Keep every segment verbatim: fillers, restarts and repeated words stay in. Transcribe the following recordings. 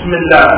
بسم الله.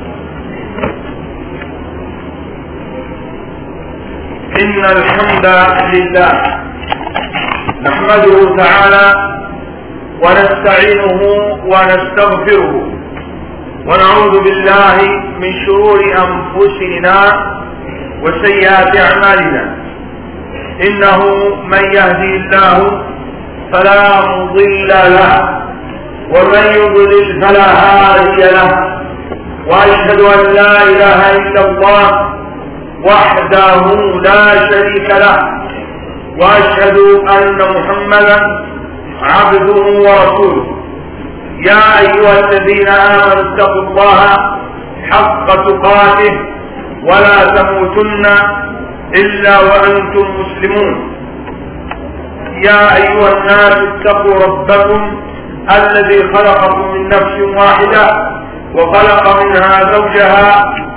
إن الحمد لله نحمده تعالى ونستعينه ونستغفره ونعوذ بالله من شرور أنفسنا وسيئات أعمالنا. إنه من يهدي الله فلا مضل له ومن يضلل فلا هادي له، وأشهد أن لا إله إلا الله وحده لا شريك له، وأشهد أن محمدا عبده ورسوله. يا أيها الذين آمنوا اتقوا الله حق تقاته ولا تموتن إلا وأنتم مسلمون. يا أيها الناس اتقوا ربكم الذي خلقكم من نفس واحدة وخلق منها زوجها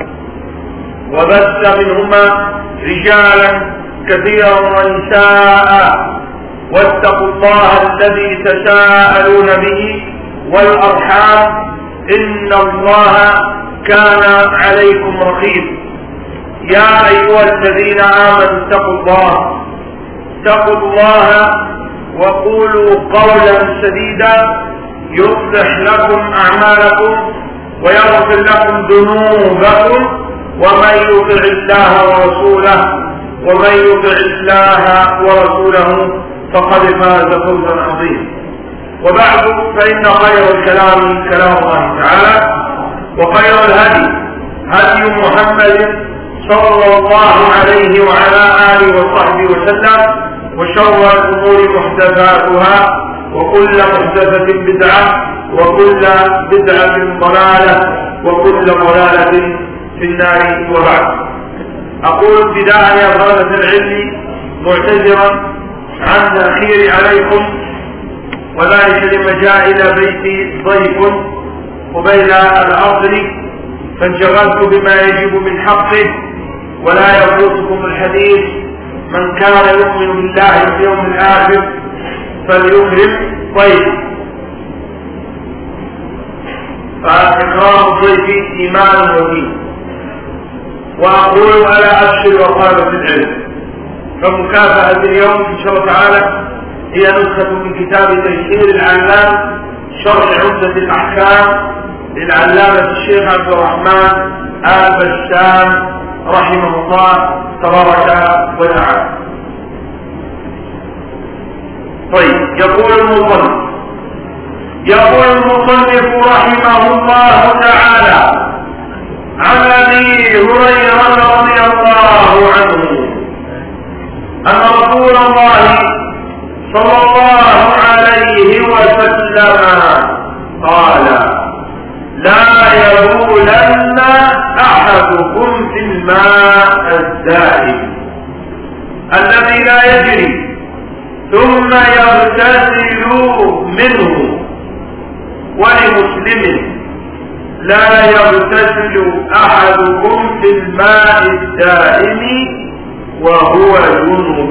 وبث منهما رجالا كثيرا ونساء، واتقوا الله الذي تساءلون به والأرحام إن الله كان عليكم رقيبا. يا أيها الذين آمنوا اتقوا الله اتقوا الله وقولوا قولا سديدا يصلح لكم أعمالكم ويغفر لكم ذنوبكم، ومن يطع الله ورسوله ومن يطع الله ورسوله فقد فاز فوزا عظيما. وبعد، فإن خير الكلام كلام الله تعالى، وخير الهدي هدي محمد صلى الله عليه وعلى آله وصحبه وسلم، وشر الأمور محدثاتها، وكل محدثة بدعة، وكل بدعة ضلالة، وكل ضلالة في النار. وبعد، أقول ابتداء يا طلبة العلم معتذرا عن تأخير عليكم، وذلك لما جاء إلى بيتي ضيف قبيل العصر فانشغلت بما يجب من حقه، ولا يفوتكم الحديث. من كان يؤمن بالله واليوم الآخر فليكرم ضيفه، فإكرام الضيف إيمان ودين. وأقول على أبشر وطالب العلم، فمكافأة اليوم إن شاء الله تعالى هي نسخة من كتاب تيسير العلام شرح عمدة الأحكام للعلامة الشيخ عبد الرحمن آل بسام رحمه الله تبارك وتعالى. طيب، يقول المصنف يقول المصنف رحمه الله تعالى عن أبي هريرة رضي الله عنه أن رسول الله صلى الله عليه وسلم قال: لا يبولن أحدكم في الماء الدائم الذي لا يجري ثم يغتسل منه. ولمسلم: لا يغتسل أحدكم في الماء الدائم وهو جنب.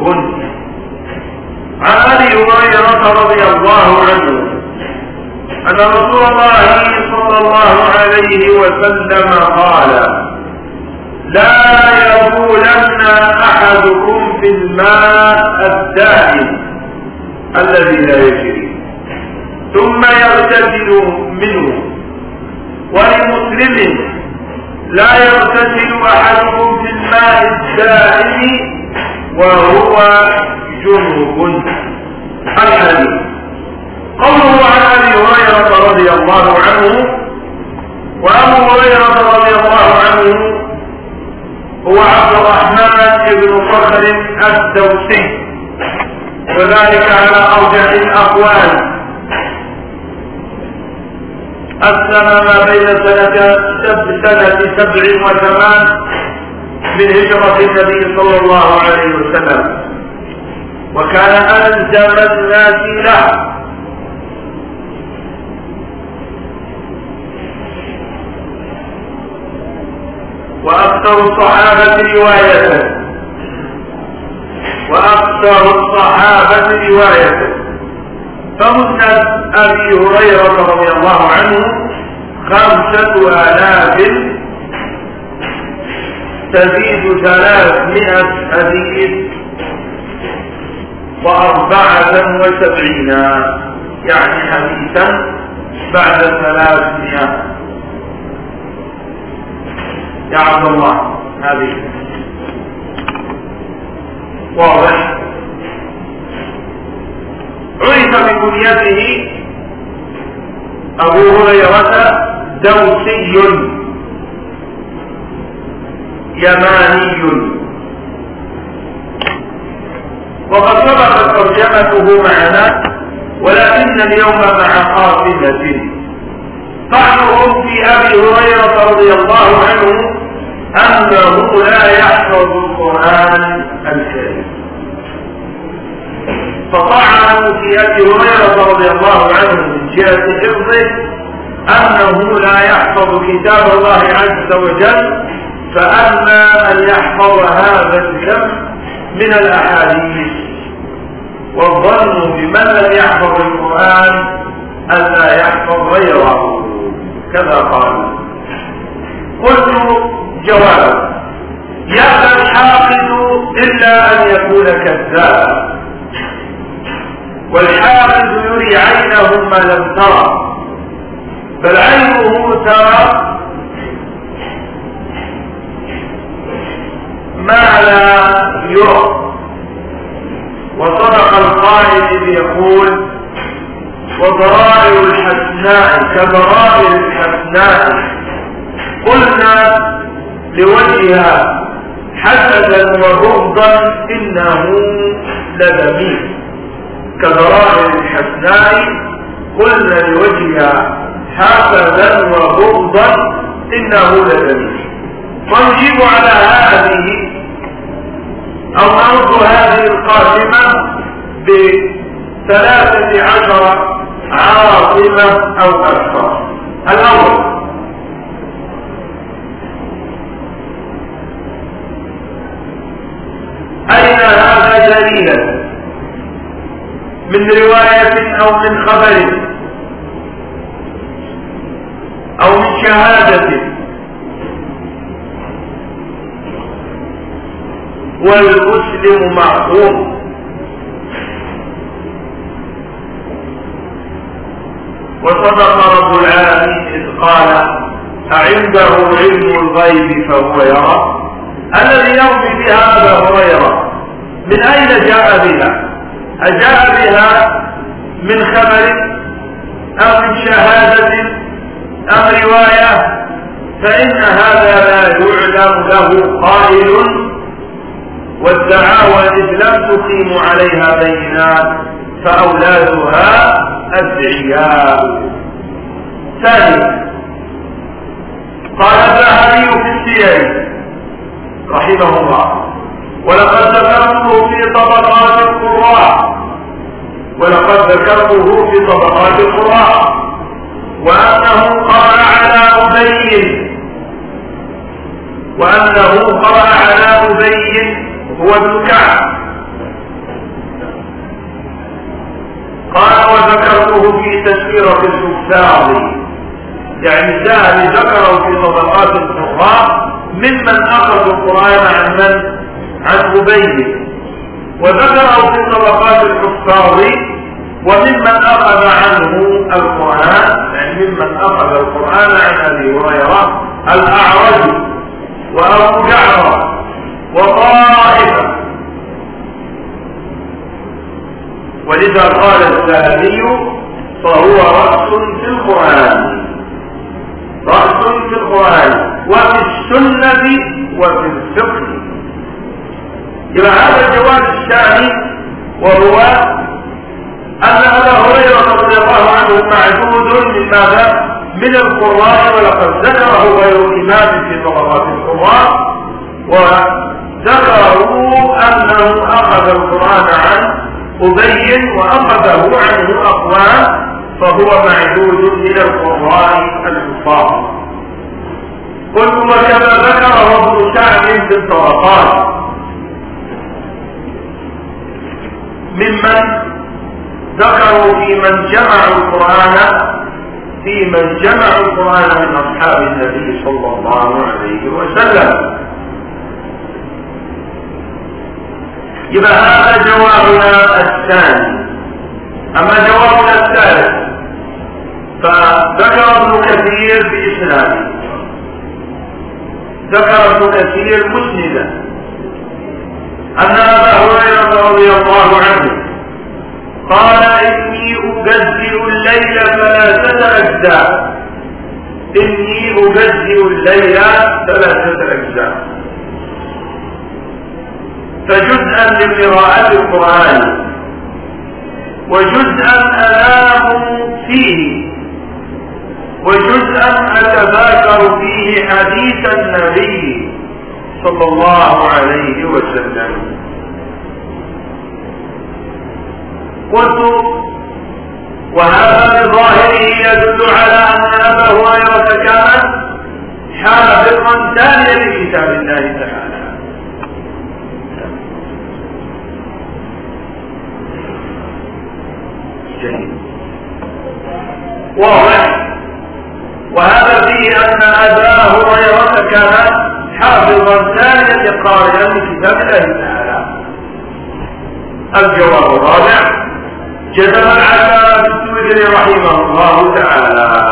عن أبي هريرة رضي الله عنه أن رسول الله صلى الله عليه وسلم قال: لا يبولن أحدكم في الماء الدائم الذي لا يجري ثم يغتسل منه. ولمسلم: لا يغتسل أحدكم في الماء الدائم وهو جنب. الحديث. قوله عن أبي هريرة رضي الله عنه، وأبو هريرة رضي الله عنه هو عبد الرحمن بن صخر الدوسي، وذلك على أرجح الأقوال. أسلم ما بين سنة سنة سبع وثمان من هجرة النبي صلى الله عليه وسلم، وكان ألزم الناس له، وأكثر الصحابة رواية وأكثر الصحابة رواية فمسند أبي هريرة رضي الله عنه خمسة آلاف تزيد ثلاثمائة حديث وأربعة وسبعين، يعني حديثا بعد ثلاثمائة. يا عبد الله هذه واضح. عرف بكنيته أبو هريرة دوسي يماني، وقد سبقت ترجمته معنا، ولكن اليوم مع قافلة. طعنهم في أبي هريرة رضي الله عنه أنه لا يحفظ القرآن الكريم، فطعنوا في أبي هريرة رضي الله عنه من جهة حفظه أنه لا يحفظ كتاب الله عز وجل، فأما أن يحفظ هذا الكم من الأحاديث، والظن بمن لم يحفظ القرآن ألا يحفظ غيره، كذا قال. قلت جواب: يأبى الحافظ إلا أن يكون كذابا، والحافظ يري عينه ما لم ترى، بل عينه ترى ما لا يرى. وصدق القائل إذ يقول: وضرائر الحسناء كضرائر الحسناء، قلنا لوجهها حسدا وبغضا إنه لذميم. كضرائر الحسناء قلنا لوجهها حسدا وبغضا إنه لذميم. ونجيب على هذه أو نرد هذه القاسمة بثلاثة عشر عاصمة أو أكثر. الأول: أين هذا دليلا من رواية أو من خبر أو من شهادة والمسلم معصوم؟ وصدق رب العالمين إذ قال: أعنده علم الغيب فهو يرى. الذي يروي بها أبا هريرة من أين جاء بها؟ أجاء بها من خبر أو من شهادة أم رواية؟ فإن هذا لا يعلم له قائل، والدعاوى إذ لم تقيم عليها بينات فأولادها أدعياء. ثانيا: قال الذهبي في السير رحمه الله: ولقد ذكرته في طبقات القراء ولقد ذكرته في طبقات القراء وأنه قرأ على أبي وأنه قرأ على أبي هو ابن كعب. قال: وذكرته في تذكرة الحفاظ، يعني الذهبي ذكره في طبقات القراء ممن أخذ القرآن عن من؟ عن أبي. وذكره في طبقات الحفاظ وممن أخذ عنه القرآن، يعني ممن أخذ القرآن عن أبي هريرة الأعرج وأبو جعفر وطائفة. ولذا قال الذهبي: فهو رأس في القرآن، رأس في القرآن وفي السنة وفي الفقه. يبقى هذا الجواب الثاني، وهو أن أبا هريرة رضي الله عنه معدود من ماذا؟ من القراء، ولقد ذكره غير إمام في طبقات القراء، وذكروا أنه أخذ القرآن عن أبي وأخذه عنه أقوام، فهو معدود من القراء الحفاظ. قلت: وكما ذكره ابن سعد في الطبقات ممن ذكروا في من جمعوا القرآن في من جمعوا القرآن من أصحاب النبي صلى الله عليه وسلم. يبقى هذا جوابنا الثاني. أما جوابنا الثالث فذكر ابن كثير بإسناده، ذكر ابن كثير مسندا أن أبا هريرة رضي الله عنه قال إني أجزئ الليل ثلاثة أجزاء، إني أجزئ الليل ثلاثة أجزاء، فجزءا لقراءة القرآن، وجزءا أنام فيه، وجزءا أتذاكر فيه حديث النبي صلى الله عليه وسلم. قلت وهذا بظاهره يدل على أن أبا هريرة كان حافظا ثانيا لكتاب الله تعالى. جيد، واضح. وهذا فيه أن أبا هريرة كان حافظا ثانيا قارئا لكتاب الله تعالى. الجواب الرابع جزم العلامة السويدي رحمه الله تعالى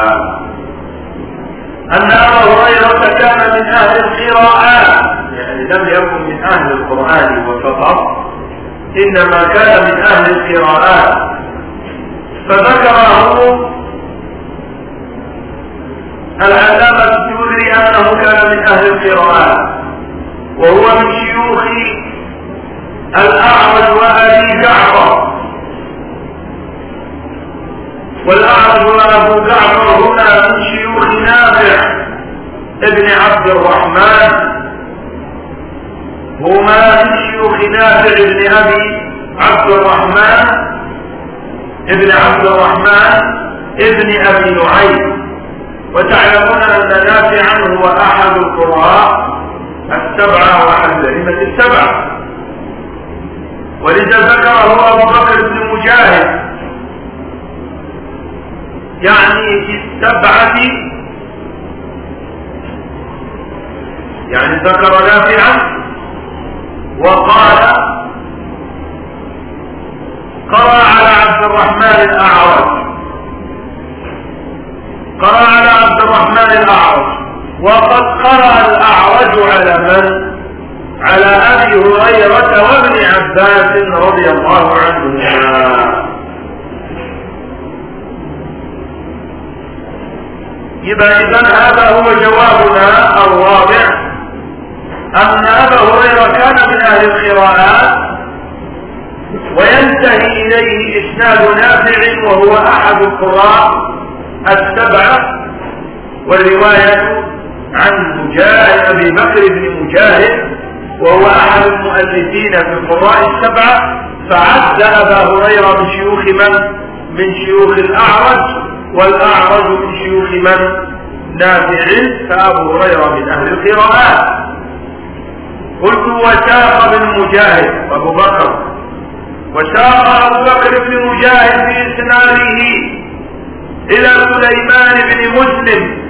أن أبا هريرة كان من أهل القراءات، يعني لم يكن من أهل القرآن وفقط، إنما كان من أهل القراءات، فذكره العلامة السويدي أنه كان من أهل القراءات، وهو من شيوخ الأعرج وأبي جعفر، والأعرج وأبو جعفر هنا من شيوخ نافع ابن عبد الرحمن، هما من شيوخ نافع ابن أبي عبد الرحمن ابن عبد الرحمن ابن أبي نعيم. وتعلمون أن نافعا هو أحد القراء السبعة وأحد الأئمة السبعة، ولذا ذكره أبو بكر بن مجاهد، يعني في السبعة، يعني ذكر نافعا وقال قرأ على عبد الرحمن الأعرج، قرأ على عبد الرحمن الأعرج، وقد قرأ الأعرج على من؟ على أبي هريرة وابن عباس رضي الله عنهما. يبقى إذن هذا هو جوابنا الرابع، أن أبا هريرة كان من أهل القراءات، وينتهي إليه إسناد نافع وهو أحد القراء السبعة، والرواية عن مجاهد أبي بكر بن مجاهد وهو أحد المؤلفين في القراء السبعة، فعد أبا هريرة من شيوخ من؟ من شيوخ الأعرج، والأعرج من شيوخ من؟ نافع، فأبو هريرة من أهل القراءات. قلت وساق بن مجاهد وأبو بكر، وساق أبو بكر بن مجاهد في إسناده إلى سليمان بن مسلم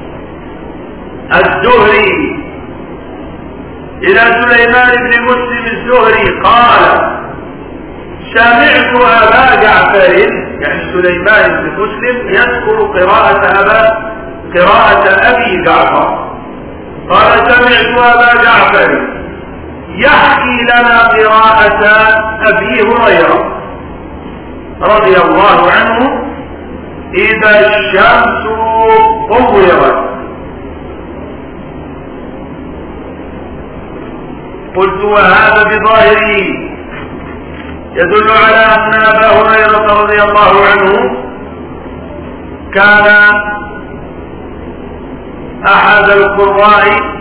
الزهري، إلى سليمان بن مسلم الزهري قال سمعت أبا جعفر، يعني سليمان بن مسلم يذكر قراءة أبا قراءة أبي جعفر، قال سمعت أبا جعفر يحكي لنا قراءة أبي هريرة رضي الله عنه إذا الشمس كورت. قلت وهذا بظاهره يدل على أن أبا هريرة رضي الله عنه كان أحد القراء،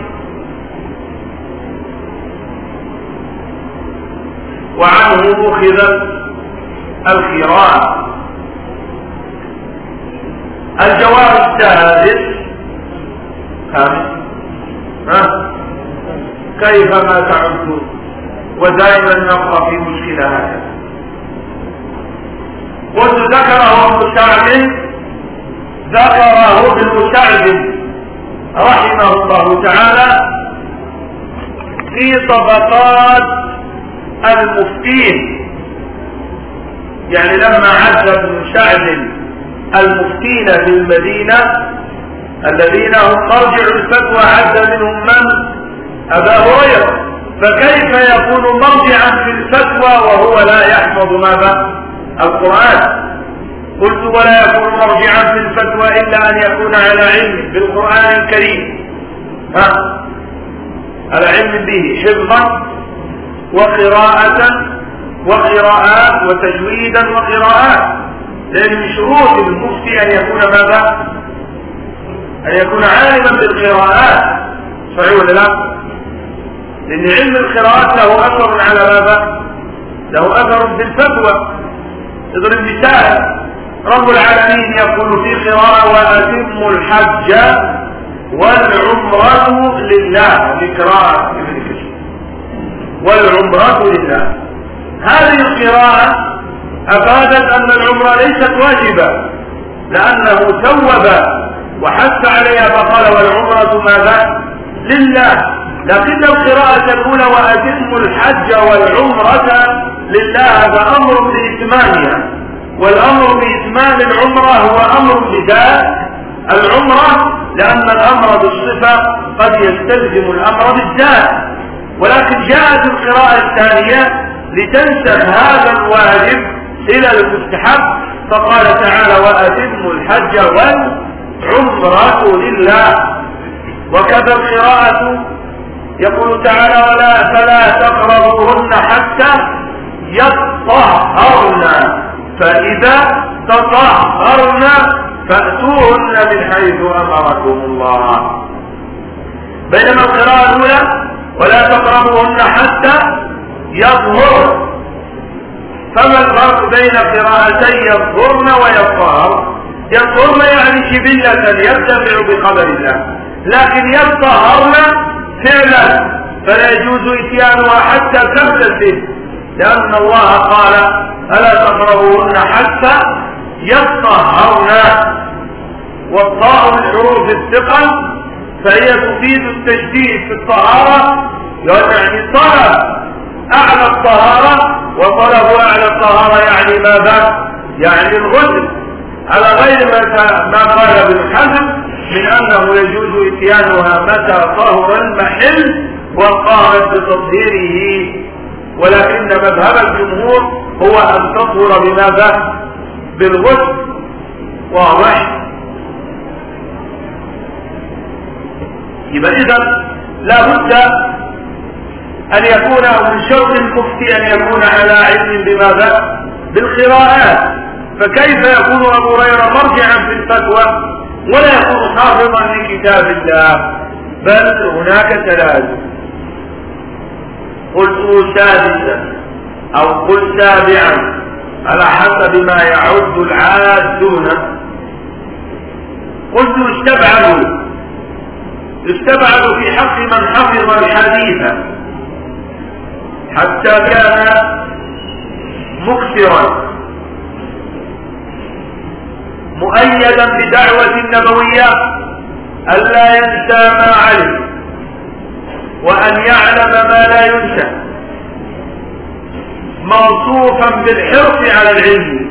وعنه أخذت القراءة. الجواب السادس خامس، ها كيف ما تعدون، ودائما نبقى في مشكلة هكذا. قلت ذكره ابن سعد ذكره ابن سعد رحمه الله تعالى في طبقات المفتين، يعني لما عد ابن سعد المفتين في المدينة الذين هم مرجع الفتوى عد منهم من؟ أبا هريرة، فكيف يكون مرجعا في الفتوى وهو لا يحفظ ماذا؟ القرآن. قلت ولا يكون مرجعا في الفتوى إلا أن يكون على علم بالقرآن الكريم، ها؟ على علم به حفظا وقراءة وقراءات وتجويدا وقراءات، لأن من شروط المفتي أن يكون ماذا؟ أن يكون عالما بالقراءات، صحيح ولا لا؟ لأن علم القراءات له أثر على ماذا؟ له أثر في الفتوى. اضرب مثال، رب العالمين يقول في قراءة وأتموا الحج والعمرة لله، في قراءة ابن كثير والعمرة لله. هذه القراءة أفادت أن العمرة ليست واجبة لأنه ثوب وحث عليها فقال والعمرة ماذا؟ لله. لكن القراءة الأولى وأتموا الحج والعمرة لله هذا أمر بإتمامها، والأمر بإتمام العمرة هو أمر بذات العمرة، لأن الأمر بالصفة قد يستلزم الأمر بالذات. ولكن جاءت القراءة الثانية لتنسخ هذا الواجب إلى المستحب، فقال تعالى وأتموا الحج والعمرة لله. وكذا القراءة يقول تعالى ولا فلا تقربوهن حتى يطهرن، فإذا تطهرن فأتوهن من حيث أمركم الله. بينما القراءة الأولى ولا تقربوهن حتى يطهرن، فما الفرق بين قراءتي يطهرن ويطهر؟ يطهرن يعني جبلة يرتفع بقدر الله، لكن يطهرن فعلا فلا يجوز اتيانها حتى تغتسل، لأن الله قال ألا تقربوهن حتى يطهرن. والطاء من حروف الثقل فهي تفيد التشديد في الطهارة، يعني طلب أعلى الطهارة، وطلب أعلى الطهارة يعني ماذا؟ يعني الغسل، على غير ما قال ابن حزم من أنه يجوز اتيانها متى طهر المحل وقامت بتطهيره. ولكن مذهب الجمهور هو أن تطهر بماذا؟ بالغسل. واضح؟ يبقى إذا لا بد أن يكون من شرط المفتي أن يكون على علم بماذا؟ بالقراءات. فكيف يكون أبو هريرة مرجعا في الفتوى ولا يكون حافظا لكتاب الله؟ بل هناك تلازم. قلت سادسا أو قل سابعا على حسب ما يعد العادون. قلت استبعدوا استبعدوا في حق من حفظ الحديث حتى كان مكثرا مؤيدا بدعوة النبوية ألا ينسى ما علم وأن يعلم ما لا ينسى، موصوفا بالحرص على العلم.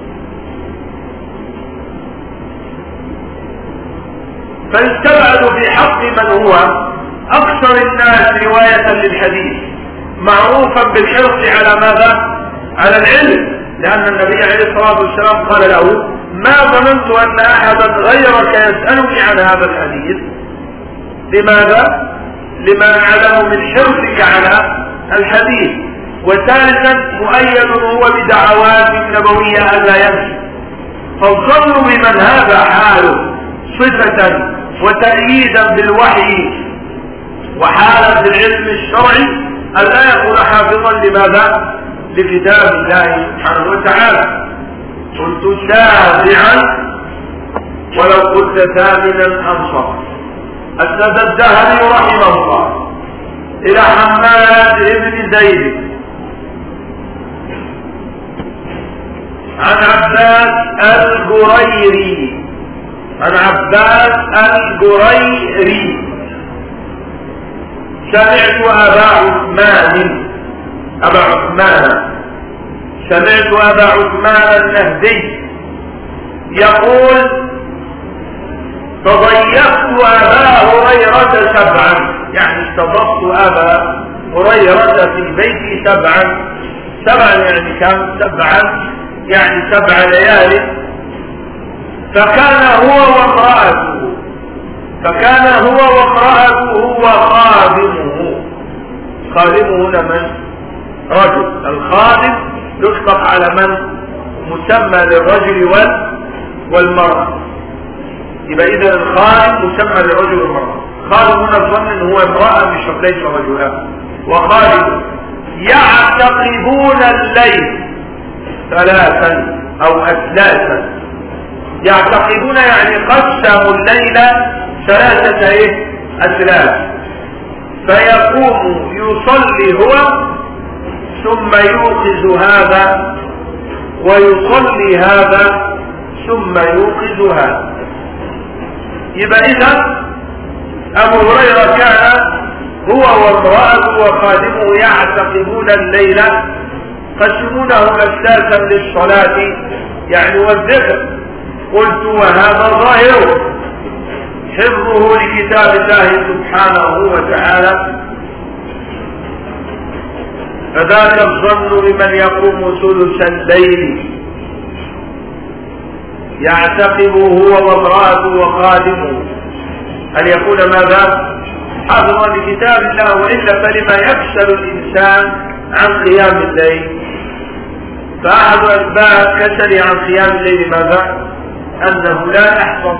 فاستبعدوا في حق من هو أكثر الناس رواية للحديث معروفا بالحرص على ماذا؟ على العلم، لأن النبي عليه الصلاة والسلام قال له ما ظننت أن أحدا غيرك يسألني عن هذا الحديث. لماذا؟ لما أعلم من حرصك على الحديث. وثالثا مؤيد هو بدعوات نبوية ألا يمشي، فالظن بمن هذا حاله صفة وتأييدا بالوحي وحالة العلم الشرعي ألا يكون حافظا لماذا؟ لكتاب الله سبحانه وتعالى. كنت سابعا ولو كنت ثامنا أنصر. أسند الذهبي رحمه الله إلى حماد بن زيد عن عباس الجريري عن عباس الجريري سمعت أبا عثمان أبا عثمان سمعت أبا عثمان النهدي يقول تضيفت أبا هريرة سبعا، يعني استضفت أبا هريرة في بيتي سبعا، سبعا يعني كم؟ سبعا يعني سبع ليالي. فكان هو وامرأته فكان هو وامرأته وخادمه. خادمه هنا من؟ رجل. الخادم يطلق على من؟ مسمى للرجل والمرأة. يبقى إذا الخادم مسمى للرجل والمرأة. خادم هنا الظن ان هو امرأة مش ليس رجلها. وخادم يعتقبون الليل ثلاثا او اثلاثا. يعتقبون يعني قسموا الليل ثلاثة ايه؟ اثلاث. فيقوم يصلي هو ثم يوقظ هذا ويصلي هذا ثم يوقظ هذا. يبقى إذا أبو هريرة كان هو وامرأته وخادمه يعتقبون الليل قسمونه أساسا للصلاة يعني والذكر. قلت وهذا ظاهر حفظه لكتاب الله سبحانه وتعالى، فذاك الظن بمن يقوم ثلث الليل يعتقبه هو وامرأته وخادمه أن يكون ماذا؟ حافظا لكتاب الله، وإلا فلما يفشل الإنسان عن قيام الليل. فأحد أسباب كسل عن قيام الليل ماذا؟ أنه لا يحفظ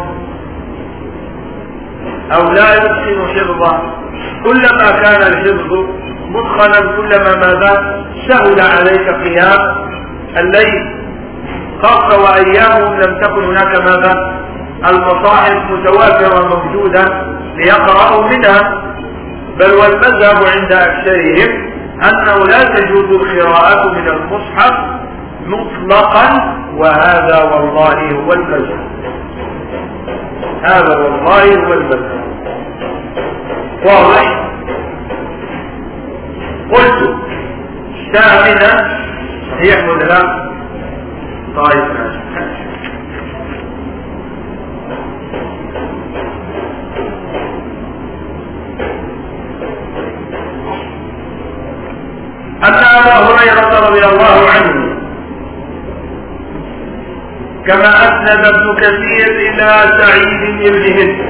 أو لا يتقن حفظه. كلما كان الحفظ متقنا كلما ماذا؟ سهل عليك قيام الليل، خاصة وأيام لم تكن هناك ماذا؟ المصاحف متوافرة موجودة ليقرأوا منها. بل والمذهب عند أكثرهم أنه لا تجوز القراءة من المصحف مطلقا، وهذا والله هو المذهب. هذا والله هو المذهب. واضح؟ قلت ثامنا صحيح ولا لا؟ طيب ماشي. أن أبا هريرة رضي الله عنه كما أسند ابن كثير إلى سعيد بن هند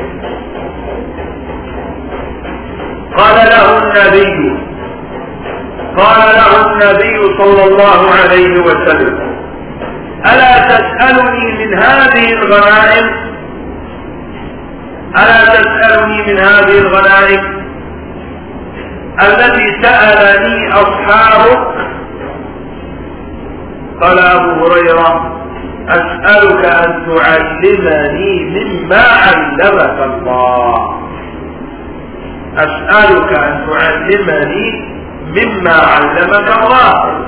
قال له النبي قال له النبي صلى الله عليه وسلم ألا تسألني من هذه الغنائم ألا تسألني من هذه الغنائم التي سألني أصحابك؟ قال أبو هريرة أسألك أن تعلمني مما علمك الله أسألك أن تعلمني مما علمك الله.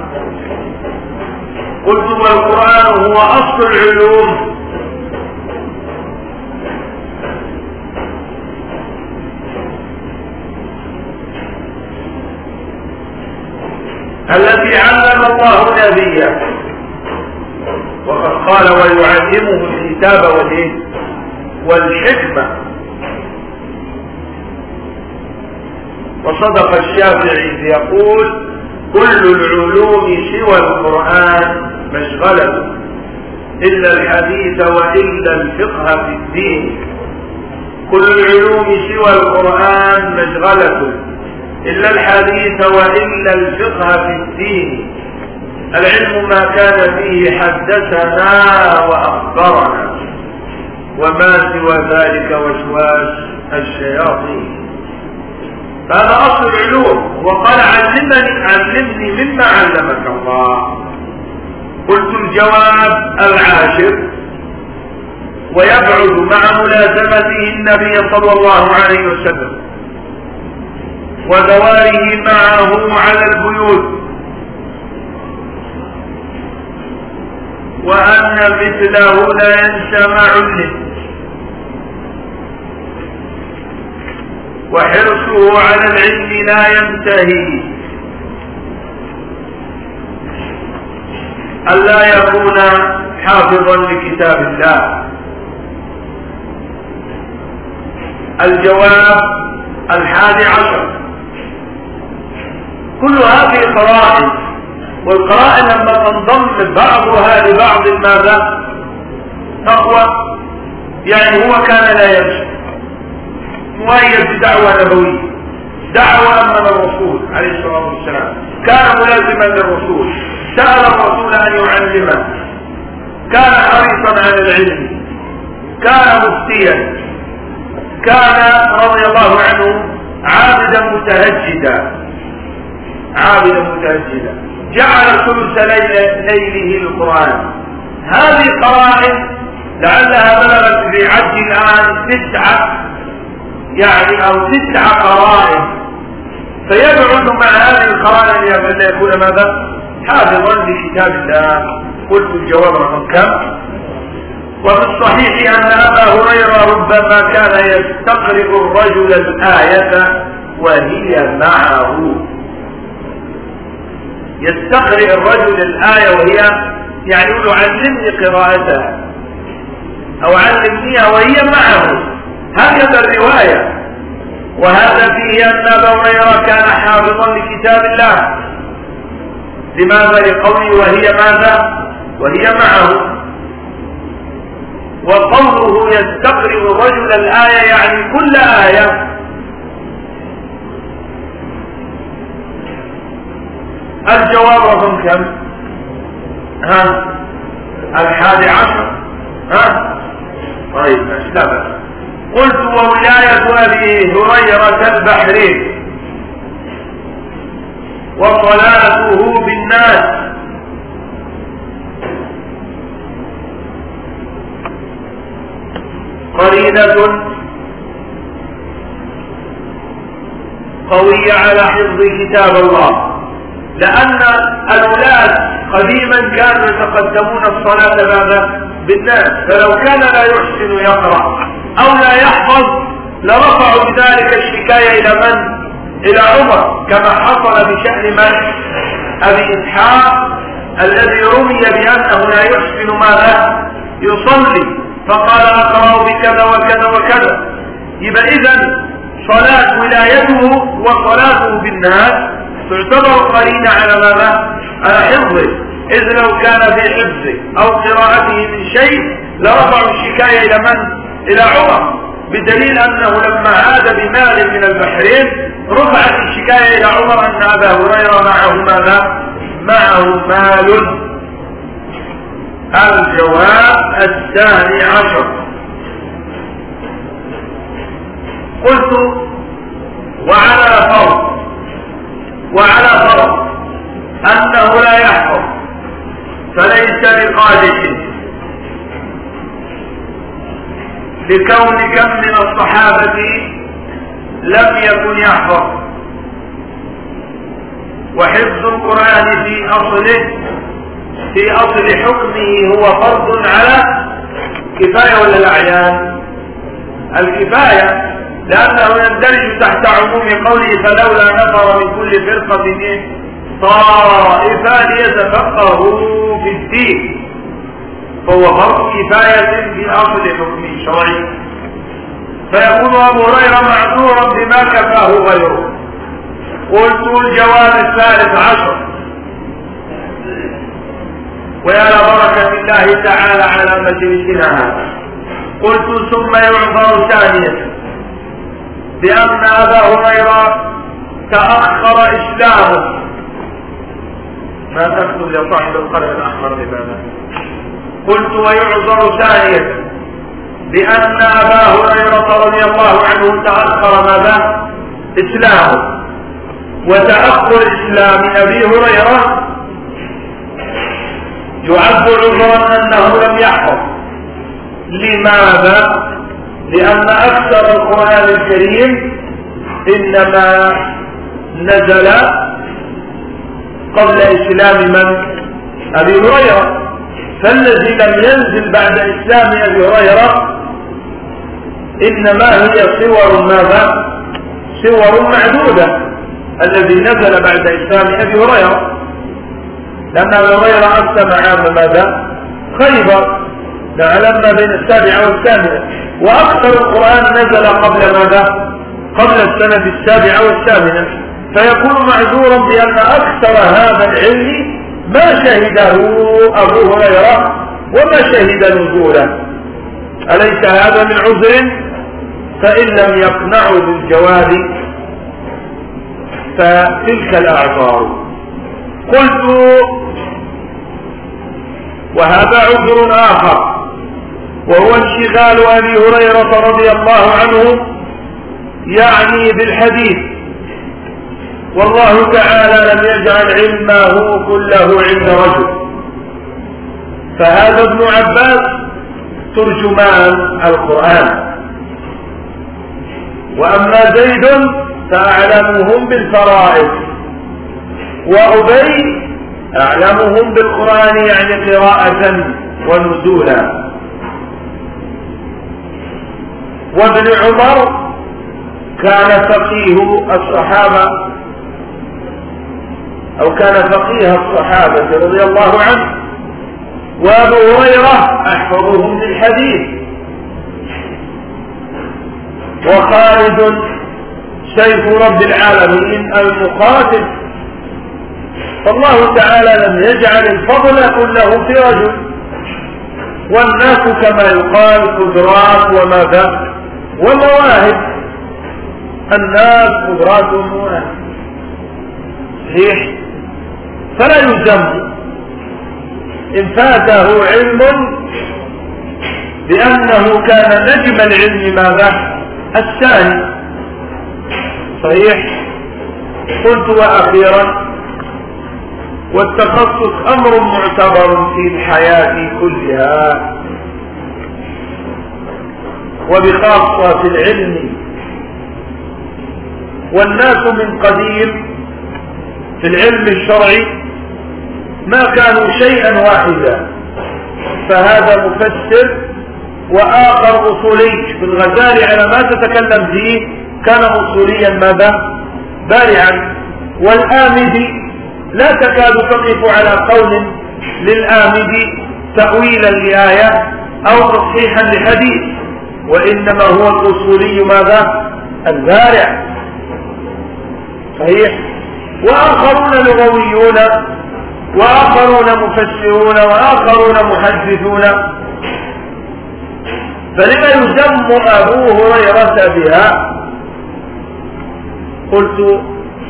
قلت والقرآن هو أصل العلوم التي علم الله نبيه، وقد قال ويعلمه الكتاب والحكمة. وصدق الشافعي يقول كل العلوم سوى القرآن مشغلة إلا الحديث وإلا الفقه في الدين. كل العلوم سوى القرآن مشغلة إلا الحديث وإلا الفقه في الدين. العلم ما كان فيه حدثنا وأخبرنا وما سوى ذلك وسواس الشياطين. هذا أصل العلوم. وقال علمني علمني مما علمك الله. قلت الجواب العاشر ويبعد مع ملازمته النبي صلى الله عليه وسلم ودواره معه على البيوت، وأن مثله لا ينسمع له وحرصه على العلم لا ينتهي، ألا يكون حافظا لكتاب الله. الجواب الحادي عشر، كل هذه قرائن، والقرائن لما تنضم بعضها لبعض ماذا؟ تقوى. يعني هو كان لا يمشي، مؤيد بدعوة نبوية، دعوة من الرسول عليه الصلاة والسلام، كان ملازما للرسول، سأل الرسول أن يعلمه، كان حريصا على العلم، كان مفتيا، كان رضي الله عنه عابدا متهجدا، عابدا متهجدا، جعل ثلث ليله القرآن. هذه قرائن لعلها بلغت في عد الآن تسعة، يعني أو تسع قرائن، فيبعد مع هذه القرائن أن يكون ماذا؟ حافظا لكتاب الله. قلت الجواب رقم كم؟ وفي الصحيح أن أبا هريرة ربما كان يستقرئ الرجل الآية وهي معه، يستقرئ الرجل الآية وهي يعني يقول علمني قراءتها أو علمنيها وهي معه، هكذا الرواية. وهذا فيه أن أبا هريرة كان حافظا لكتاب الله. لماذا؟ لقوله وهي ماذا؟ وهي معه. وقوله يستقرئ الرجل الآية يعني كل آية. الجواب رقم كم؟ ها الحادي عشر. ها طيب اسلام. قلت وولاية أبي هريرة البحرين وصلاته بالناس قرينة قوية على حفظ كتاب الله، لأن الولاة قديما كانوا يتقدمون الصلاة ماذا؟ بالناس، فلو كان لا يحسن يقرأ أو لا يحفظ لرفعوا بذلك الشكاية إلى من؟ إلى عمر، كما حصل بشأن من؟ أبي إسحاق الذي رمي بأنه لا يحسن ماذا؟ يصلي، فقال أقرأ بكذا وكذا وكذا. يبقى إذن صلاة ولايته وصلاته بالناس تعتبر قرينة على ماذا؟ على حفظه، إذ لو كان في حفظه أو قراءته من شيء لرفعوا الشكاية إلى من؟ إلى عمر، بدليل أنه لما عاد بمال من البحرين رفعت الشكاية إلى عمر أن أبا هريرة معه ماذا؟ معه مال. الجواب الثاني عشر. قلت وعلى فرض وعلى فرض أنه لا يحفظ فليس بقادح، لكون كم من الصحابة لم يكن يحفظ، وحفظ القرآن في أصله في أصل حكمه هو فرض على كفاية ولا الأعيان؟ الكفاية، لأنه يندرج تحت عموم قوله فلولا نفر من كل فرقة طائفة ليتفقهوا في الدين، فهو فرض كفاية في أصل حكمه الشرعي، فيكون أبو هريرة معذورا بما كفاه غيره. قلت الجواب الثالث عشر، ويا لبركة الله تعالى على مجلسنا هذا. قلت ثم يعذر ثانية بأن أبا هريرة تأخر إسلامه. ما تكتب يا صاحب القلم الأحمر لماذا؟ قلت ويعذر ثانية بأن أبا هريرة رضي الله عنه تأخر ماذا؟ إسلامه، وتأخر إسلام أبي هريرة يعد عذرا أنه لم يحفظ. لماذا؟ لأن أكثر القرآن الكريم إنما نزل قبل إسلام من؟ أبي هريرة، فالذي لم ينزل بعد إسلام أبي هريرة إنما هي صور ماذا؟ سور معدودة الذي نزل بعد إسلام أبي هريرة، لأن أبي هريرة أسلم عام ماذا؟ خيبر، نعلم ما بين السابعة والثامنة، وأكثر القرآن نزل قبل ماذا؟ قبل السنة السابعة والثامنة، فيكون معذورا بأن أكثر هذا العلم ما شهده أبو هريرة وما شهد نزوله. أليس هذا من عذر؟ فإن لم يقنعوا بالجواب فتلك الأعذار. قلت وهذا عذر آخر، وهو انشغال أبي هريرة رضي الله عنه يعني بالحديث، والله تعالى لم يجعل علمه كله عند رجل، فهذا ابن عباس ترجمان القرآن، وأما زيد فأعلمهم بالفرائض، وأبي أعلمهم بالقرآن يعني قراءة ونزولا، وابن عمر كان فقيه الصحابة أو كان فقيه الصحابة رضي الله عنه، وابو هريرة أحفظهم للحديث، وخالد سيف رب العالمين المقاتل، فالله تعالى لم يجعل الفضل كله في رجل، والناس كما يقال قدرات وماذا ومواهب، الناس قدرات ومواهب صحيح، فلا يذم إن فاته علم بأنه كان نجم العلم ماذا الثاني صحيح. قلت وأخيرا والتخصص أمر معتبر في الحياة كلها، وبخاصة في العلم، والناس من قديم في العلم الشرعي ما كانوا شيئا واحدا، فهذا مفسر وآخر أصولي. في الغزالي على ما تتكلم فيه كان أصوليا ماذا بارعا، والآمدي لا تكاد تقف على قول للآمدي تأويلا لآية أو تصحيحا لحديث، وإنما هو الأصولي ماذا البارع صحيح. وآخرون لغويون، وآخرون مفسرون، وآخرون محدثون، فلما يذم أبو هريرة بها؟ قلت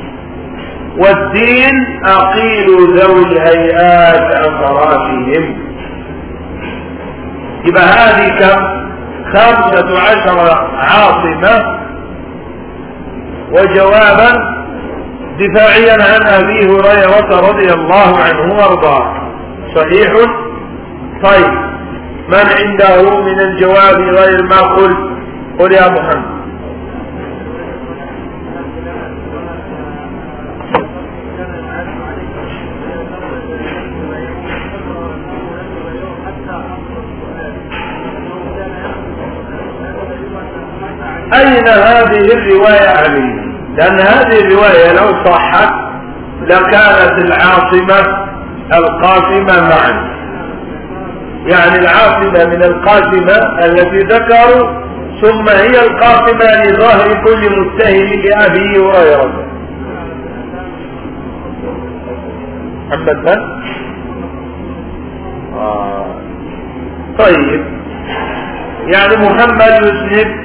والدين أقيل ذوي الهيئات عن فراشهم. يبقى هذه كم؟ خمسة عشر عاصمة، وجوابا دفاعيا عن أبي هريرة رضي الله عنه وارضاه صحيح. طيب من عنده من الجواب غير ما قل؟ قل يا محمد. أين هذه الرواية عليه؟ لأن هذه الرواية لو صحت لكانت العاصمة القاسمة معا، يعني العاصمة من القاسمة التي ذكروا، ثم هي القاسمة لظاهر كل متهم لأبي هريرة. محمد من؟ آه. طيب يعني محمد يسند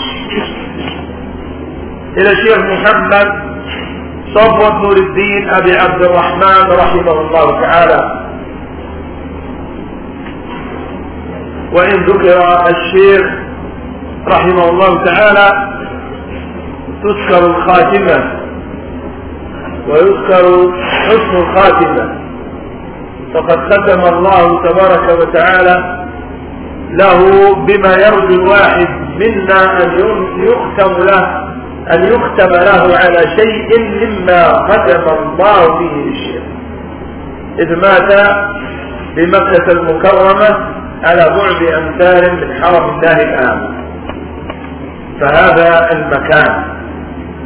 إلى شيخ محمد صفوة نور الدين أبي عبد الرحمن رحمه الله تعالى، وإن ذكر الشيخ رحمه الله تعالى تذكر الخاتمة ويذكر حسن الخاتمة، فقد ختم الله تبارك وتعالى له بما يرجو الواحد منا أن يختم له أن يختم له على شيء مما ختم الله به الشيخ، إذ مات بمكة المكرمة على بعد أمثال من حرم الله الآمن، فهذا المكان.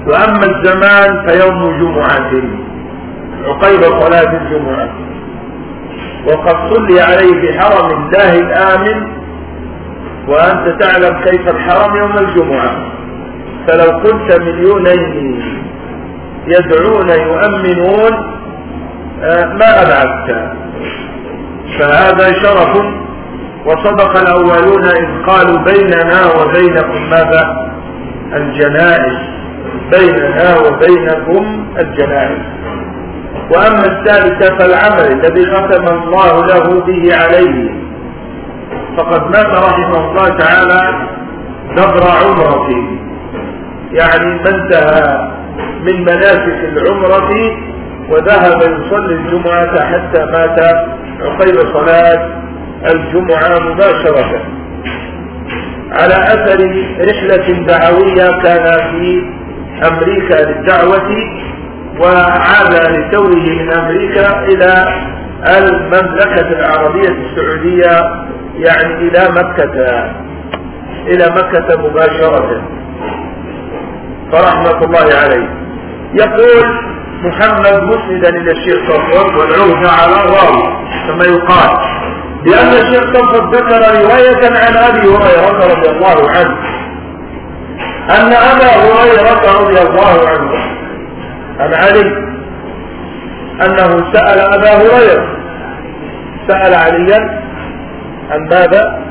وأما الزمان فيوم جمعة عقيب صلاة الجمعة، وقد صلي عليه بحرم الله الآمن، وأنت تعلم كيف الحرم يوم الجمعة. فلو كنت مليونين يدعون يؤمنون ما أبعدت. فهذا شرف. وصدق الأولون إذ قالوا بيننا وبينكم ماذا؟ الجنائز، بيننا وبينكم الجنائز. وأما الثالثة فالعمل الذي ختم الله له به عليه، فقد مات رحمه الله تعالى دبر عمرته، يعني ما انتهى من مناسك العمرة وذهب يصلي الجمعة حتى مات عقيب صلاة الجمعة مباشرة، على أثر رحلة دعوية كان في أمريكا للدعوة، وعاد لتوه من أمريكا إلى المملكة العربية السعودية، يعني إلى مكة إلى مكة مباشرة، فرحمة الله عليه. يقول محمد مسندا إلى الشيخ صفوت والعود على الراوي كما يقال، لأن الشيخ صفوت ذكر رواية عن أبي هريرة رضي الله عنه أن أبا هريرة رضي الله عنه عن علي أنه سأل أبا هريرة، سأل عليا عن ماذا؟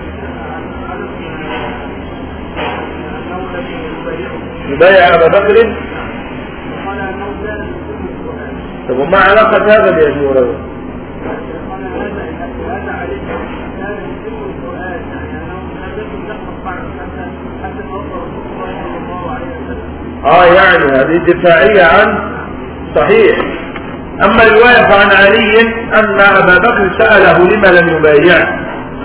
يبايع أبا بكر. طب وما علاقة هذا بأبي هريرة؟ اه يعني هذه دفاعية عن صحيح. اما الرواية فعن علي ان ابا بكر سأله لما لم يبايعه،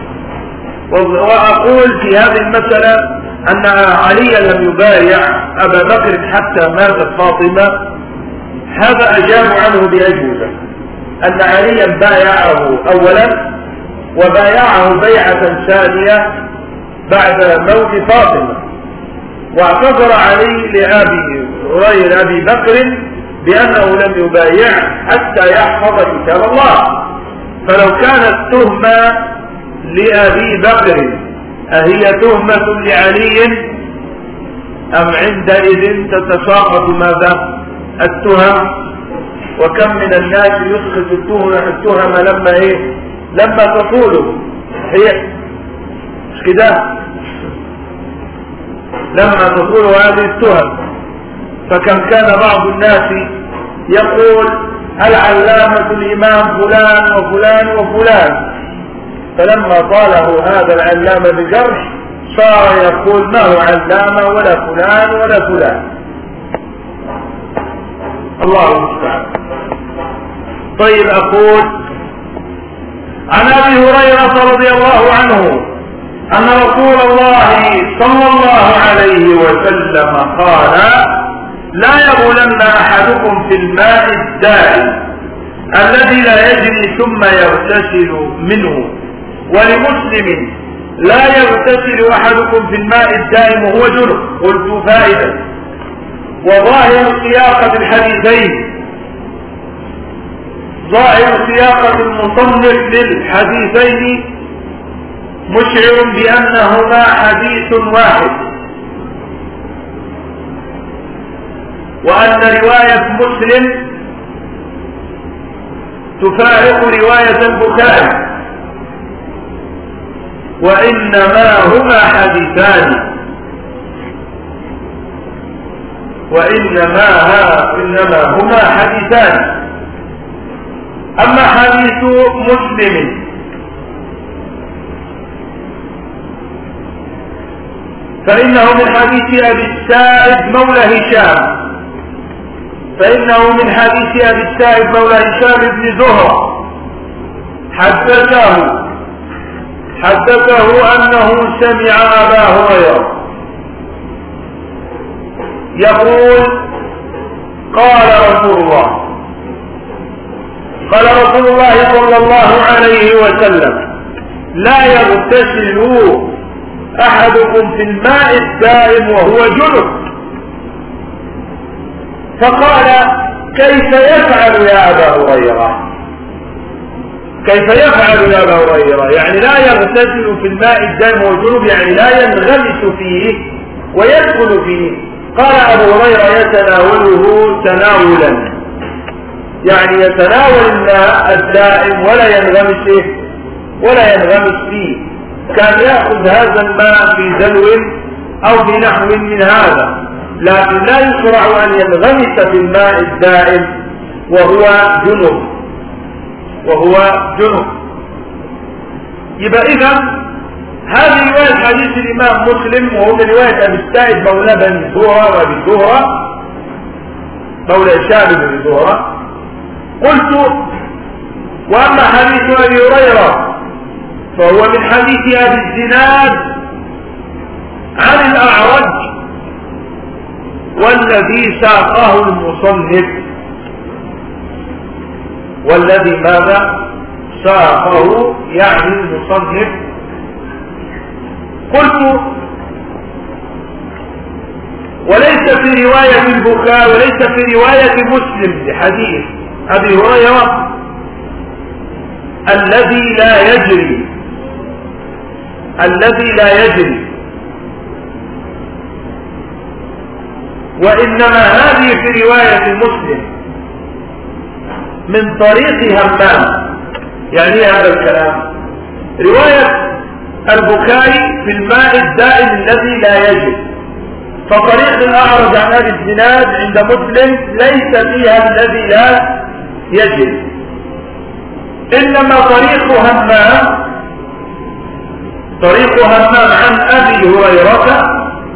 واقول في هذه المسألة ان علي لم يبايع ابا بكر حتى ماتت فاطمة. هذا اجاب عنه باجوبة، ان عليا بايعه اولا وبايعه بيعة ثانية بعد موت فاطمة، واعتذر علي لأبي هريرة أبي بكر بأنه لم يبايع حتى يحفظ كتاب الله. فلو كانت تهمة لأبي بكر أهي تهمة لعلي أم عندئذ تتساقط ماذا؟ التهم. وكم من الناس يسقط التهم لما ايه؟ لما تطوله هي مش كده؟ لما تطول هذه التهم. فكم كان بعض الناس يقول العلامة الإمام فلان وفلان وفلان، فلما طاله هذا العلامة بجرح صار يقول ما هو علامة ولا فلان ولا فلان. الله المستعان. طيب أقول عن أبي هريرة رضي الله عنه أن رسول الله صلى الله عليه وسلم قال لا يبولن أحدكم في الماء الدائم الذي لا يجري ثم يغتسل منه. ولمسلم لا يغتسل أحدكم في الماء الدائم وهو جنب. قلت فائدة. وظاهر سياقة الحديثين ظاهر سياقة المصنف للحديثين مشعر بأنهما حديث واحد، وأن رواية مسلم تفارق رواية البخاري، وإنما هما حديثان وإنما ها إنما هما حديثان. أما حديث مسلم فإنه من حديث أبي السائب مولى هشام فإنه من حديث أبي السائب مولى هشام بن زهرة حدثه حدثه أنه سمع أبا هريرة يقول قال رسول الله قال رسول الله صلى الله عليه وسلم لا يغتسل أحدكم في الماء الدائم وهو جنب فقال كيف يفعل يا أبا هريرة؟ كيف يفعل يا أبا هريرة؟ يعني لا يغتسل في الماء الدائم والجنوب، يعني لا ينغمس فيه ويدخل فيه. قال أبو هريرة يتناوله تناولا، يعني يتناول الماء الدائم ولا ينغمس فيه ولا ينغمس فيه. كان يأخذ هذا الماء في دلو أو في نحو من هذا، لكن لا يشرع أن ينغمس في الماء الدائم وهو جنب وهو جنب. يبقى إذا هذه رواية حديث الإمام مسلم، وهو من رواية أبي السائب مولى بن زهرة وأبي زهرة مولى هشام بن زهرة. قلت وأما حديث أبي هريرة فهو من حديث أبي الزناد عن الأعرج، والذي ساقه المصنف والذي ماذا ساقه يعني المصنف. قلت وليس في رواية البكاء وليس في رواية مسلم لحديث أبي هريرة الذي لا يجري الذي لا يجري وإنما هذه في رواية مسلم من طريق همام. يعني هذا الكلام رواية البكاء في الماء الدائم الذي لا يجري، فطريق الأعرج عن أبي الزناد عند مسلم ليس فيها الذي لا يجري، إنما طريق همام طريق همام عن أبي هريرة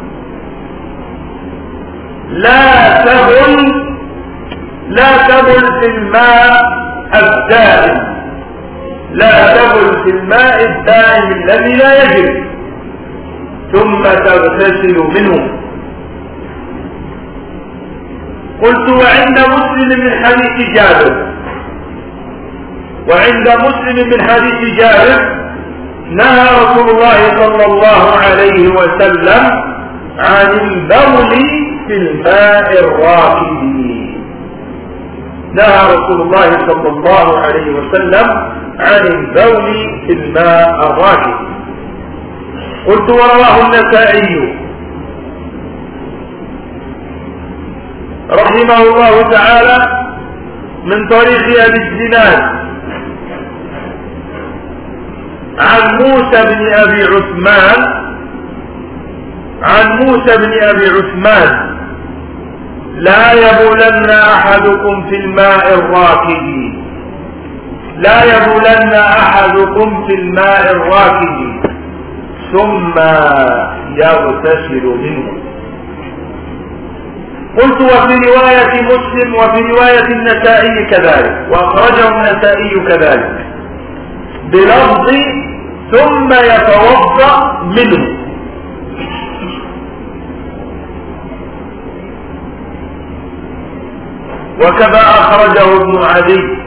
لا تبل لا تبل في الماء الدائم لا تبل في الماء الدائم الذي لا يجري ثم تغتسل منه. قلت وعند مسلم من حديث جابر وعند مسلم من حديث جابر نهى رسول الله صلى الله عليه وسلم عن البول في الماء الراكد. نهى رسول الله صلى الله عليه وسلم عن البول في الماء الراكد. قلت ورواه النسائي رحمه الله تعالى من طريق أبي الزناد عن موسى بن أبي عثمان عن موسى بن أبي عثمان لا يبولن أحدكم في الماء الراكد لا يبولن أحدكم في الماء الراكد ثم يغتسل منه. قلت وفي رواية مسلم وفي رواية النسائي كذلك، وأخرجه النسائي كذلك بلفظ ثم يتوضأ منه. وكذا أخرجه ابن عدي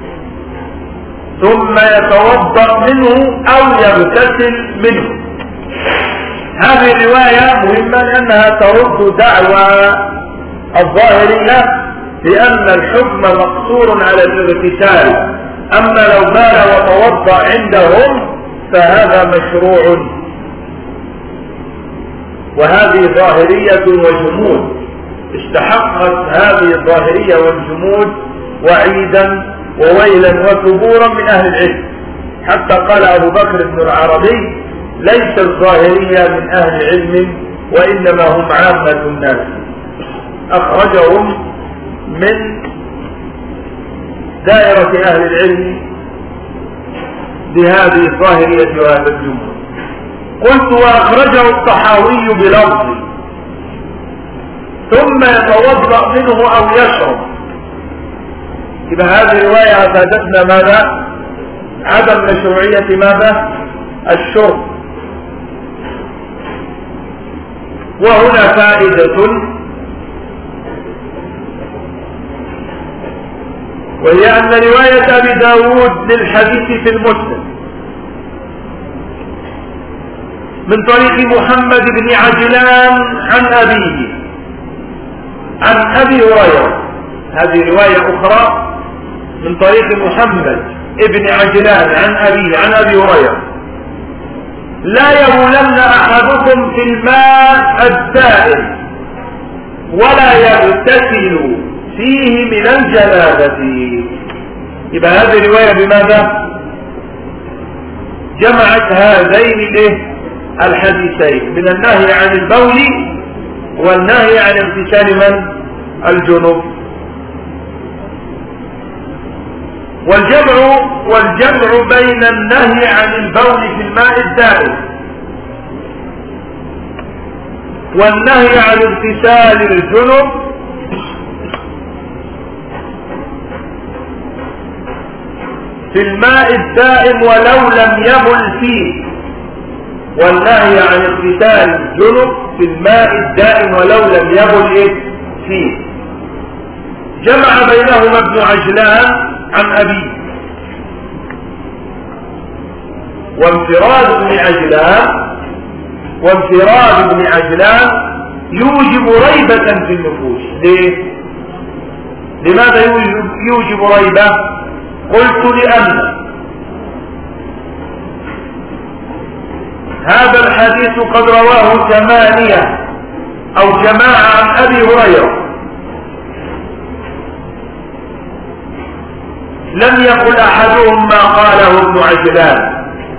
ثم يتوضأ منه أو يغتسل منه. هذه الرواية مهمة لأنها ترد دعوى الظاهرية بأن الحكم مقصور على الاغتسال، أما لو بال وتوضأ عندهم فهذا مشروع. وهذه ظاهرية وجمود استحقت هذه الظاهرية والجمود وعيدا وويلا وثبورا من أهل العلم، حتى قال أبو بكر بن العربي ليس الظاهرية من أهل علم وإنما هم عامة الناس. أخرجهم من دائرة أهل العلم بهذه الظاهرية وهذا الجمود. قلت وأخرجه الطحاوي بلفظ ثم يتوضأ منه أو يشرب. إذا هذه الرواية أفادتنا ماذا؟ عدم مشروعية ماذا؟ الشرب. وهنا فائدة وهي أن رواية أبي داود للحديث في المسلم من طريق محمد بن عجلان عن أبيه عن أبي هريرة. هذه رواية أخرى من طريق محمد ابن عجلان عن أبيه عن أبي هريرة: لا يبولن أحدكم في الماء الدائم ولا يغتسل فيه من الجنابة. يبقى هذه رواية بماذا؟ جمعت هذين الحديثين من النهي عن البول والنهي عن اغتسال من؟ الجنوب. والجمع والجمع بين النهي عن البول في الماء الدائم والنهي عن اغتسال الجنوب في الماء الدائم ولو لم يبل فيه، والنهي عن اغتسال الجنوب في الماء الدائم ولو لم يبل فيه. جمع بينهما ابن عجلان عن أبيه. وانفراد ابن عجلان وانفراد ابن عجلان يوجب ريبة في النفوس. ليه؟ لماذا يوجب, يوجب ريبة؟ قلت لأن هذا الحديث قد رواه ثمانية أو جماعة عن أبي هريرة، لم يقل أحدهم ما قاله ابن عجلان.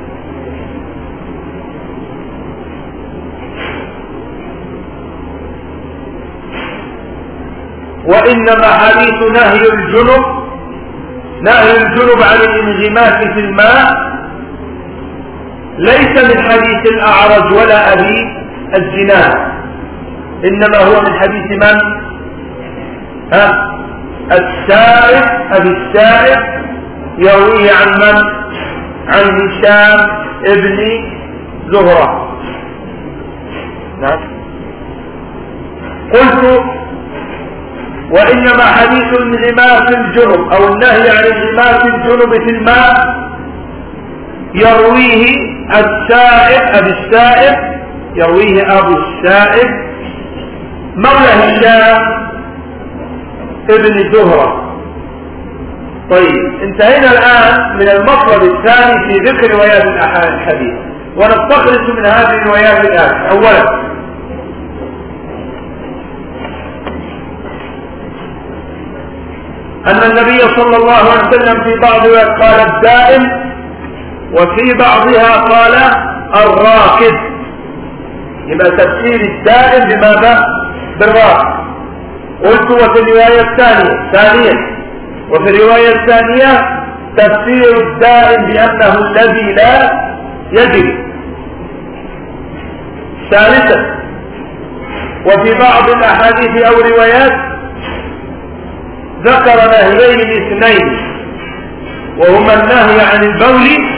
وإنما حديث نهي الجنب نهي الجنب عن الانغماس في الماء ليس من حديث الأعرج ولا أبي الزناد، إنما هو من حديث من؟ ها؟ السائب أبي السائب يرويه عن من؟ عن هشام ابن زهرة. نعم. قلت وإنما حديث الانغماس الجنب أو النهي عن انغماس الجنب في الماء يرويه السائب أبي السائب يرويه أبو السائب مولى هشام ابن زهرة. طيب، انتهينا الآن من المطلب الثاني في ذكر روايات الحديث، ونستخلص من هذه الروايات الآن. أولا، أن النبي صلى الله عليه وسلم في بعضها قال الدائم وفي بعضها قال الراكد. يبقى تفسير الدائم بماذا؟ بالراكد. قلت وفي الرواية الثانية ثانيا وفي الرواية الثانية تفسير الدائم بأنه الذي لا يجري. ثالثا، وفي بعض الأحاديث أو الروايات ذكر نهيين اثنين وهما النهي عن البول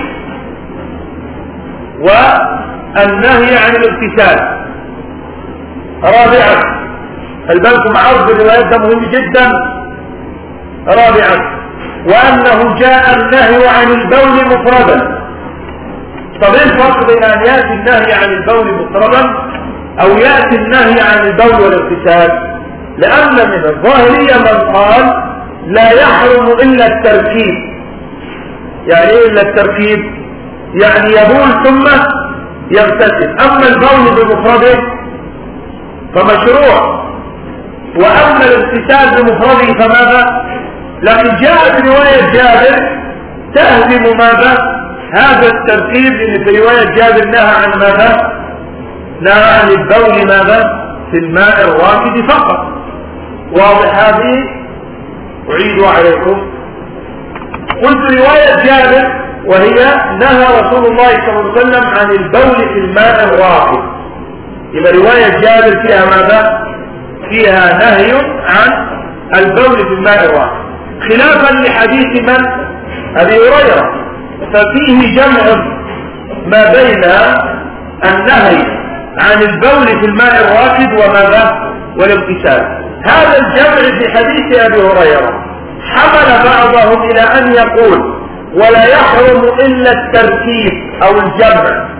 والنهي عن الاغتسال. رابعا، البلكم عرض الروايات ده مهم جدا. رابعا، وأنه جاء النهي عن البول مفردا. طب ايه الفرق بين أن يأتي النهي عن البول مفردا أو يأتي النهي عن البول والاغتسال؟ لأن من الظاهرية من قال لا يحرم إلا التركيب. يعني إيه إلا التركيب؟ يعني يبول ثم يغتسل. أما البول بمفرده فمشروع، وأما الاغتسال بمفرده فماذا؟ لكن جاءت رواية جابر تهدم ماذا؟ هذا التركيب، اللي في رواية جابر نهى عن ماذا؟ نهى عن البول ماذا؟ في الماء الراكد فقط. واضح هذه؟ أعيد عليكم. قلت رواية جابر وهي نهى رسول الله صلى الله عليه وسلم عن البول في الماء الراكد. يبقى رواية جابر فيها ماذا؟ فيها نهي عن البول في الماء الراكد، خلافا لحديث من؟ أبي هريرة، ففيه جمع ما بين النهي عن البول في الماء الراكد وماذا؟ والاغتسال. هذا الجمع في حديث أبي هريرة حمل بعضهم إلى أن يقول ولا يحرم إلا التركيب أو الجمع،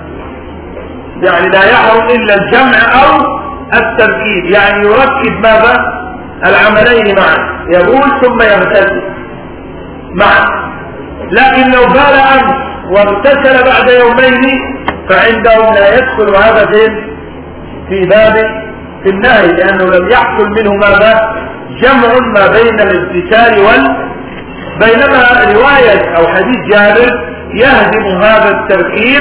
يعني لا يحرم إلا الجمع أو التركيب، يعني يركب ماذا؟ العملين معا، يقول ثم يغتسل معا. لكن لو بال أمس واغتسل بعد يومين فعندهم لا يدخل هذا في باب في النهي، لأنه لم يحصل منه ماذا؟ جمع ما بين الاغتسال وال بينما رواية أو حديث جابر يهدم هذا التركيب،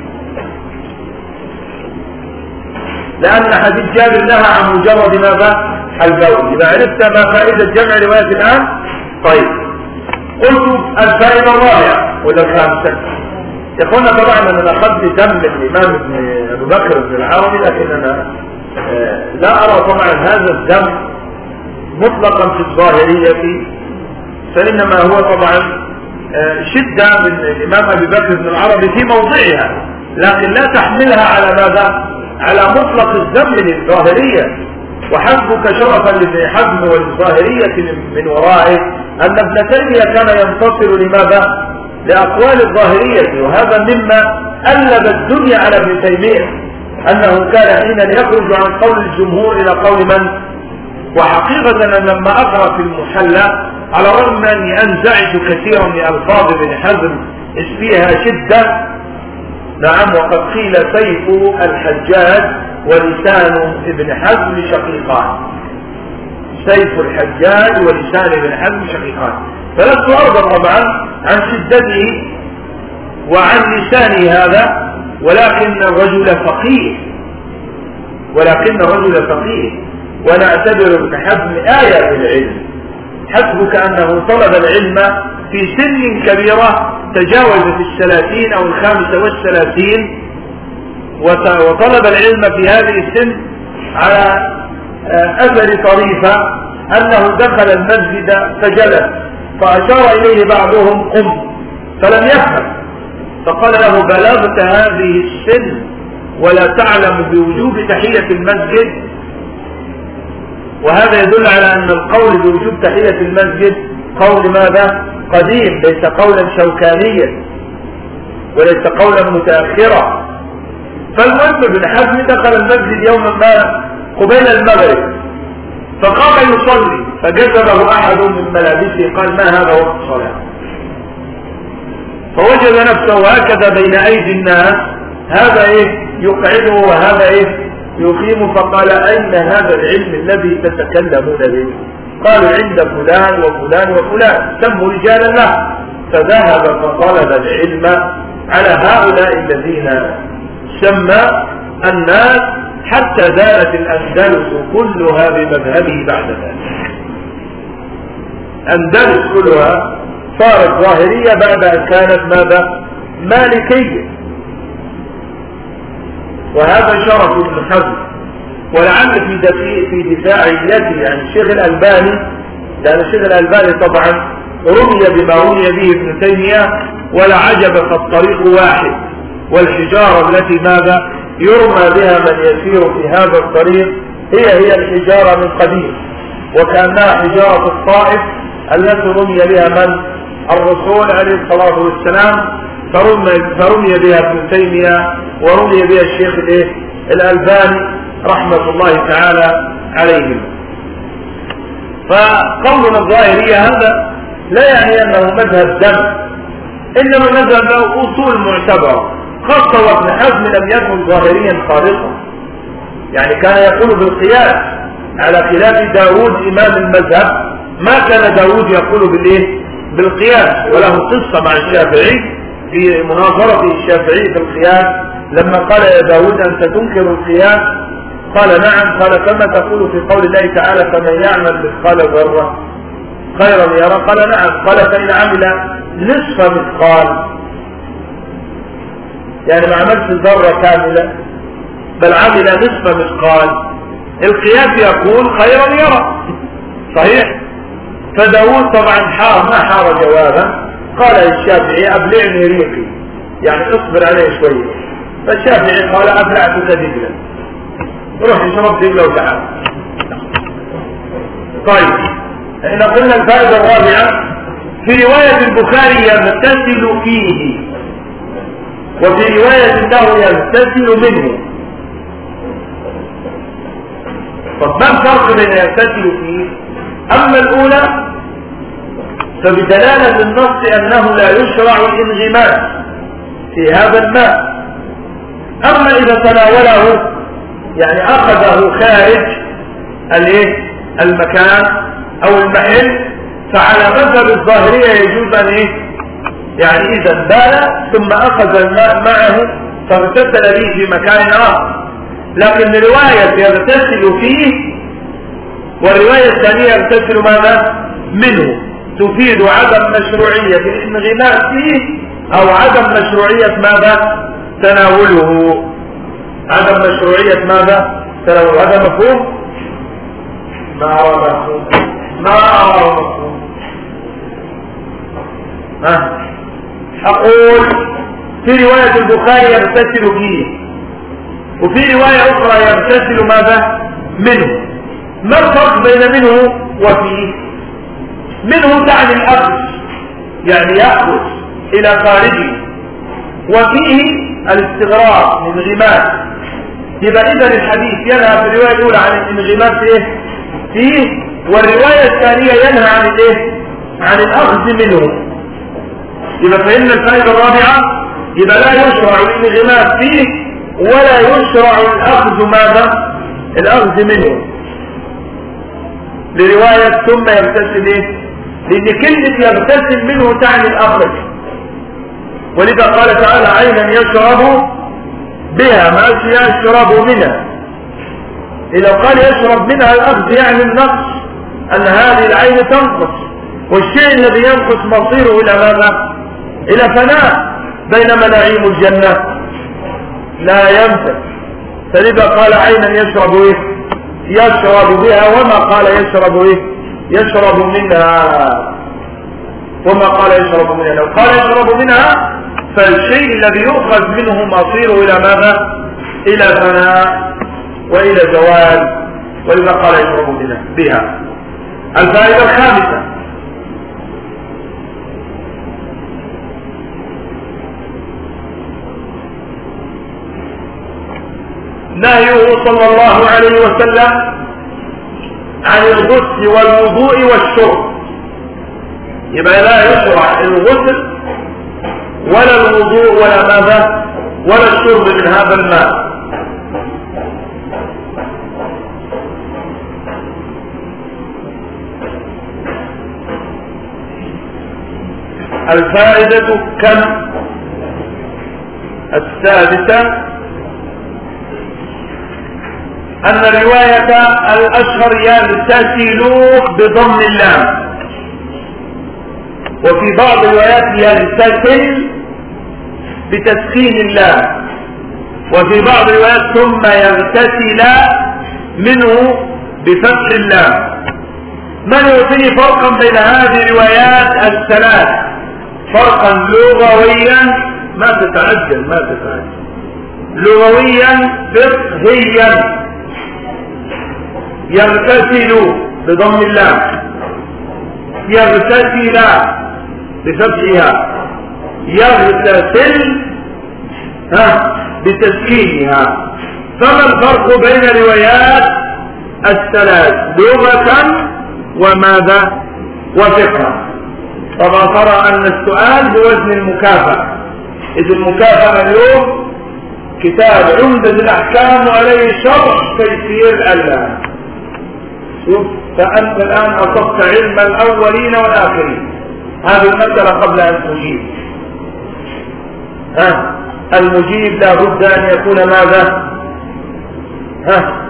لأن حديث جابر نهى عن مجرد ماذا؟ البول. إذا عرفت ما فائدة جمع رواية الآن. طيب، قلت الفائدة الرابعة ولا الخامسة يا اخوانا؟ طبعا انا اخذت دم الامام ابن ابو بكر بن العربي، لكن انا لا ارى طبعا هذا الدم مطلقا في الظاهرية، فانما هو طبعا شدة من الامام ابي بكر بن العربي في موضعها، لكن لا تحملها على ماذا؟ على مطلق الذم للظاهرية. وحسبك شرفا لابن حزم والظاهرية من ورائه ان ابن تيمية كان ينتصر لماذا؟ لأقوال الظاهرية، وهذا مما ألب الدنيا على ابن تيمية، أنه كان حينا يخرج عن قول الجمهور إلى قول من؟ وحقيقة أنا لما أقرأ في المحلى على الرغم من أني أنزعج كثيرا من ألفاظ ابن حزم فيها شدة، نعم، وقد قيل سيف الحجاج ولسان ابن حزم شقيقان، سيف الحجاج ولسان ابن حزم شقيقان، فلست أرضى طبعا عن شدته وعن لسانه هذا، ولكن الرجل فقيه، ولكن الرجل فقيه، وأنا أعتبر ابن حزم آية في العلم. حسبك أنه طلب العلم في سن كبيرة تجاوز في الثلاثين أو الخامسة والثلاثين، وطلب العلم في هذه السن على أثر طريفة أنه دخل المسجد فجلس فأشار إليه بعضهم قم، فلم يفهم، فقال له بلغت هذه السن ولا تعلم بوجوب تحية المسجد؟ وهذا يدل على أن القول بوجوب تحية المسجد قول ماذا؟ قديم، ليس قولا شوكانيا وليس قولا متأخرا. فالمهم ابن حزم دخل المسجد يوما ما قبيل المغرب فقام يصلي، فجذبه أحد من ملابسه قال ما هذا وقت صلاة؟ فوجد نفسه هكذا بين أيدي الناس، هذا إيه يقعده وهذا إيه يقيم، فقال أين هذا العلم الذي تتكلمون به؟ قالوا عند فلان وفلان وفلان، سموا رجالا له، فذهب فطلب العلم على هؤلاء الذين سمى الناس حتى زالت الأندلس كلها بمذهبه بعد ذلك. أندلس كلها صارت ظاهرية بعد أن كانت ماذا؟ مالكية. وهذا شرف ابن حزم، ولعل في في دفاعيته عن الشيخ الألباني، لأن الشيخ الألباني طبعا رمي بما رمي به ابن تيمية، ولا عجب فالطريق واحد، والحجارة التي ماذا يرمى بها من يسير في هذا الطريق هي هي الحجارة من قديم، وكأنها حجارة الطائف التي رمي بها من؟ الرسول عليه الصلاة والسلام، فرمي, فرمي بها ابن تيمية ورمي بها الشيخ الألباني رحمة الله تعالى عليهم. فقولنا الظاهرية هذا لا يعني أنه مذهب دم، إنما مذهب له أصول معتبرة، خاصة وابن حزم لم يكن ظاهريا خالصا، يعني كان يقول بالقياس على خلاف داود إمام المذهب، ما كان داود يقول بالإيه؟ بالقياس. وله قصة مع الشافعي في مناظرة الشافعي في القياس لما قال يا داود أنت تنكر القياس؟ قال نعم. قال كما تقول في قول الله تعالى فمن يعمل مثقال ذرة خيرا يرى؟ قال نعم. قال فإن عمل نصف مثقال، يعني ما عملش ذرة كاملة بل عمل نصف مثقال، القياس يقول خيرا يرى، صحيح؟ فداود طبعا حار ما حار جوابا، قال الشافعي أبلعني ريقي، يعني اصبر عليه شوية. فالشافعي قال أبلعتك دجلا، روح اشرب دجلة وتعال. طيب احنا قلنا الفائدة الرابعة في رواية البخاري يغتسل فيه، وفي رواية انه يغتسل منه. طب ما الفرق بين يغتسل فيه أما الأولى فبدلالة النص أنه لا يشرع الانغماس في هذا الماء. أما إذا تناوله يعني أخذه خارج المكان أو المحل فعلى مذهب الظاهرية يجوز أن إيه؟ يعني إذا بال ثم أخذ الماء معه فاغتسل به في مكان آخر. لكن رواية يغتسل فيه والرواية الثانية يغتسل ماذا منه تفيد عدم مشروعية الانغماس فيه أو عدم مشروعية ماذا تناوله. عدم مشروعية ماذا تناوله. هذا مفهوم؟ ما هو مفهوم؟ ما هو مفهوم؟ ها أقول في رواية البخاري يغتسل فيه وفي رواية أخرى يغتسل ماذا منه. ما الفرق بين منه وفيه؟ منه تعني الأخذ يعني يأخذ إلى خارجه، وفيه الاستغراق من غماس. يبقى إذا الحديث ينهى في الرواية الأولى عن الانغماس إيه؟ فيه، والرواية الثانية ينهى عن الإيه؟ عن الأخذ منه. يبقى فإن الفائدة الرابعة يبقى لا يشرع الانغماس فيه ولا يشرع الأخذ ماذا؟ الأخذ منه. لرواية ثم يغتسل إيه؟ لأن كلمة يغتسل منه تعني الأخذ، ولذا قال تعالى عينا يشرب بها ما يشرب منها. إذا قال يشرب منها الأخذ يعني النقص، أن هذه العين تنقص، والشيء الذي ينقص مصيره إلى ماذا؟ إلى فناء، بينما نعيم الجنة لا ينفد. فلذا قال عينا يشرب إيه؟ يشرب بها، وما قال يشرب إيه؟ يشرب منها، وما قال يشرب منها. لو قال يشرب منها فالشيء الذي يؤخذ منه مصيره إلى ماذا؟ إلى فناء وإلى زوال، ولذا قال يشرب منها بها. الفائدة الخامسة نهيه صلى الله عليه وسلم عن الغسل والوضوء والشرب. يبقى لا يشرع الغسل ولا الوضوء ولا ماذا ولا الشرب من هذا الماء. الفائدة كم؟ السادسة أن الرواية الأشهر يغتسل بضم اللام، وفي بعض الروايات يغتسل بتسكين اللام، وفي بعض الروايات ثم يغتسل منه بفتح اللام. من يعطيني فرقا بين هذه الروايات الثلاث فرقا لغويا؟ ما تتعجل ما تتعجل لغويا فقهيا. يغتسل بضم اللام، يغتسل بفتحها، يغتسل ها بتسكينها. فما الفرق بين الروايات الثلاث لغة وماذا وفقها؟ طبعا ترى أن السؤال بوزن المكافأة، إذ المكافأة اليوم كتاب عمدة الأحكام وعليه شرح تيسير الآن. شوف، فأنت الآن أصبت علم الأولين والآخرين. هذه المسألة قبل أن تجيب. ها المجيب لا بد أن يكون ماذا؟ ها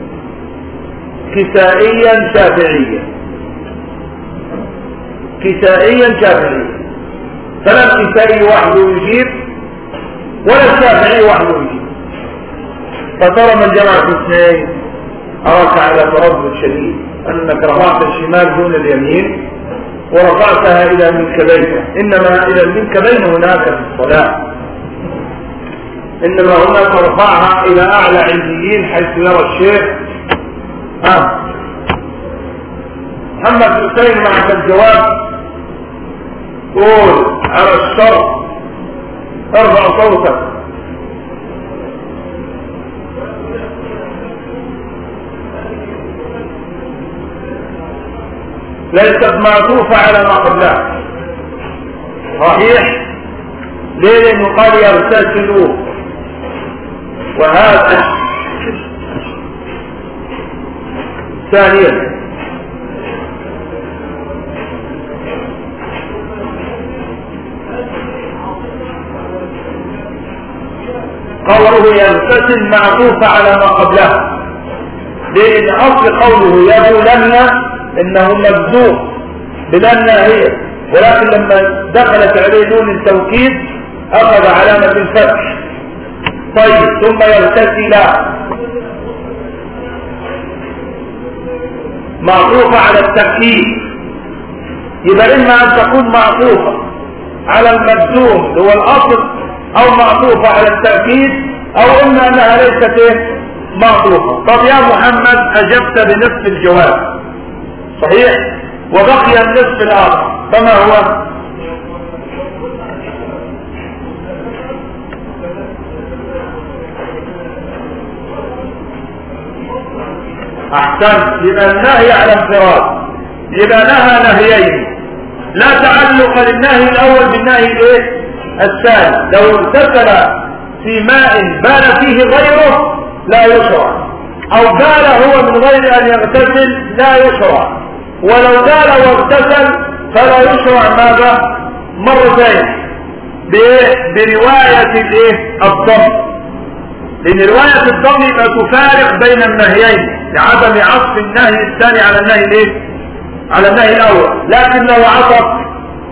كسائيا شافعيا، كسائيا شافعيا. فلا الكسائي وحده يجيب ولا الشافعي وحده يجيب. فترى من جمع الاثنين أراك على تردد شديد، أنك رفعت الشمال دون اليمين ورفعتها إلى المنكبين. إنما إلى المنكبين هناك في الصلاة، إنما هناك رفعها إلى أعلى عليين حيث يرى الشيخ. ها محمد حسين معك الجواب. قول على الشرط، ارفع صوتك. ليست معطوفة على ما قبلها. صحيح؟ ليه؟ لأنه قال يغتسلوا، وهذا ثانيا قوله يغتسل معطوفة على ما قبلها، لأن أصل قوله يبولن إنه مبذوق بلن هي، ولكن لما دخلت عليه نون التوكيد أخذ علامة الفتح. طيب ثم يغتسل معطوفة على التأكيد، يبقى إما أن تكون معطوفة على المبذوق هو الأصل، أو معطوفة على التأكيد، أو إما أنها ليست معطوفة. طب يا محمد أجبت بنصف الجواب صحيح، وبقي النصف الآخر، فما هو؟ أحسن، يبقى النهي على انفراد، يبقى نهى نهيين، لا تعلق للنهي الأول بالنهي الايه؟ الثاني. لو اغتسل في ماء بال فيه غيره لا يشرع، أو بال هو من غير أن يغتسل لا يشرع، ولو بال واغتسل فلا يشرع ماذا؟ مرتين برواية الايه؟ الضم، لأن رواية الضم يبقى تفارق بين النهيين لعدم عطف النهي الثاني على النهي الايه؟ على النهي الأول. لكن لو عطف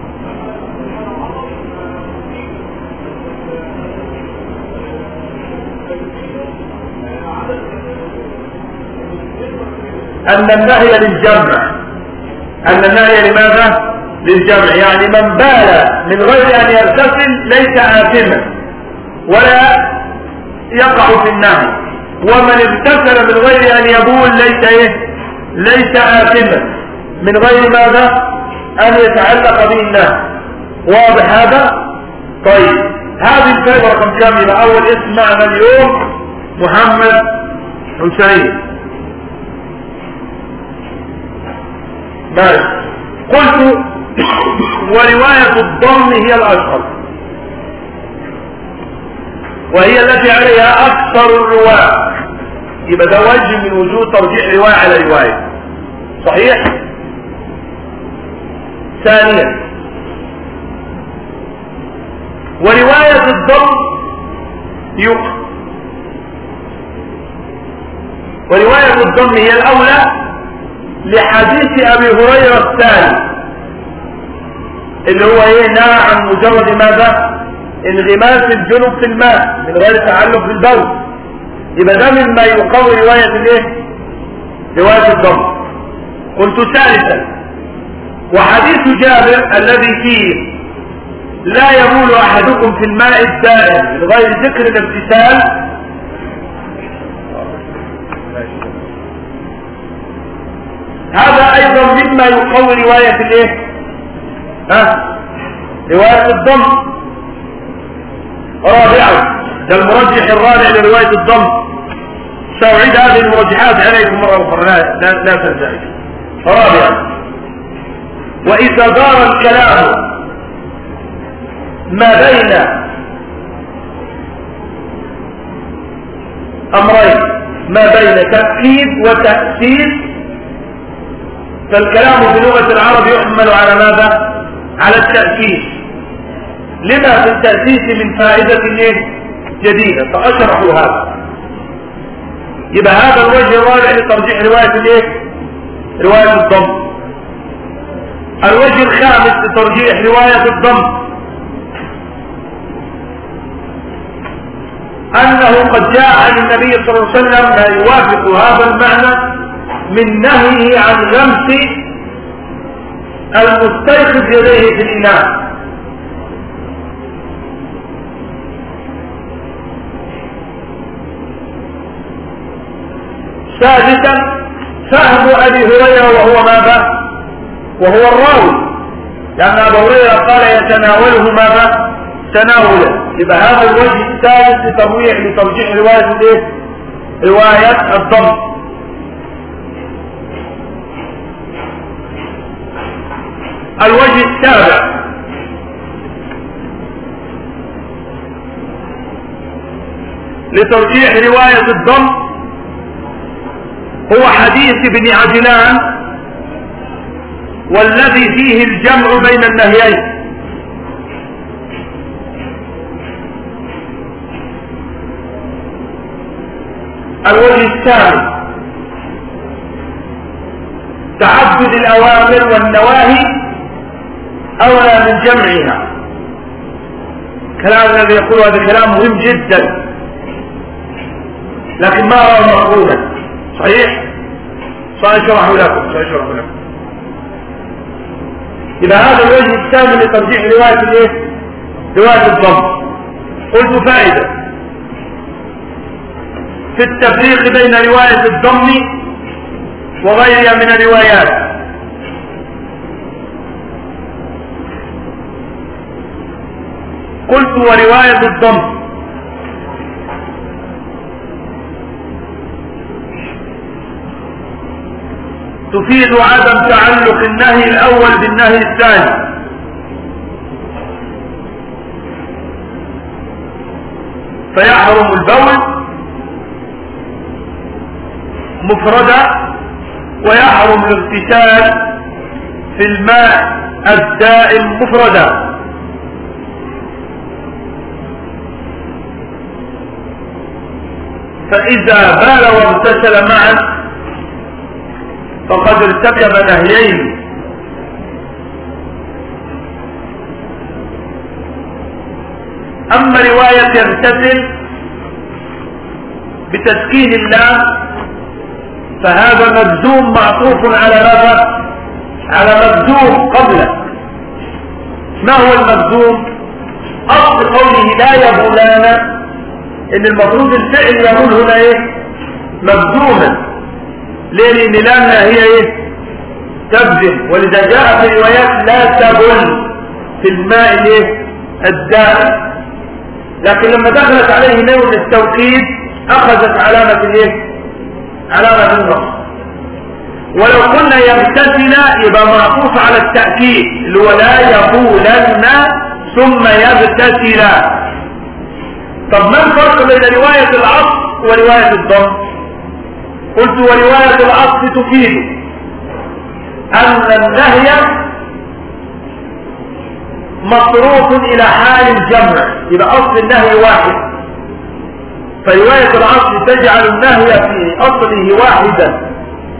أن النهي للجمع، أن النهي لماذا؟ للجمع، يعني من بال من غير أن يغتسل ليس آثما ولا يقع في النهي، ومن اغتسل من غير أن يبول ليس إيه؟ ليس آثما من غير ماذا؟ أن يتعلق به النهي. واضح هذا؟ طيب هذه الفائدة رقم كام؟ يبقى أول اسم معنا اليوم محمد حسين. بس قلت ورواية الضم هي الأشهر، وهي التي عليها أكثر الرواة، يبقى ده وجه من وجوه ترجيح رواية على رواية. صحيح؟ ثانيا ورواية الضم يق ورواية الضم هي الأولى لحديث أبي هريرة الثاني اللي هو ايه؟ نهى عن مجرد ماذا؟ انغماس الجنب في الماء من غير تعلق بالبول، يبقى ده مما يقوي رواية الايه؟ رواية الضم. قلت ثالثا وحديث جابر الذي فيه لا يبول احدكم في الماء الدائم من غير ذكر الاغتسال، هذا ايضا مما يقوي رواية الايه؟ ها؟ رواية الضم. رابعا ده المرجح الرابع لرواية الضم، سأعيد هذه المرجحات عليكم مرة أخرى لا, لا, لا تنسى. رابعا وإذا دار الكلام ما بين أمرين، ما بين تأكيد وتأسيس، فالكلام بلغة العرب يحمل على ماذا؟ على التأسيس، لما في التأسيس من فائدة جديدة فأشرح هذا. يبقى هذا الوجه الرابع لترجيح رواية الايه؟ رواية الضم. الوجه الخامس لترجيح رواية الضم أنه قد جاء عن النبي صلى الله عليه وسلم ما يوافق هذا المعنى من نهيه عن غمس المستيقظ يديه في الإناء. سادسا فهم أبي هريرة وهو ماذا؟ وهو الراوي، لأن أبا هريرة قال يتناوله ماذا؟ تناوله. يبقى هذا الوجه الثالث لترويح لترجيح رواية الايه؟ رواية الضم. الوجه السابع لترجيح رواية الضم هو حديث ابن عجلان والذي فيه الجمع بين النهيين. الوجه الثاني تعدد الأوامر والنواهي أولى من جمعها. كلام الذي يقول هذا كلام مهم جدا لكن ما رأى مفهوما صحيح؟ سأشرح لكم سأشرح لكم إذا هذا الوجه الثاني لترجيح رواية الايه؟ رواية الضم. قلت فائدة في التفريق بين رواية الضم وغيرها من الروايات. قلت ورواية الضم تفيد عدم تعلق النهي الأول بالنهي الثاني، فيحرم البول مفردا ويحرم الاغتسال في الماء الدائم مفردا. فإذا بال واغتسل معا فقد ارتكب نهيين. أما رواية يغتسل بتسكين اللام فهذا مجزوم معطوف على ماذا؟ على مجزوم قبله. ما هو المجزوم؟ أصل قوله لا يبولان إن المفروض الفعل يقول هنا إيه؟ مجزوما. ليه؟ لأن لامنا هي إيه؟ تبذل، ولذا جاء في روايات لا تبل في الماء إيه؟ الدائم. لكن لما دخلت عليه نون التوكيد أخذت علامة الإيه؟ علامة النص. ولو قلنا يغتسل يبقى معطوف على التأكيد اللي هو لا يبولن ثم يغتسل. طب ما الفرق بين رواية العطف ورواية الضم؟ قلت ورواية العطف تفيد أن النهي مصروف إلى حال الجمع، يبقى أصل النهي واحد، فرواية العطف تجعل النهي في أصله واحدا،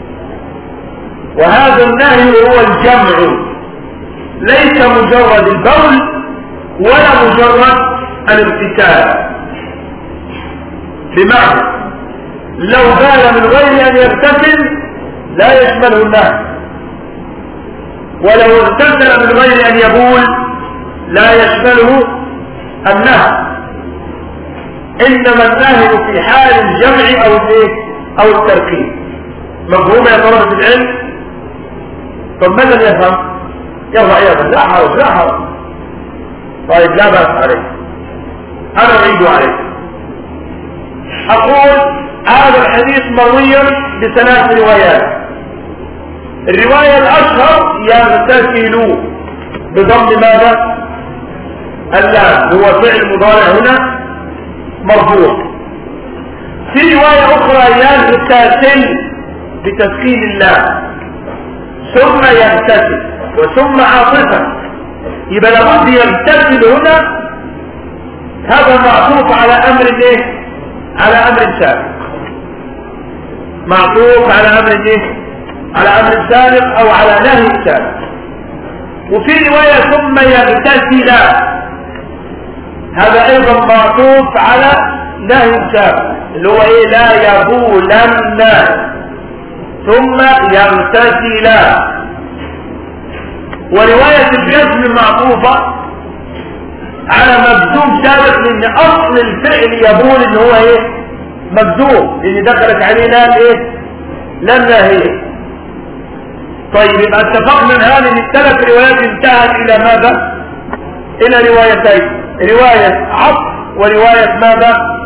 وهذا النهي هو الجمع ليس مجرد البول ولا مجرد الاغتسال. بمعنى لو بال من غير أن يغتسل لا يشمله النهي، ولو اغتسل من غير أن يبول لا يشمله النهي، إنما النهي في حال الجمع أو أو التركيب. مفهوم يا طلبة العلم؟ طب ماذا يفهم؟ يرفع يده لا حرج لا حرج. طيب لا بأس عليه، أنا أعيد عليه. أقول هذا الحديث مروي بثلاث روايات. الرواية الأشهر يغتسل بضم ماذا؟ اللام، هو فعل مضارع هنا مرفوع. في رواية أخرى يغتسل بتسكين اللام ثم يغتسل وثم عاطفة، يبقى لابد يغتسل هنا، هذا معطوف على أمر ايه؟ على أمر سابق، معطوف على أمر ايه؟ على أمر سابق أو على نهي سابق. وفي رواية ثم يغتسل، هذا أيضا معطوف على نهي سابق اللي هو إيه؟ لا يبولن ثم يغتسل. ورواية الجزم معطوفة على مجزوم سابق، لأن أصل الفعل يبول إن هو إيه؟ مجزوم، لأن دخلت عليه لام إيه؟ لام ناهية. طيب يبقى اتفقنا الآن إن الثلاث روايات انتهت إلى ماذا؟ إلى روايتين، رواية عطف ورواية ماذا؟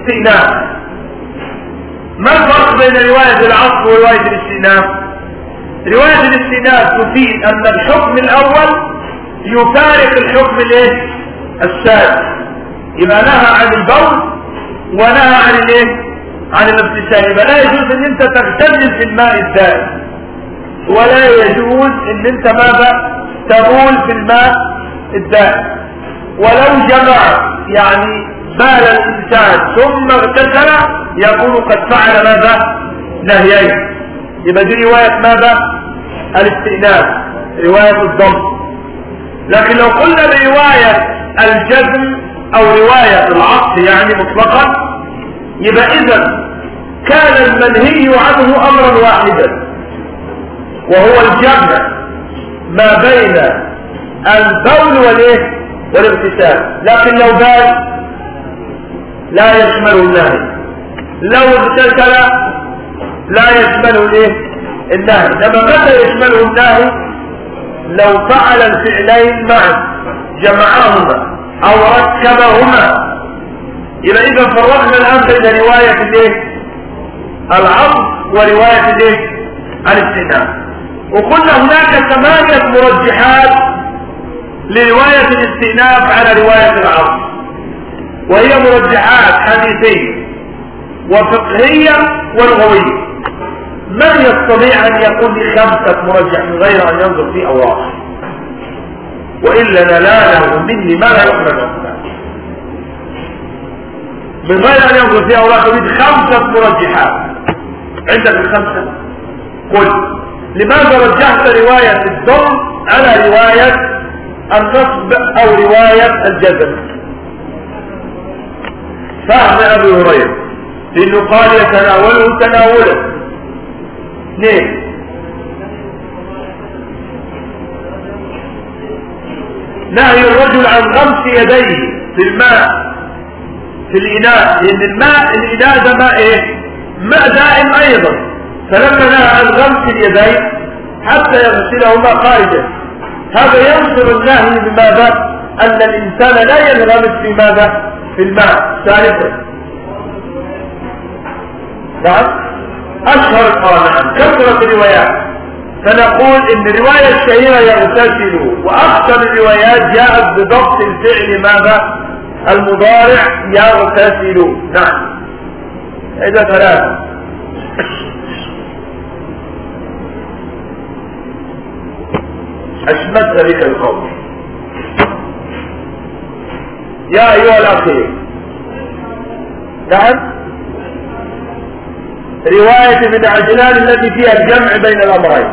استئناف. ما الفرق بين رواية العطف ورواية الاستئناف؟ رواية الاستئناف تفيد أن الحكم الأول يفارق الحكم الايه الثاني، يبقى نهى عن البول ونهى عن الايه عن الاغتسال، يبقى لا يجوز ان انت تغتسل في الماء الدائم، ولا يجوز ان انت ماذا تبول في الماء الدائم. ولو جمع يعني بال الانسان ثم اغتسل يكون قد فعل ماذا نهيين، يبقى دي رواية ماذا الاستئناف، رواية الضم. لكن لو قلنا برواية الجزم او رواية العطف يعني مطلقا، يبقى اذا كان المنهي عنه امرا واحدا وهو الجمع ما بين البول والايه والاغتسال، لكن لو بال لا يشمله النهي، لو اغتسل لا يشمله الايه النهي. لما متى يشمله النهي؟ لو فعل الفعلين معا جمعهما او ركبهما. يبقى اذا فرقنا الان بين رواية الايه العطف ورواية الايه الاستئناف، وقلنا هناك ثمانية مرجحات لرواية الاستئناف على رواية العطف، وهي مرجحات حديثية وفقهية ولغوية. من يستطيع ان يقول لي خمسة مرجح من غير ان ينظر في اوراق؟ وإلا نلاله مني ما لا يحمل من غير أن ينظر في أوراق خمسة مرجحات. عندك الخمسة؟ قل لماذا رجحت رواية الضم على رواية النصب أو رواية الجزم؟ فهم أبي هريرة لأنه قال يتناوله تناولا. اثنين، نهي الرجل عن غمس يديه في الماء في الإناء، لأن الماء الإناء ده ماء إيه؟ ماء دائم أيضا، فلما نهى عن غمس اليدين حتى يغسلهما خارجا، هذا ينصر النهي بماذا؟ أن الإنسان لا ينغمس في ماذا؟ في الماء. ثالثا، نعم أشهر القرآن كثرة الروايات، فنقول ان الرواية الشهيرة يغتسل، واكثر الروايات جاءت بضبط الفعل ماذا؟ المضارع يغتسل. نعم. اذا ثلاثة، اشمت بك القول يا ايها الاخير. نعم. رواية ابن عجلان التي فيها الجمع بين الامرين.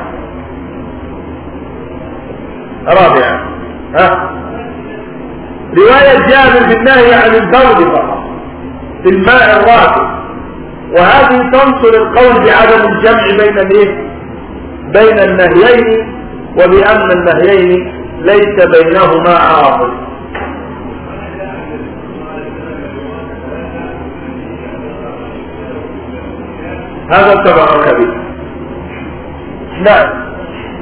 رابعا، ها رواية جابر في النهي عن البول فقط في الماء الراكد، وهذه تنصر القول بعدم الجمع بين الايه؟ بين النهيين، وبأن النهيين ليس بينهما عارض. هذا الطبق الكبير. نعم.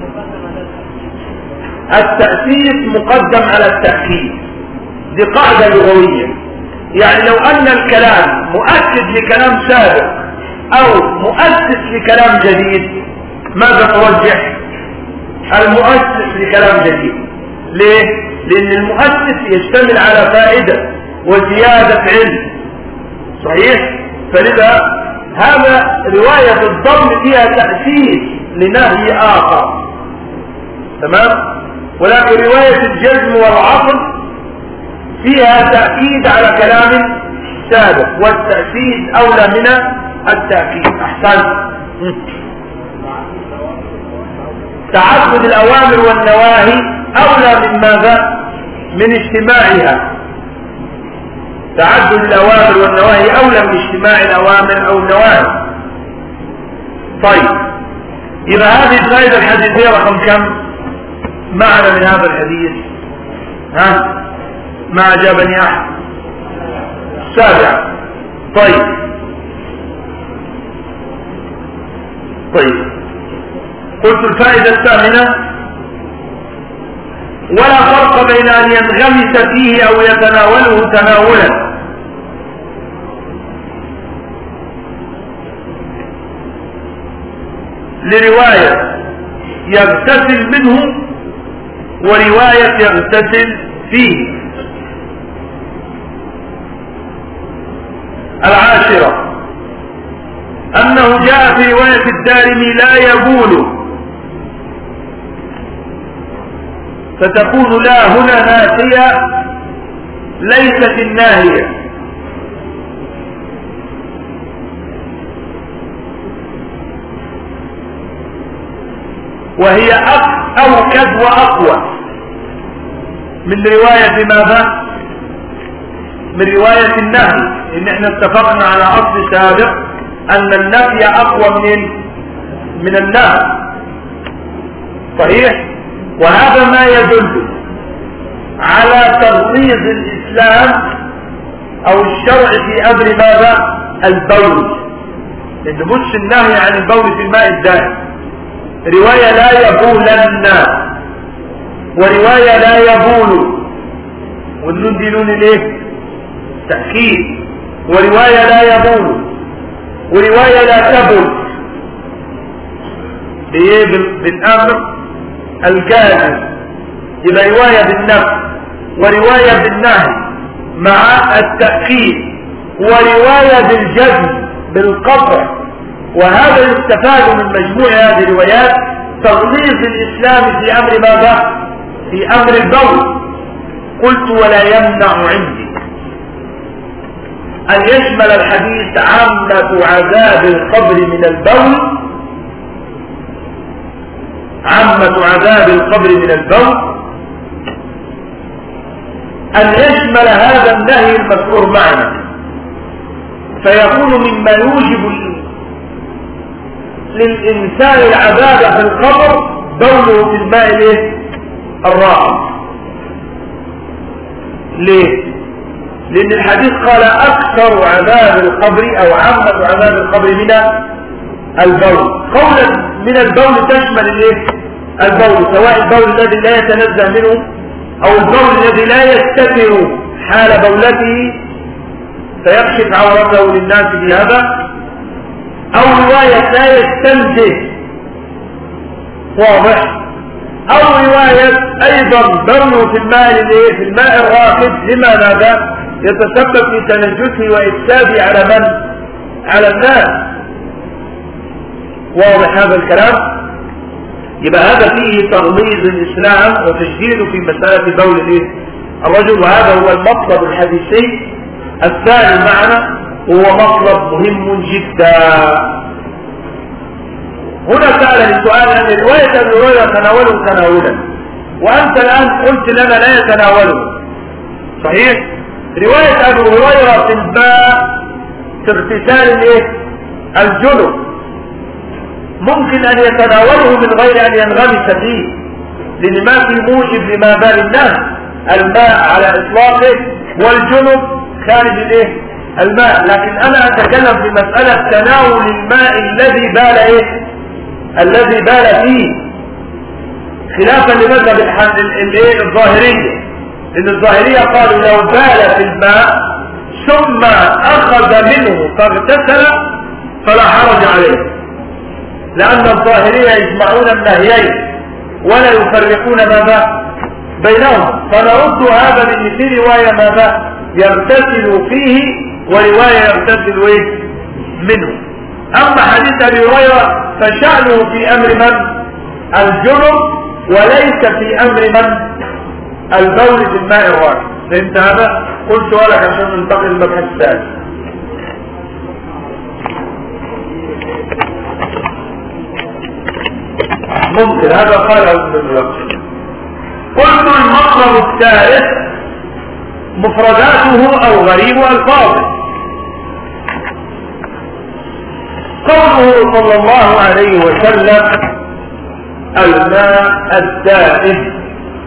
التأسيس مقدم على التأكيد، دي قاعدة لغوية، يعني لو أن الكلام مؤكد لكلام سابق أو مؤسس لكلام جديد، ماذا ترجح؟ المؤسس لكلام جديد. ليه؟ لأن المؤسس يشتمل على فائدة وزيادة علم، صحيح؟ فلذا هذا رواية الضم فيها تأسيس لنهي آخر، تمام؟ ولكن رواية الجزم والعطف فيها تأكيد على كلام سابق، والتأكيد أولى من التأكيد. أحسن. تعدد الأوامر والنواهي أولى من ماذا؟ من اجتماعها. تعدد الأوامر والنواهي أولى من اجتماع الأوامر أو النواهي. طيب، إذا هذه الفائدة الحديثية رقم كم معنا من هذا الحديث؟ ها؟ ما أجابني أحد. سابع. طيب طيب قلت الفائدة الثامنة: ولا فرق بين أن ينغمس فيه أو يتناوله تناولا. لرواية يغتسل منه ورواية يغتسل فيه. العاشرة أنه جاء في رواية الدارمي لا يبول، فتكون لا هنا نافية ليست الناهية، وهي أوكد وأقوى من رواية ماذا؟ من رواية النهي، إن احنا اتفقنا على أصل سابق أن النفي أقوى من من النهي، صحيح؟ وهذا ما يدل على تغليظ الإسلام أو الشرع في أمر ماذا؟ البول، لأن مش النهي عن البول في الماء الدائم، رواية لا يبولن ورواية لا يبول، والنون دي نون الايه؟ تأكيد. ورواية لا يبول ورواية لا تبل، بايه؟ بالامر الجازم، يبقى رواية بالنفي ورواية بالنهي مع التأكيد ورواية بالجزم بالقطع. وهذا يستفاد من مجموع هذه الروايات تغليظ الإسلام في أمر ماذا؟ في أمر البول. قلت ولا يمنع عندي أن يشمل الحديث عامة عذاب القبر من البول، عامة عذاب القبر من البول، أن يشمل هذا النهي المذكور معنا، فيكون مما يوجب للإنسان العذاب في القبر بوله في الماء ليه؟ الراحل. ليه؟ لأن الحديث قال أكثر عذاب القبر أو عامة عذاب القبر من البول. قولا من البول تشمل الايه؟ البول، سواء البول الذي لا يتنزه منه أو البول الذي لا يستتر حال بولته فيكشف عورته للناس بهذا، أو رواية لا يستنزه، واضح؟ أو رواية أيضا بوله في الماء في الماء الراكد، لما ماذا؟ يتسبب في تنجسه وإفساده على من؟ على الناس. واضح هذا الكلام؟ يبقى هذا فيه تغليظ الإسلام وتشديده في مسألة بول الرجل، وهذا هو المطلب الحديثي الثاني معنا، وهو مطلب مهم جدا. هنا سأل السؤال أن رواية أبي هريرة تناوله تناولا، وأنت الآن قلت لنا لا يتناوله، صحيح؟ رواية أبي هريرة في الماء في اغتسال الايه؟ الجنب ممكن أن يتناوله من غير أن ينغمس فيه، لأن ما في موجب لما بال النهي، الماء على إطلاقه والجنب خارج الايه؟ الماء. لكن أنا أتكلم في مسألة تناول الماء الذي بال ايه؟ الذي بال فيه، خلافا لمذهب الايه؟ الظاهرية، لأن الظاهرية قالوا لو بال في الماء ثم أخذ منه فاغتسل فلا حرج عليه، لأن الظاهرية يجمعون النهيين ولا يفرقون ماذا بينهم. فنرد هذا من في رواية ماذا يغتسل فيه ورواية يغتسل إيه؟ منه. أما حديث أبي هريرة فشأنه في أمر من؟ الجنب، وليس في أمر من؟ البول في الماء الراكد. فهمت هذا؟ قلت ولك عشان ننتقل للمبحث الثاني. ممكن هذا قاله ابن الوقت. قلت المطلب الثالث مفرداته أو غريب ألفاظه. قوله صلى الله عليه وسلم الماء الدائم.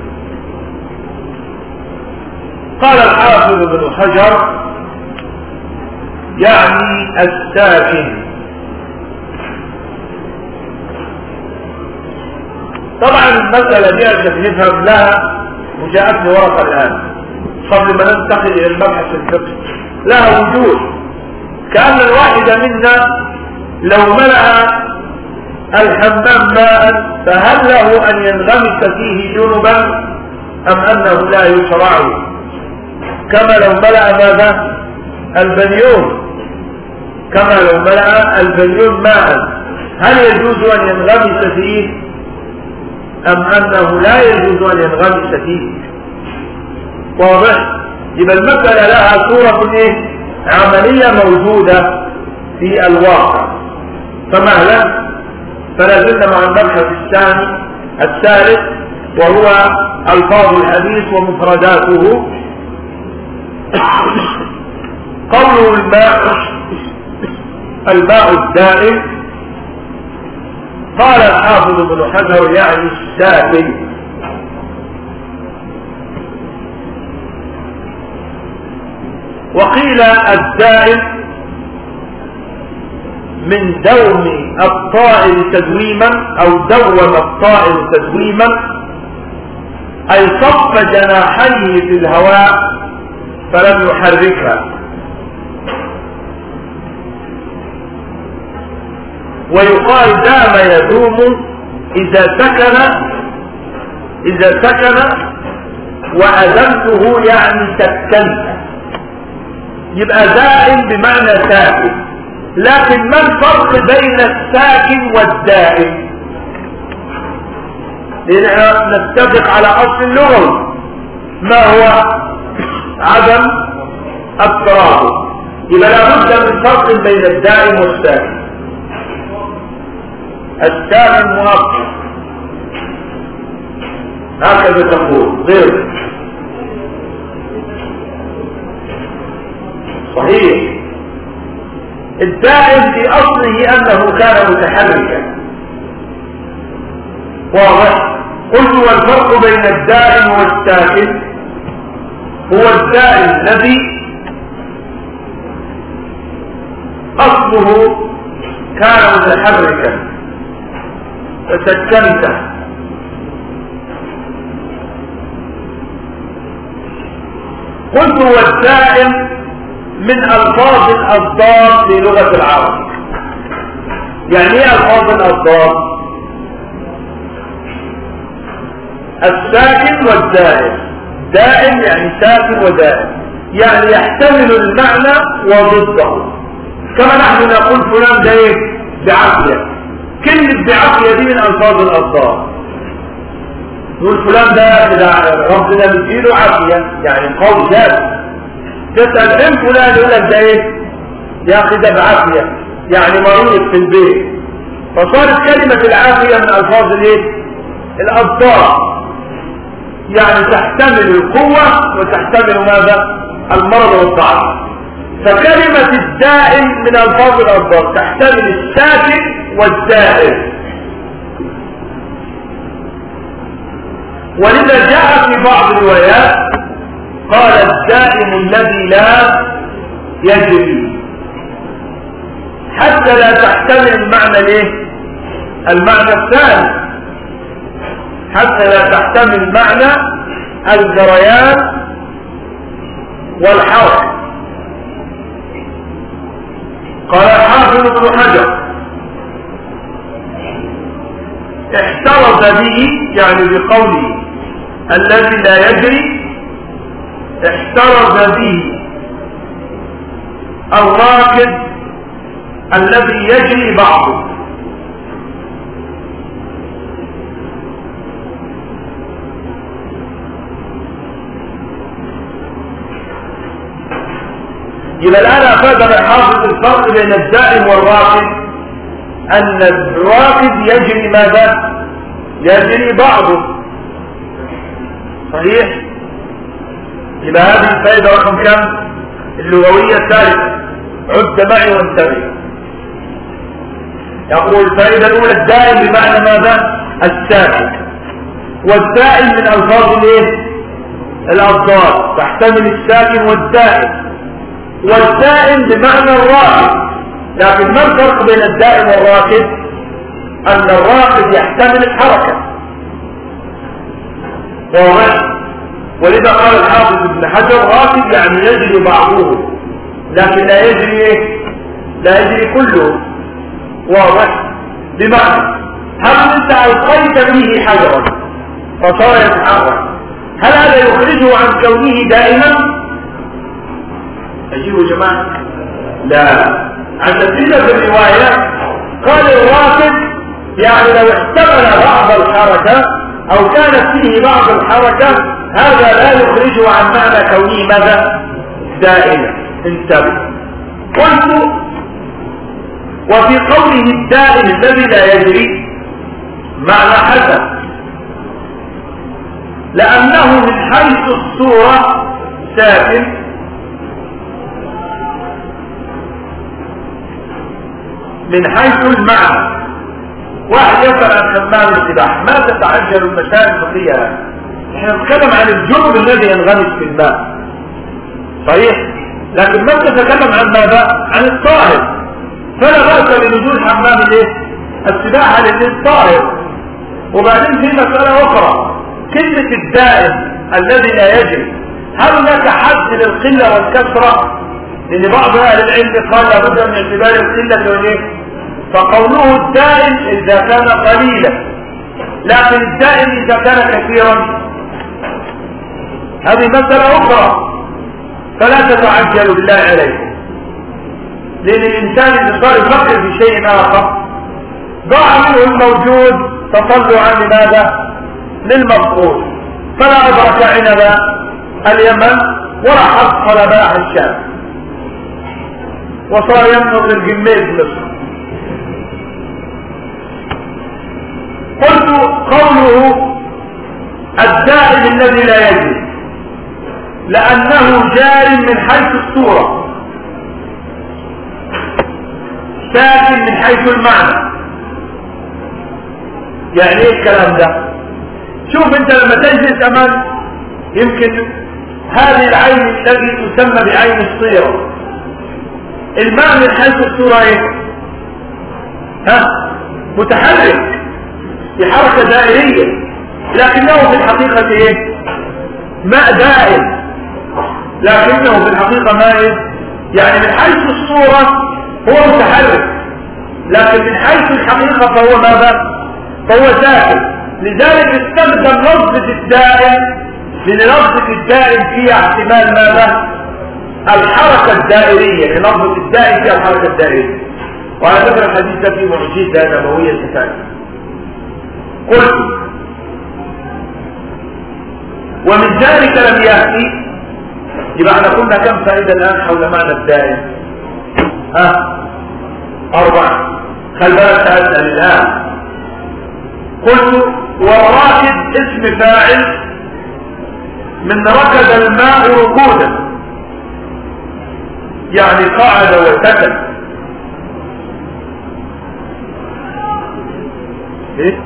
قال الحافظ ابن حجر يعني الساكن. طبعا المسألة دي عشان نفهم لها وجاءتني ورقة الآن قبل ما ننتقل إلى المبحث الفقهي، لها وجود. كأن الواحد منا لو ملأ الحمام ماء فهل له أن ينغمس فيه جنبا أم أنه لا يشرع؟ كما لو ملأ ماذا؟ البنيون، كما لو ملأ البنيون ماء هل يجوز أن ينغمس فيه أم أنه لا يجوز أن ينغمس فيه؟ واضح؟ يبقى المسألة لها صورة إيه؟ عملية موجودة في الواقع. فمهلا فلا زلنا مع المبحث الثاني الثالث وهو ألفاظ الحديث ومفرداته. قوله الماء الماء الدائم، قال الحافظ ابن حجر يعني الساكن، وقيل الدائم من دوم الطائر تدويما أو دوم الطائر تدويما، أي صف جناحيه في الهواء فلم يحركها. ويقال دام يدوم إذا سكن إذا سكن وأذنته يعني سكنت، يبقى دائم بمعنى ساكن. لكن ما الفرق بين الساكن والدائم؟ لأننا نتفق على أصل اللغوي ما هو عدم الترابط، يبقى لابد من فرق بين الدائم والساكن. الساكن مؤقت هكذا تقول غير صحيح. الدائم في أصله أنه كان متحركا. واضح؟ قلت والفرق بين الدائم والساكن هو الدائم الذي أصله كان متحركا فسكنته، قلت والدائم من ألفاظ الأصدار في لغة العرب. يعني ايه ألفاظ الأصدار؟ الساكن والدائم. دائم يعني ساكن ودائم، يعني يحتمل المعنى وضده. كما نحن نقول فلان ده ايه؟ بعافية. كلمة بعافية دي من ألفاظ الأصدار. نقول فلان ده ربنا بيديله عافية، يعني قول ذات. تسأل فين فلان يقول لك ده ايه؟ يا اخي ده بعافية، يعني مريض في البيت. فصارت كلمة العافية من ألفاظ الايه؟ الأصدار، يعني تحتمل القوة وتحتمل ماذا؟ المرض والضعف. فكلمة الدائم من ألفاظ الأصدار تحتمل الساكن والدائم. ولذا جاء في بعض الروايات قال الدائم الذي لا يجري، حتى لا تحتمل المعنى الايه؟ المعنى الثاني، حتى لا تحتمل معنى الجريان والحركة. قال الحافظ ابن حجر احترز به، يعني بقوله الذي لا يجري، احترز به الراكب الذي يجري بعضه. يبقى الآن أفادنا الحافظ الفرق بين الدائم والراكب، أن الراكب يجري ماذا؟ يجري بعضه. صحيح؟ يبقى هذه الفائدة رقم كم؟ اللغوية الثالثة. عد معي وانتبه. يقول الفائدة الأولى الدائم بمعنى ماذا؟ الساكن. والدائم من ألفاظ الايه؟ الأصدار، تحتمل الساكن والدائم. والدائم بمعنى الراكب. لكن ما الفرق بين الدائم والراكب؟ أن الراكب يحتمل الحركة. واضح؟ ولذا قال الحافظ ابن حجر راكب يعني يجري بعضه، لكن لا يجري لا يجري كله. واضح؟ بمعنى هل انت القيت به حجرا فصار يتحرك، هل هذا يخرجه عن كونه دائما؟ اجيبوا يا جماعه لا. عشان كده في الروايه قال الراكب يعني لو احتمل بعض الحركه او كانت فيه بعض الحركه هذا لا يخرجه عن معنى كونه ماذا؟ دائما. انتبه. قلت وفي قوله الدائم الذي لا يجري معنى حسن، لأنه من حيث الصورة ساكن من حيث المعنى. واحد يسأل عن حمام السباحة ما تتعجل المسائل الفقهية؟ احنا نتكلم عن الجنب الذي ينغمس في الماء صحيح، لكن ما تتكلم عن ماذا؟ عن الطاهر. فلا بأس لنزول حمام الايه؟ السباحة للطاهر. وبعدين في مسألة أخرى، كلمة الدائم الذي لا يجري، هل هناك حد للقلة والكثرة؟ لأن بعض أهل العلم قال لابد من اعتبار القلة والايه؟ فقوله الدائم إذا كان قليلا، لكن الدائم إذا كان كثيرا هذه مسألة أخرى. فلا تتعجلوا بالله عليكم، لأن الإنسان إذا صار يفكر في شيء آخر ضاع منه الموجود تطلعا لماذا؟ للمفقود. فلا أدرك عنب اليمن ولا حصل بلح الشام وصار ينظر للجميز مصر. قلت قوله الدائم الذي لا يجري لأنه جار من حيث الصورة ساكن من حيث المعنى. يعني ايه الكلام ده؟ شوف انت لما تجلس امام يمكن هذه العين التي تسمى بعين الصيرة، الماء من حيث الصورة ايه؟ ها؟ متحرك في حركة دائرية، لكنه في الحقيقة ايه؟ ماء دائم، لكنه في الحقيقة ماء ايه؟ يعني من حيث الصورة هو متحرك، لكن من حيث الحقيقة فهو ماذا؟ فهو ساكن. لذلك استخدم لفظة الدائم، لأن لفظة الدائم فيها احتمال ماذا؟ الحركة الدائرية، لفظة الدائم فيها الحركة الدائرية. وعلى فكرة الحديث ده فيه معجزة نبوية ستاتي. قلت ومن ذلك لم يأتي، يبقى احنا كنا كم فائدة الآن حول معنى الدائم؟ ها؟ أربعة. خل بالك تسأل الآن. قلت والراكد اسم فاعل من ركد الماء ركودا، يعني قعد وسكن. إيه؟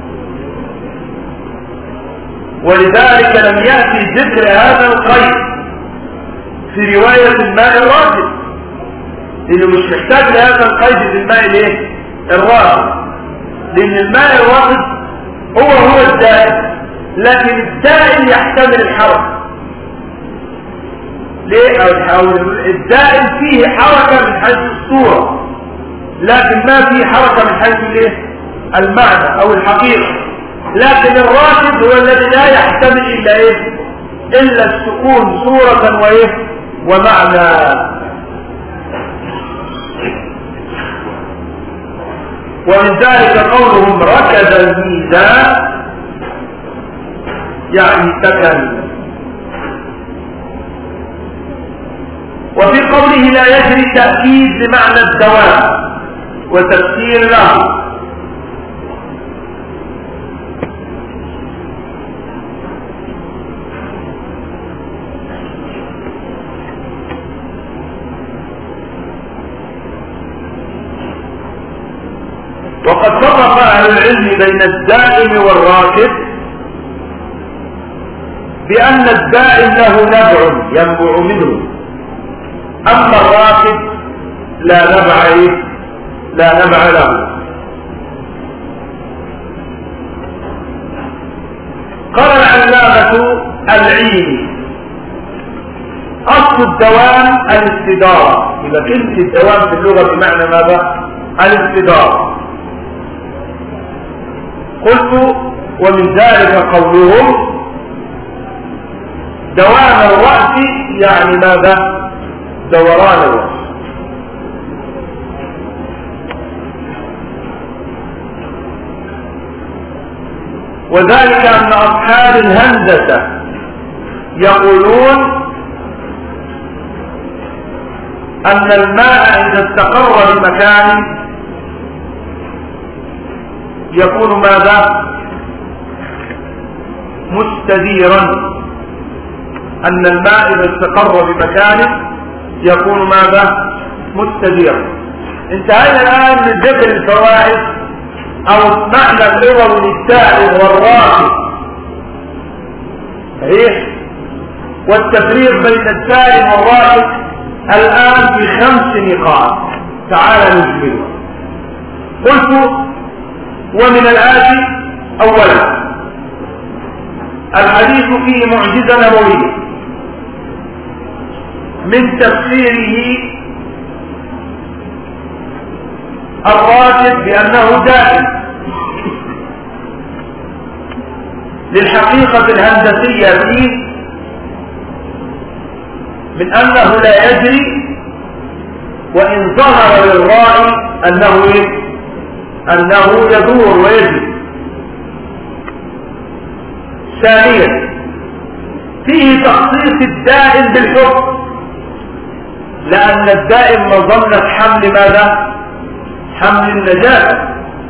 ولذلك لم يأتي ذكر هذا القيد في رواية الماء الراكد، لأنه مش محتاج لهذا القيد في الماء الايه؟ الراكد، لأن الماء الراكد هو هو الدائم، لكن الدائم يحتمل الحركة. ليه؟ أو الدائم فيه حركة من حيث الصورة، لكن ما فيه حركة من حيث الايه؟ المعنى أو الحقيقة. لكن الراكد هو الذي لا يحتمل إلا إيه؟ إلا السكون صورة وإيه؟ ومعنى. ومن ذلك قولهم ركز الميزان يعني سكن. وفي قوله لا يجري تأكيد بمعنى الدوام وتفسير له. وقد فرق أهل العلم بين الدائم والراكد بأن الدائم له نبع ينبع منه، أما الراكد لا نبع إيه؟ لا نبع له. قال العلامة العيني أصل الدوام الاستدارة. إذا كلمة الدوام في اللغة بمعنى ماذا؟ الاستدارة. قلت ومن ذلك قولهم دوام الرأس يعني ماذا؟ دوران الرأس. وذلك أن أصحاب الهندسة يقولون أن الماء إذا استقر بمكان يكون ماذا؟ مستديرا. أن الماء إذا استقر بمكان يكون ماذا؟ مستديرا. انتهينا الآن من ذكر الفوائد أو معنى اللغوي للسائل والراكب صحيح، والتفريق بين السائل والراكب الآن في خمس نقاط. تعال نجملها. قلت ومن الآتي أولا الحديث فيه معجزة نبوية من تفسيره الراكب بأنه دائم للحقيقة الهندسية فيه من أنه لا يجري، وإن ظهر للرائي أنه أنه يدور ويجري. ثانيا فيه تخصيص الدائم بالحكم، لأن الدائم مظنة حمل ماذا؟ حمل النجاسة،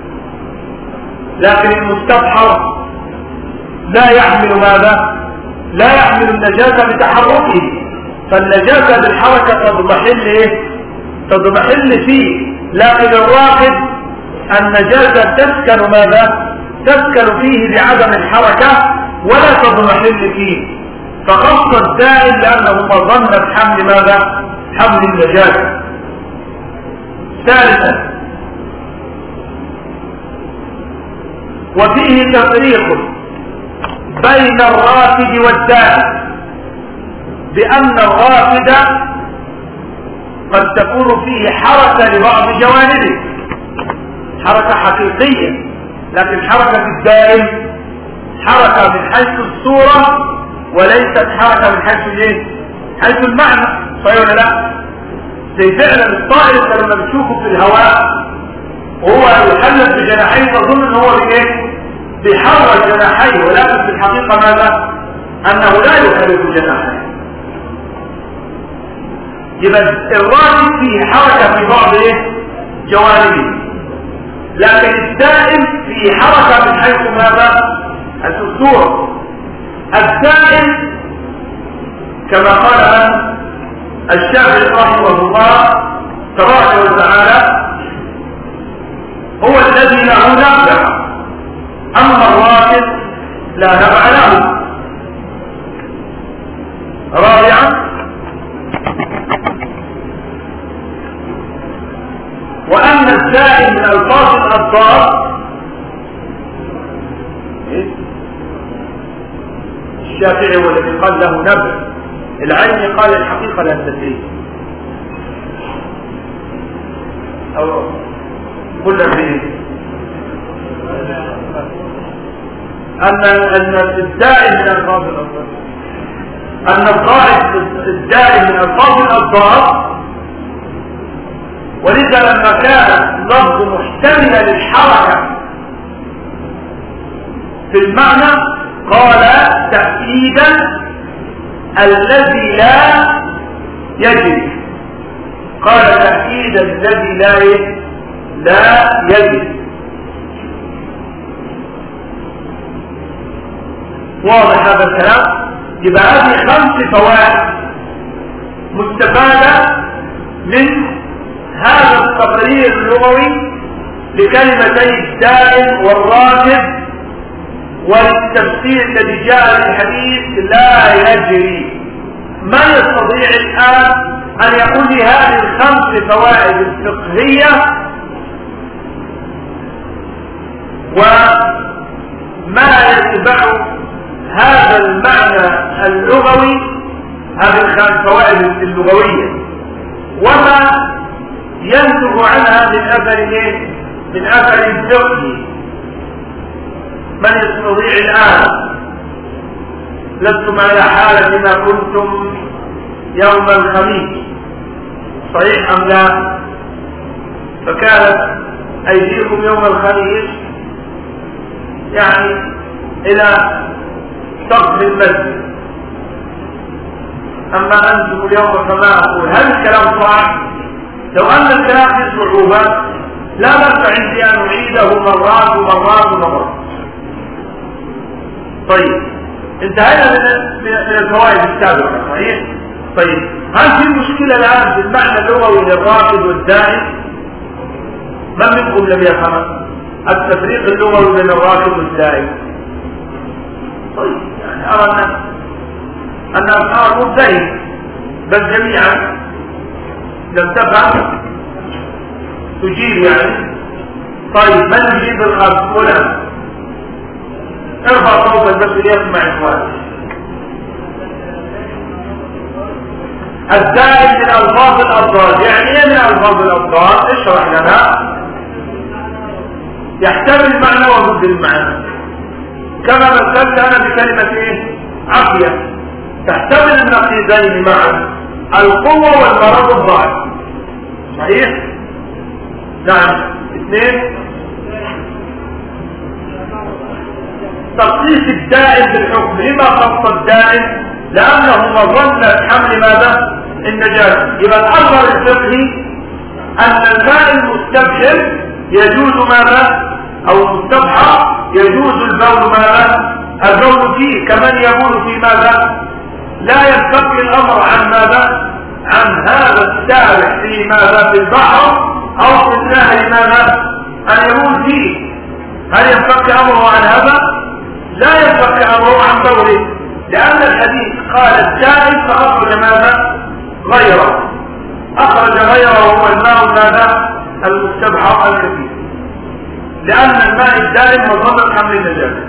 لكن المستبحر لا يحمل ماذا؟ لا يحمل النجاسة بتحركه، فالنجاسة بالحركة تضمحل ايه؟ تضمحل فيه، لكن الراكب النجاسة تسكن ماذا؟ تسكن فيه بعدم الحركة ولا تضمحل فيه، فخص الدائم لأنه مظنة حمل ماذا؟ حمل النجاسة. ثالثا وفيه تفريق بين الرافد والدائم، بأن الرافد قد تكون فيه حركة لبعض جوانبه، حركة حقيقية، لكن حركة الدائم حركة من حيث الصورة وليست حركة من حيث الايه؟ حيث المعنى. صحيح ولا لا؟ زي فعلا الطائر لما بتشوفه في الهواء وهو يحلق بجناحيه تظن ان هو بايه؟ بيحرك جناحيه، ولكن في الحقيقة ماذا؟ انه لا يحرك جناحيه. يبقى الراكب فيه حركة في بعض ايه؟ جوانبه، لكن الدائم فيه حركة من حيث ماذا؟ حيث الصورة. الدائم كما قال الشافعي رحمه الله تبارك وتعالى هو الذي له نفع، أما الراكب لا نفع له. رابعا وأن الدائم من ألفاظ الألفاظ الشافعي هو الذي قال له نفع، العيني قال الحقيقة الهندسية أو قلنا فيه أن أن الدائم من ألفاظ الألفاظ أن القائد الدائم من ألفاظ الألفاظ، ولذا لما كان اللفظ محتملا للحركة في المعنى قال تأكيدا الذي لا يجري، قال تأكيدا الذي لا لا يجري. واضح هذا الكلام؟ يبقى هذه خمس فوائد مستفادة من هذا التقرير اللغوي لكلمتي الدائم والراكب، والتفسير الذي جاء في الحديث لا يجري. ما يستطيع الآن أن يقول لي هذه الخمس فوائد الفقهية وما يتبع هذا المعنى اللغوي، هذه الخمس فوائد اللغوية، وما ينتج عنها من أثر من أثر الفقه. من يستطيع الآن؟ لستم على حالة ما كنتم يوم الخميس، صحيح أم لا؟ فكانت أيديكم يوم الخميس يعني إلى سقف المسجد، أما أنتم اليوم فما أقول. هل الكلام صعب؟ لو أن الكلام في صعوبة لا بأس عندي أن أعيده مرات ومرات ومرات. طيب انتهينا من الفوائد السابقة، صحيح؟ طيب هل في مشكلة الآن في المعنى اللغوي للراكب والدائم؟ من منكم لم يفهم التفريق اللغوي بين الراكب والدائم؟ طيب يعني أرى أن أن الأمر منتهي، بل جميعا لم تفهم تجيب يعني. طيب من يجيب الخلف؟ ولا ارفع صوتك بس ليسمع إخواني. الدائم من ألفاظ الأبطال، يعني ايه من ألفاظ الأبطال؟ اشرح لنا. يحتمل المعنى وضد المعنى، كما مثلت أنا بكلمة ايه؟ عافية، تحتمل النقيضين معا، القوة والمرض الضعف، صحيح؟ نعم. اثنين، تخصيص الدائم بالحكم. لما خص الدائم؟ لأنه مظنة حمل ماذا؟ النجاسة. يبقى الأمر الفقهي أن الماء المستبحر يجوز ماذا؟ أو المستبحر يجوز البول ماذا؟ البول فيه كمن يبول في ماذا؟ لا ينفك الأمر عن ماذا؟ عن هذا السابح في ماذا؟ في البحر أو في النهر ماذا؟ أن يبول فيه. هل ينفك أمره عن هذا؟ لا ينفك أمره عن بوله، لأن الحديث قال الدائم فأخرج ماذا؟ غيره، أخرج غيره وهو الماء ماذا؟ المستبحر الكثير، لأن الماء الدائم مظنة حمل النجاسة.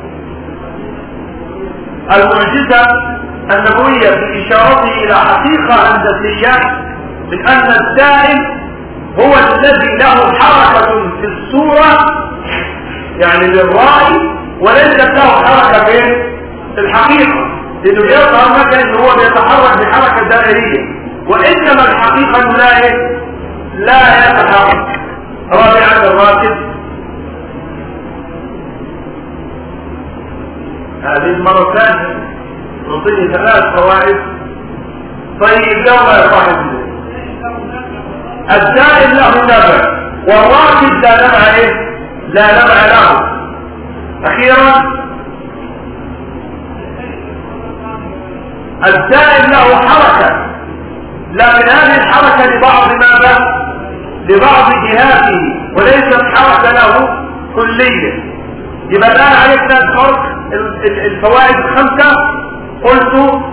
المعجزة النبوية في إشارته إلى حقيقة هندسية من أن الدائم هو الذي له حركة في الصورة يعني للرأي، وليست له حركة في الحقيقة، لأنه يظهر مثلا أنه هو بيتحرك بحركة دائرية، وإنما الحقيقة لا لا يتحرك. رابعا الراكب، هذه المرة الثانية نعطيه ثلاث فوائد. طيب لو يا صاحب الدائم له نبع والراكب لا نبع ايه؟ لا نبع له. اخيرا الدائم له حركة، لكن هذه الحركة لبعض ماذا؟ لبعض جهاته، وليست حركة له كلية. يبقى الآن عرفنا الفرق. الفوائد الخمسة قلت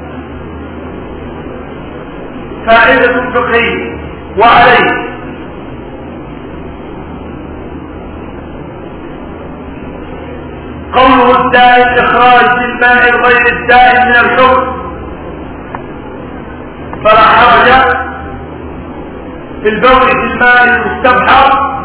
فائدة فقهية، وعليه قوله الدائم إخراج الماء غير الدائم من الحكم، فلا حرج في البول في الماء المستبحر،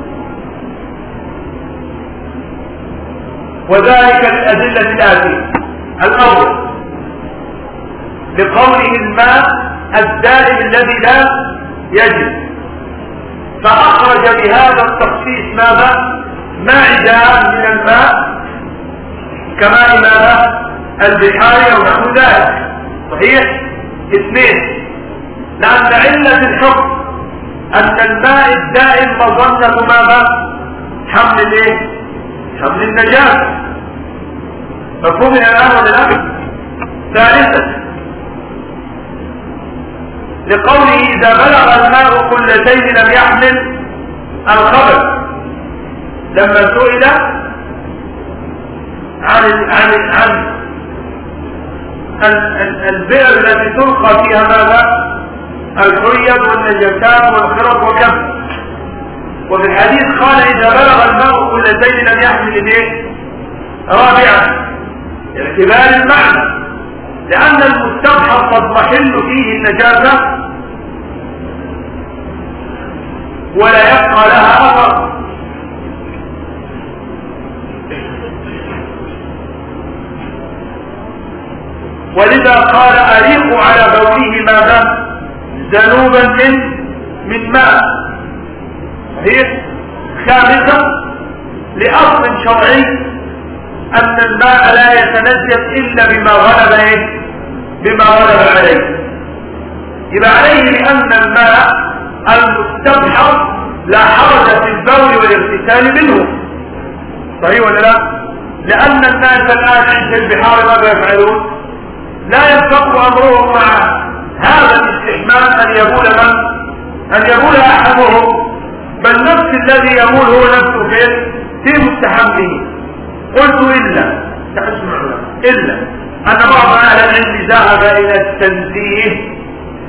وذلك الأدلة الآتية. الأول بقوله الماء الدائم الذي لا يجب، فأخرج بهذا التخصيص ماذا؟ معدان من الماء كماء ماذا؟ البحار أو نحو ذلك، صحيح؟ اثنين، لأن علة الحكم أن الماء الدائم مظنة ماذا؟ حمل الايه؟ حمل النجاسة. مفهوم الآن ولا لا؟ ثالثا لقوله إذا بلغ الماء قلتين لم يحمل الخبث، لما سئل عن عن عن البئر التي تلقى فيها ماذا؟ الحيض والنجاسات والخرط وكم، وفي الحديث قال إذا بلغ الماء قلتين لم يحمل الايه؟ رابعا اعتبار المعنى، لأن المستبحر قد تحل فيه النجاسة ولا يبقى لها أثر. ولذا قال أريق على بوله ماذا؟ ذنوبا من من ماء. هي خامسة لأصل شرعي أن الماء لا يتنجس إلا بما غلب إيه؟ بما غلب عليه. يبقى عليه لأن الماء المستبحر لا حرج في البول والاغتسال منه، صحيح ولا لا؟ لأن الناس الآن عند البحار ماذا يفعلون؟ لا ينفق أمرهم مع هذا الاستحمام أن يبول من؟ أن يبول أحدهم، بل نفس الذي يبول هو نفسه في في مستحمه. قلت إلا إلا أن بعض أهل العلم ذهب إلى التنزيه،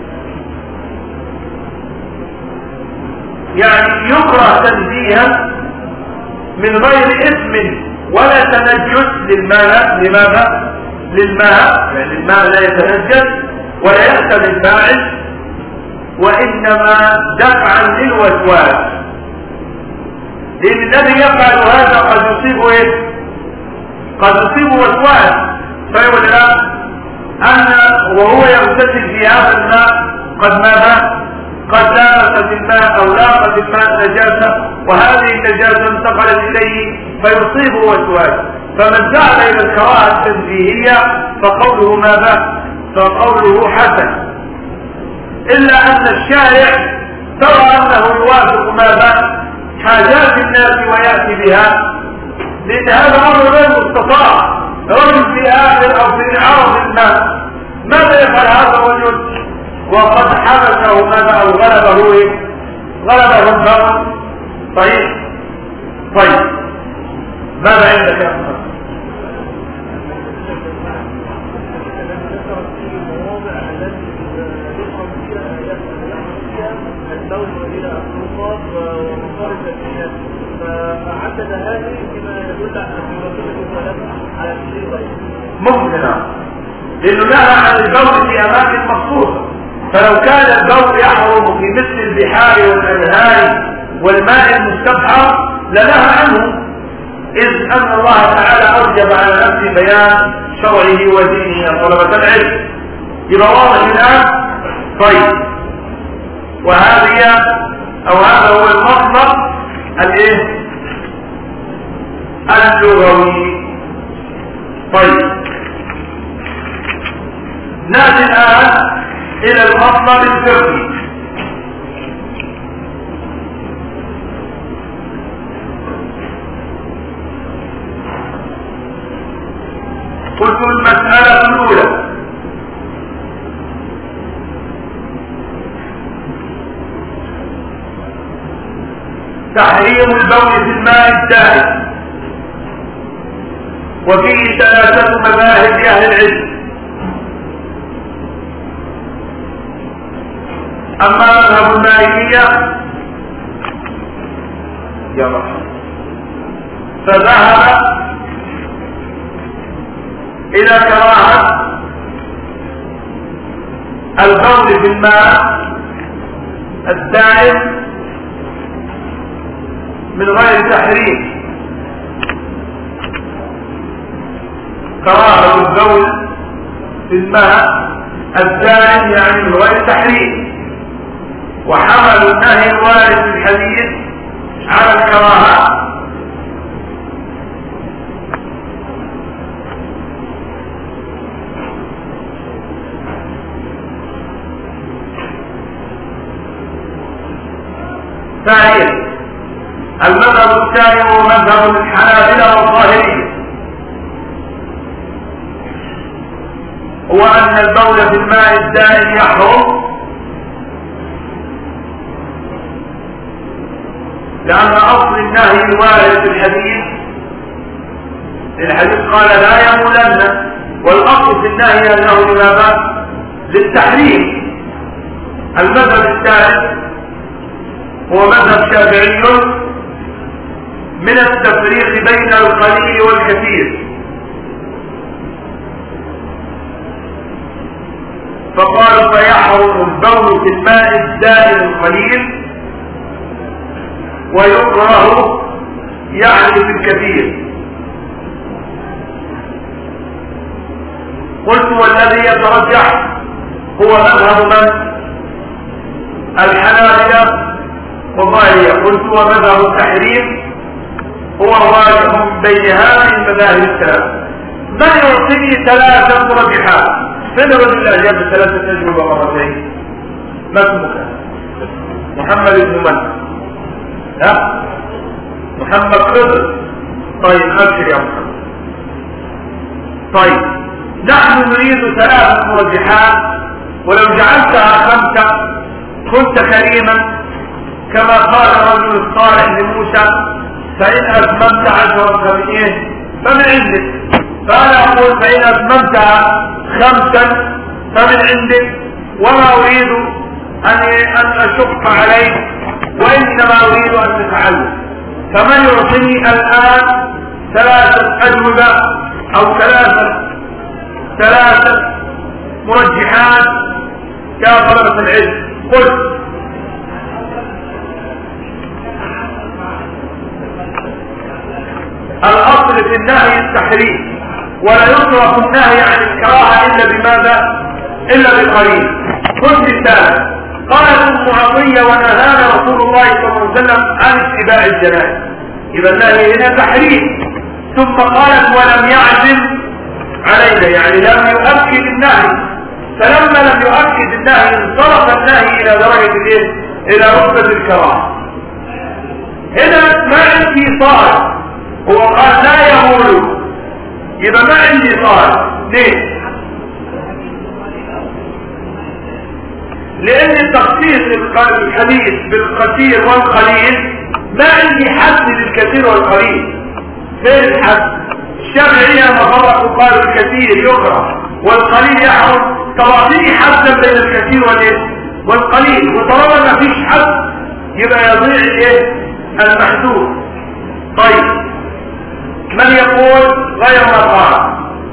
يعني يكره تنزيها من غير إثم ولا تنجس للماء. لماذا؟ للماء، يعني الماء لا يتنجس ولا يأثم الفاعل، وإنما دفعا للوسواس، لأن الذي يفعل هذا قد يصيبه إيه؟ قد يصيبه وسواس. فيقول لا أن وهو يغتسل في هذا الماء قد ماذا؟ قد لامس بالماء أو لاقت الماء نجاسة، وهذه النجاسة انتقلت إليه فيصيبه وسواس. فمن ذهب إلى الكراهة التنزيهية فقوله ماذا؟ فقوله حسن، إلا أن الشارع ترى أنه يوافق ماذا؟ حاجات الناس ويأتي بها، لأن هذا أمر غير مستطاع. رجل في آخر أو في عرض الماء ماذا يفعل هذا الرجل وقد حبسه ماذا أو غلبه إيه؟ غلبه النار. طيب طيب ماذا عندك يا أخي؟ فعدد هذه بما يدل على الشيء ممكن، لأنه نهى عن البول في أماكن مخصوصة. فلو كان البول يحرم في مثل البحار والأنهار والماء المستبحر لنهى عنه، إذ أن الله تعالى أوجب على نفسه بيان شرعه ودينه يا طلبة العلم. يبقى واضح الآن؟ طيب، وهذه أو هذا هو المصدر الايه؟ اللغوي. طيب، نأتي الآن إلى المصدر الفقهي. قلت المسألة الأولى تحريم البول في الماء الدائم، وفيه ثلاثة مذاهب لأهل العلم. أما مذهب المالكية يا مرحبا فذهب إلى كراهة البول في الماء الدائم من غير تحريم، كراهة البول في الماء الدائم يعني من غير تحريم، وحمل النهي الوارد في الحديث على الكراهة. ثانيا المذهب الثاني هو مذهب الحنابلة والظاهرية، هو أن البول في الماء الدائم يحرم، لأن أصل النهي الوارد في الحديث الحديث قال لا يبولن، والأصل في النهي أنه لماذا؟ للتحريم. المذهب الثالث هو مذهب شافعي من التفريق بين القليل والكثير، فقالوا فيحرم البول في الماء الدائم القليل ويكره يعني في الكثير. قلت والذي يترجح هو مذهب من؟ الحنابلة والظاهرية. قلت ومذهب التحريم هو واجب بين هذه المذاهب الثلاث. من يعطيني ثلاثة مرجحات؟ فين رجل الله جاب ثلاثة تجربة مرتين؟ ما اسمك؟ محمد بن من؟ لا محمد خضر. طيب أبشر يا محمد. طيب نحن نريد ثلاث مرجحات، ولو جعلتها خمسة كنت كريما كما قال الرجل الصالح لموسى فإن أتممت عشرا فمن فمن عندك. فأنا أقول فإن أتممتها خمسا فمن عندك، وما أريد أن أن أشق عليك وإنما أريد أن نتعلم. فمن يعطيني الآن ثلاثة أجوبة أو ثلاثة ثلاثة مرجحات يا طلبة العلم؟ قل. الأصل في النهي التحريم، ولا يصرف النهي عن الكراهة إلا بماذا؟ إلا بالقليل. خذ مثال. قالت ام عطية ونهانا رسول الله صلى الله عليه وسلم عن اتباع الجنائز، يبقى النهي هنا تحريم. ثم قالت ولم يعزم علينا، يعني لم يؤكد النهي. فلما لم يؤكد النهي انصرف النهي الى درجة الايه؟ الى رتبة الكراهة. هنا ما عندي صار، هو قال لا يقول، يبقى ما عندي صار. ليه؟ لان التخصيص الحديث بالكثير والقليل ما عندي حد للكثير والقليل. فين الحد؟ الشافعية ما فرقوا قالوا الكثير يكره والقليل يحرم. تعطيني حدا بين الكثير والقليل، وطالما ما فيش حد يبقى يضيع الايه؟ المحدود. طيب من يقول غير ما قال؟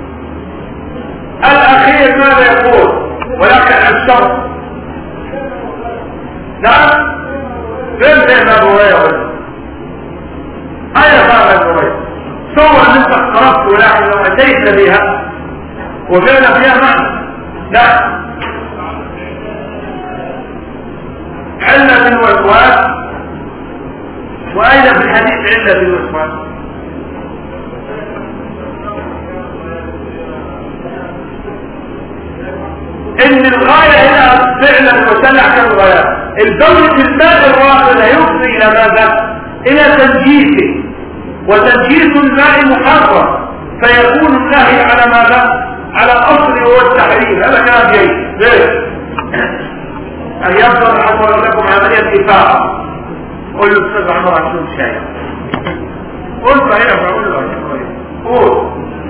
الاخير ماذا يقول؟ ولكن الشرط نعم فين زي ما بغيره اين فعلا بغيره؟ صور ان انت اقتربت ولكن لو اتيت بها وفعلا فيها معنى. لا، علة الوسواس. واين في الحديث علة الوسواس؟ ان الغاية هنا فعلا وسلع كالغاية. البول في الماء الراكد هيفضي الى ماذا؟ الى تنجيسه، وتنجيس الماء محرم، فيكون النهي على ماذا؟ على الاصل وهو التحريم. هذا كلام جيد. ليه؟ ان يفضل عمر لكم عملية اتفاق. قل له استاذ عمر عشان شاي قل صحيح فقول له قول.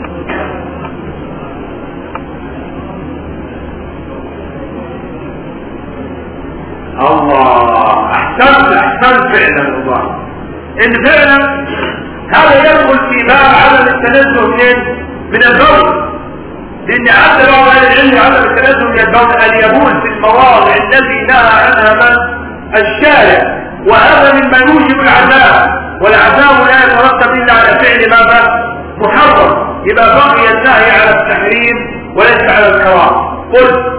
الله احسنت احسنت فعلا والله. ان فعلا هذا يدخل في باب عدم التنزه من من البول، لان عدد بعض اهل العلم عدم التنزه من البول ان يبول في المواضع التي نهى عنها من الشارع، وهذا مما يوجب العذاب، والعذاب لا يترتب الا على فعل ماذا؟ محرم. يبقى بقي النهي على التحريم وليس على الكراهه. قل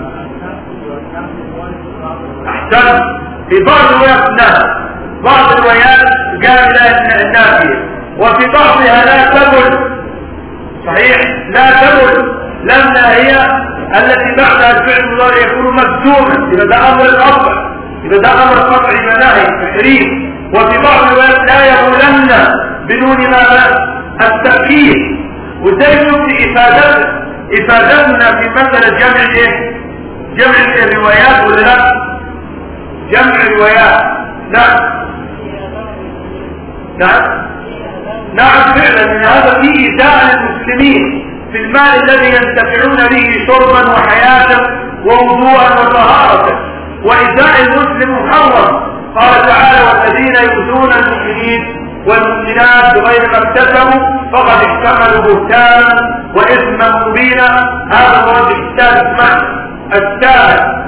احسن. في بعض الروايات نهى، بعض الروايات قال النافية، وفي بعضها لا تبل. صحيح لا تبل، لأنها هي التي بعدها الفعل المضارع يكون مجزوما، يبقى ده امر القطع، يبقى ده امر القطع مناهي تحريم. وفي بعض الروايات لا يقولن بدون ماذا؟ التأكيد. وازاي نبدي افادتنا افادتنا في مسألة جمع ايه؟ جمع الروايات ولا لا؟ جمع الروايات. نعم نعم نعم فعلا ان هذا فيه إيذاء للمسلمين في الماء الذي ينتفعون به شربا وحياة ووضوءا وطهارة، وإيذاء المسلم محرم. قال تعالى والذين يؤذون المؤمنين والمؤمنات بغير ما اكتسبوا فقد احتملوا بهتانا واثما مبينا. هذا الوجه الثالث معنى الثالث.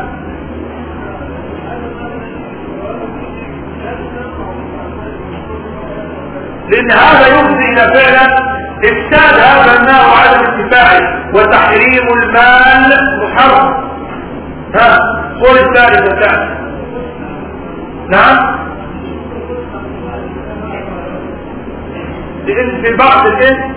لأن هذا يفضي إلى فعلا إفساد هذا الماء وعدم انتفاعه، وتحريم المال محرم. ها الصورة الثالثة بتاعته. نعم لأن في بعض الإنس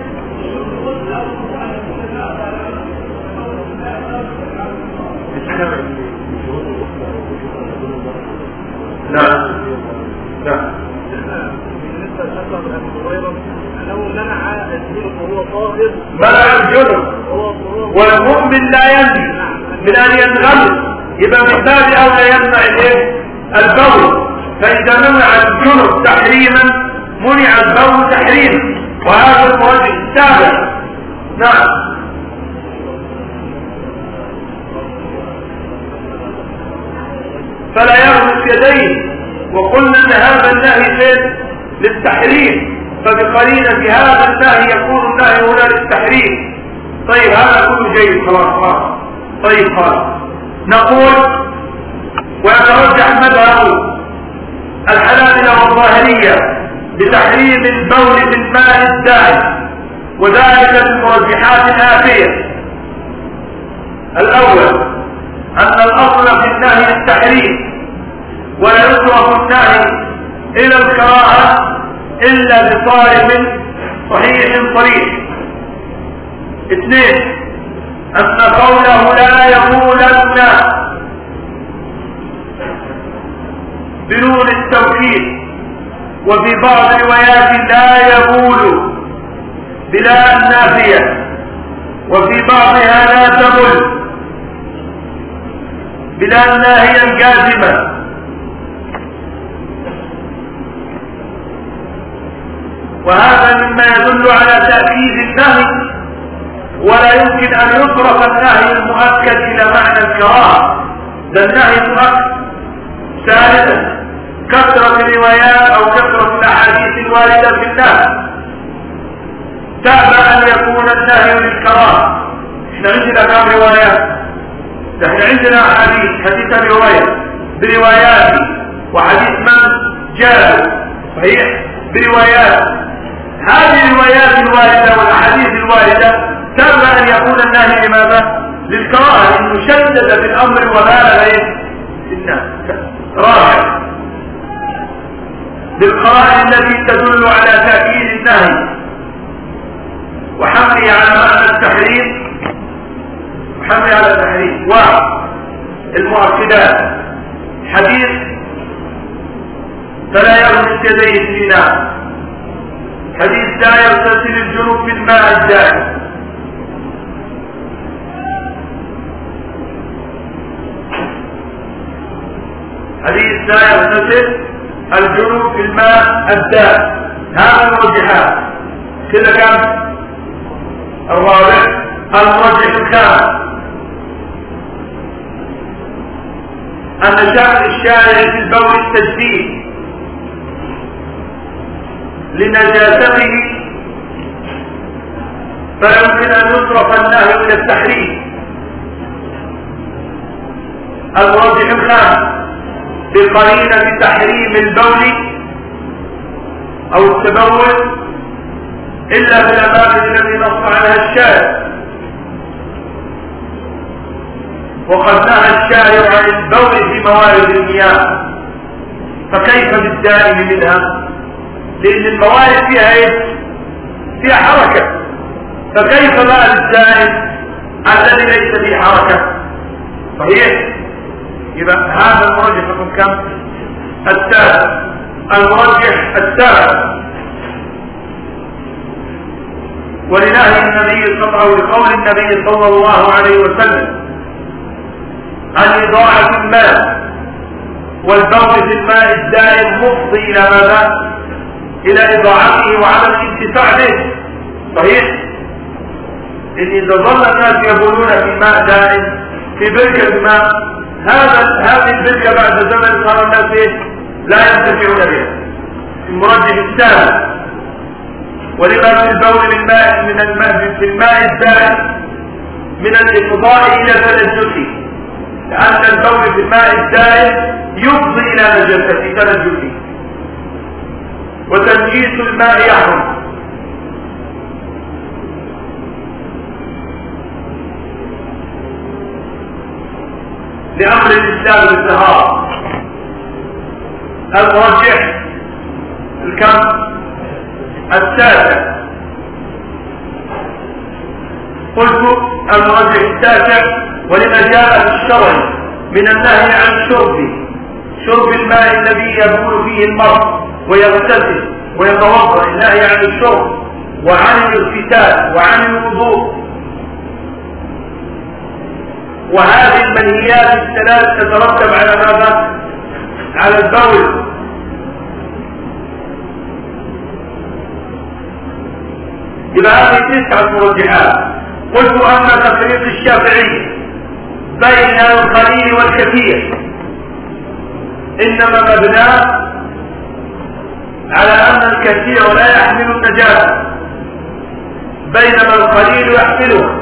نعم نعم منع الجنب، والمؤمن لا ينبي من أن ينغمس، يبقى من باب أولى يمنع الايه؟ البول. فإذا منع الجنب تحريما منع البول تحريما، وهذا الوجه السابع. نعم فلا يغمس يديه، وقلنا ان هذا النهي فين؟ للتحريم، فبقرينة هذا النهي يكون النهي هنا للتحريم. طيب هذا كله جيد خلاص خلاص. طيب خلاص نقول ويترجح مذهب الحنابلة والظاهرية بتحريم البول بالماء الدائم، وذلك بالمرجحات الآتية. الأول أن الأصل في النهي التحريم، ولا يصرف النهي إلى الكراهة إلا بصارف صحيح صريح. اثنين أن قوله لا يقولن بنون التوكيد، وفي بعض الروايات لا يقول بلا النافية، وفي بعضها لا تقل بلا الناهية الجازمة. وهذا مما يدل على تأكيد النهي، ولا يمكن أن يصرف النهي المؤكد إلى معنى الكراهة، ده النهي مؤكد. ثالثا كثرة الروايات أو كثرة الأحاديث الواردة في النهي تابع أن يكون النهي للكراهة. احنا عندنا كم روايات؟ احنا عندنا حديث حديث الرواية برواياته، وحديث من جاء صحيح بروايات. هذه الروايات الواردة والأحاديث الواردة تابع أن يكون النهي لماذا؟ للكراهة، لأنه شدد في الأمر وبالغ في النهي. رابع بالقرائن التي تدل على تأكيد النهي وحمله على معنى التحريم، وحمله على التحريم. واحد المؤكدات، حديث فلا يغمس يديه في الإناء، حديث لا يغتسل الجنوب في الماء الدائم، حديث لا يغتسل الجنوب في الماء الدائم. هذا المرجحات كده كم؟ الرابع المرجح الخامس أن شأن الشارع في البول التجديد لنجاسته، فيمكن أن يصرف النهي إلى التحريم. المرجح الخامس بقرينة تحريم البول أو التبول إلا في الأماكن التي نص عليها الشارع، وقد نهى الشارع عن البول في موارد المياه، فكيف بالدائم منها؟ لأن الموارد فيها ايه؟ فيها حركة، فكيف بقى الدائم الذي ليس فيه حركة؟ صحيح؟ يبقى هذا المرجح يكون كم؟ التاسع. المرجح التاسع ولنهي النبي صلى الله عليه وسلم، لقول النبي صلى الله عليه وسلم عن إضاعة الماء والبول في الماء الدائم مفضي إلى ماذا؟ إلى إضاعته وعدم الانتفاع به. صحيح؟ إن إذا ظل الناس يبولون في ماء دائم في بركة ماء، هذا هذه البركة بعد زمن صار الناس لا ينتفعون بها. المرجح الثالث ولما في البول من الماء من الماء في الماء الدائم من الإفضاء إلى تنجسه، لأن البول في الماء الدائم يفضي إلى نجاسة تنجسه، وتنجيس الماء يحرم. لأمر الإسلام بالطهارة. المرجح الكم التاسع. قلت المرجح التاسع ولما جاء في الشرع من النهي عن شرب شرب الماء الذي يبول فيه المرء ويغتسل ويتوضا، النهي عن الشرب وعن الاغتسال وعن الوضوء. وهذه المنهيات الثلاث تترتب على ماذا؟ على البول. يبقى هذه تسعة مرجحات. قلت أما تفريق الشافعي بين القليل والكثير إنما مبناه على أن الكثير لا يحمل النجاسة بينما القليل يحملها،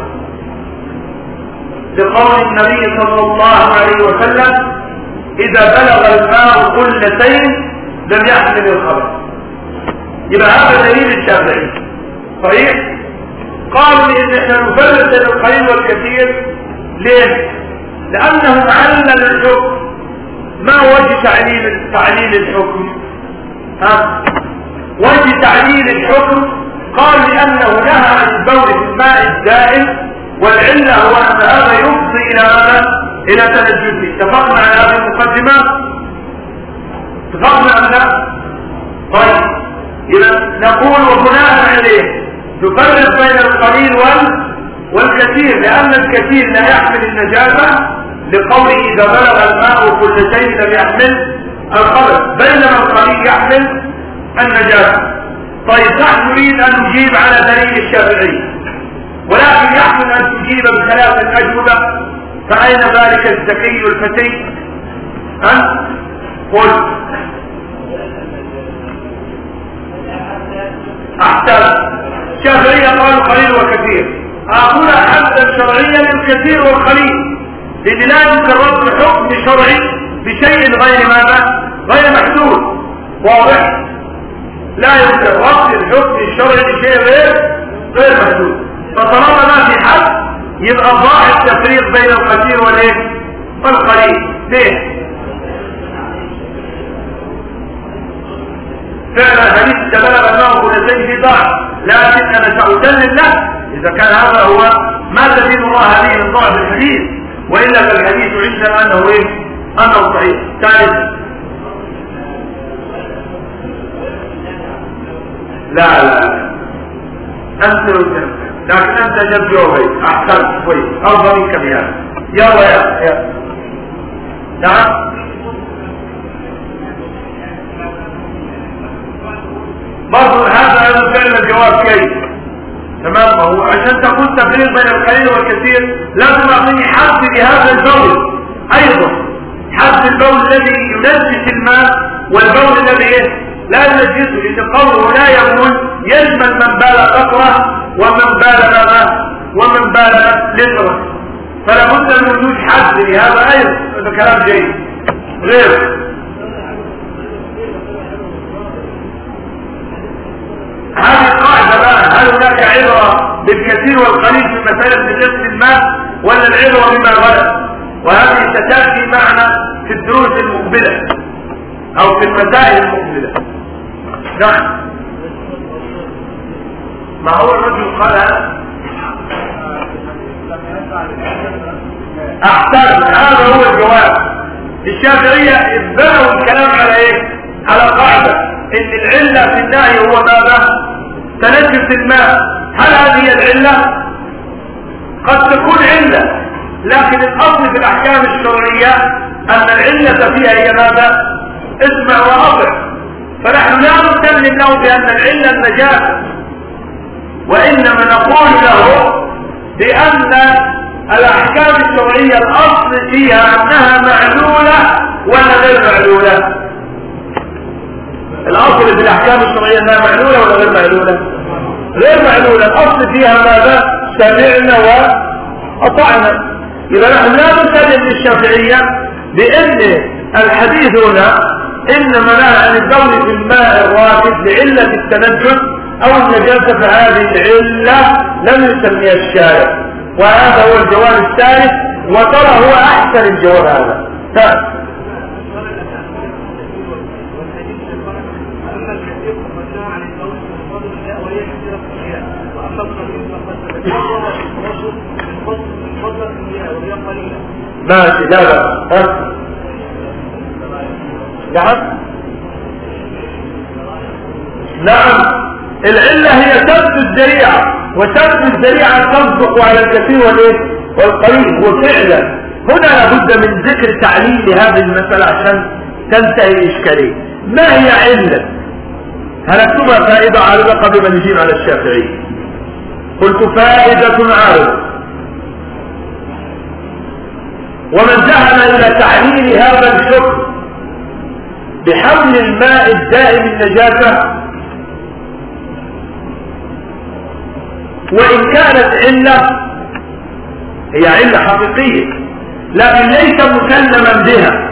لقول النبي صلى الله عليه وسلم إذا بلغ الماء قلتين لم يحمل الخبث. يبقى هذا دليل الشافعي صحيح. قالوا إن احنا نفرق بين القليل والكثير. ليه؟ لأنهم علل الحكم. ما وجه تعليل تعليل الحكم؟ ها؟ وجه تعليل الحكم قال لأنه نهى عن البول في الماء الدائم، والعلة هو أن هذا يفضي إلى ماذا؟ إلى تنجسه. اتفقنا على هذه المقدمة؟ اتفقنا أم لا؟ طيب إذا نقول وبناء عليه نفرق بين القليل وال والكثير، لأن الكثير لا يحمل النجاسة لقوله إذا بلغ الماء قلتين لم يحمل الخبث، بينما القليل يحمل النجاسة. طيب نحن نريد أن نجيب على دليل الشافعي، ولكن يحمل أن تجيب بثلاثة أجوبة، فأين ذلك الذكي الفتي؟ أنت قل أحسن. الشافعية قالوا قليل وكثير، أقول حدا شرعيا الكثير والقليل، لأن لا يمكن رد حكم شرعي بشيء غير ماذا؟ غير محدود. واضح؟ لا يمكن رد الحكم الشرعي بشيء غير غير محدود. فطالما ما في حد يبقى ضاع التفريق بين الكثير والايه؟ والقليل. ليه؟ فعلا حديث تبلغ الماء قلتين في ضعف، لكن انا سأسلم له اذا كان هذا هو ما تزيد الله هذه من ضعف الحديث، والا فالحديث عندنا انه ايه؟ انه صحيح. ثالث لا لا انت لكن انت جد جوابي احسن كويس افضل منك بهذا. يلا يا يا نعم. برضو هذا فعلا الجواب كيف تمام. هو عشان تكون تفريق بين القليل والكثير لازم اعطيني حد لهذا البول ايضا، حد البول الذي ينجس الماء والبول الذي ايه؟ لا ينجسه، لان قوله لا يبول يشمل من بال قطره ومن بال ماء ومن بال لتره، فلا بد من وجود حد لهذا ايضا. هذا كلام جيد. غير هذه القاعدة بقى، هل هناك عبرة بالكثير والقليل في مسألة نجاسة الماء ولا العبرة بما غلط؟ وهذه ستأتي معنا في الدروس المقبلة أو في المسائل المقبلة. نعم. ما هو الرجل قال أحسن، هذا هو الجواب. الشافعية بنوا الكلام على إيه؟ على قاعدة ان العلة في النهي هو ماذا؟ تنجس الماء. هل هذه العلة؟ قد تكون علة، لكن الاصل في الاحكام الشرعية ان العلة فيها هي ماذا؟ اسمع واطع. فنحن لا نسلم له بان العلة النجاسة، وانما نقول له بان الاحكام الشرعية الاصل فيها انها معلولة ولا غير معلولة. الاصل في الاحكام الشرعيه انها معلوله ولا غير معلوله؟ غير معلوله. الاصل فيها ماذا؟ سمعنا واطعنا. اذا نحن لا نسلم للشافعيه بان الحديث هنا انما نهى عن البول في الماء الراكد لعله التنجس او النجاسه، فهذه العله لم يسميها الشارع. وهذا هو الجواب الثالث وترى هو احسن الجواب هذا. ثالث ماشي. لا لا ها نعم نعم العلة هي سد الذريعة، وسد الذريعة تصدق على الكثير والايه والقليل. وفعلا هنا لابد من ذكر تعليل لهذه المسألة عشان تنتهي الإشكالية. ما هي علة؟ هنكتبها فائدة عارضة قبل ما نجيب على الشافعي. قلت فائدة عارضة. ومن ذهب إلى تعليل هذا الحكم بحمل الماء الدائم النجاسة، وإن كانت علة هي علة حقيقية لكن ليس مسلما بها.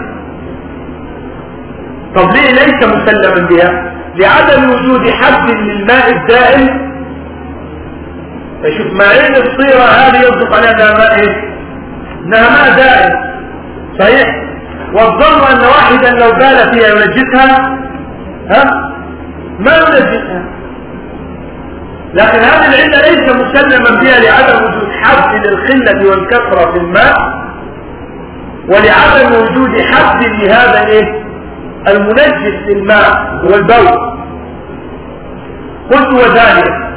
طب ليه ليس مسلما بها؟ لعدم وجود حد للماء الدائم. فشوف معين الصيرة هذه يصدق عليها انها ماء ايه؟ انها ماء دائم صحيح، والظن ان واحدا لو بال فيها ينجسها ها ما ينجسها، لكن هذه العلة ليس مسلما بها لعدم وجود حد للقلة والكثرة في الماء، ولعدم وجود حد لهذا الايه المنجس للماء والبول. قلت وذلك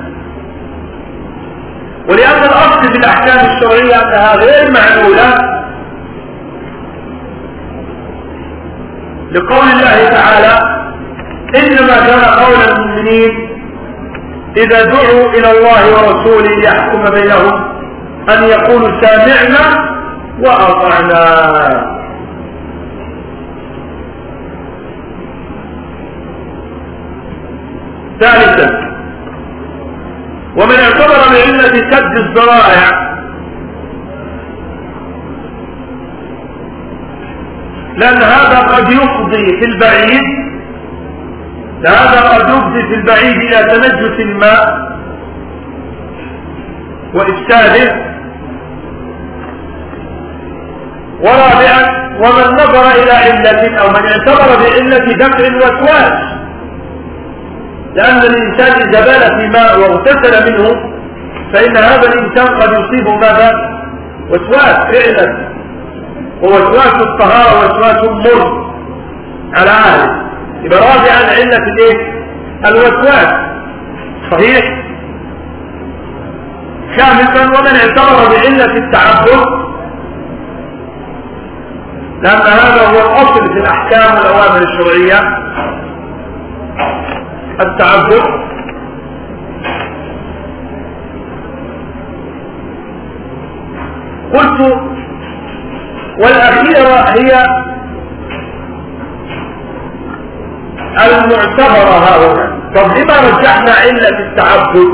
ولأن الأصل في الأحكام الشرعية أنها غير معلولة لقول الله تعالى إنما كان قول المؤمنين إذا دعوا إلى الله ورسوله ليحكم بينهم أن يقولوا سامعنا وأطعنا. ثالثا ومن اعتبر بعلة سد الذرائع، لأن هذا قد يفضي في البعيد هذا قد يفضي في البعيد إلى تنجس الماء وإفساده. ورابعا ومن نظر إلى علة أو من اعتبر بعلة دفع الوسواس، لأن الإنسان إذا بال في ماء واغتسل منه فإن هذا الإنسان قد يصيبه ماذا؟ وسواس فعلا، ووسواس الطهارة وسواس مر على أهله. يبقى راجعا علة الايه؟ الوسواس صحيح. خامسا ومن اعتبر بعلة التعبد، لأن هذا هو الأصل في الأحكام والأوامر الشرعية التعبد. قلت والأخيرة هي المعتبرة هؤلاء. طب لما رجحنا علة التعبد؟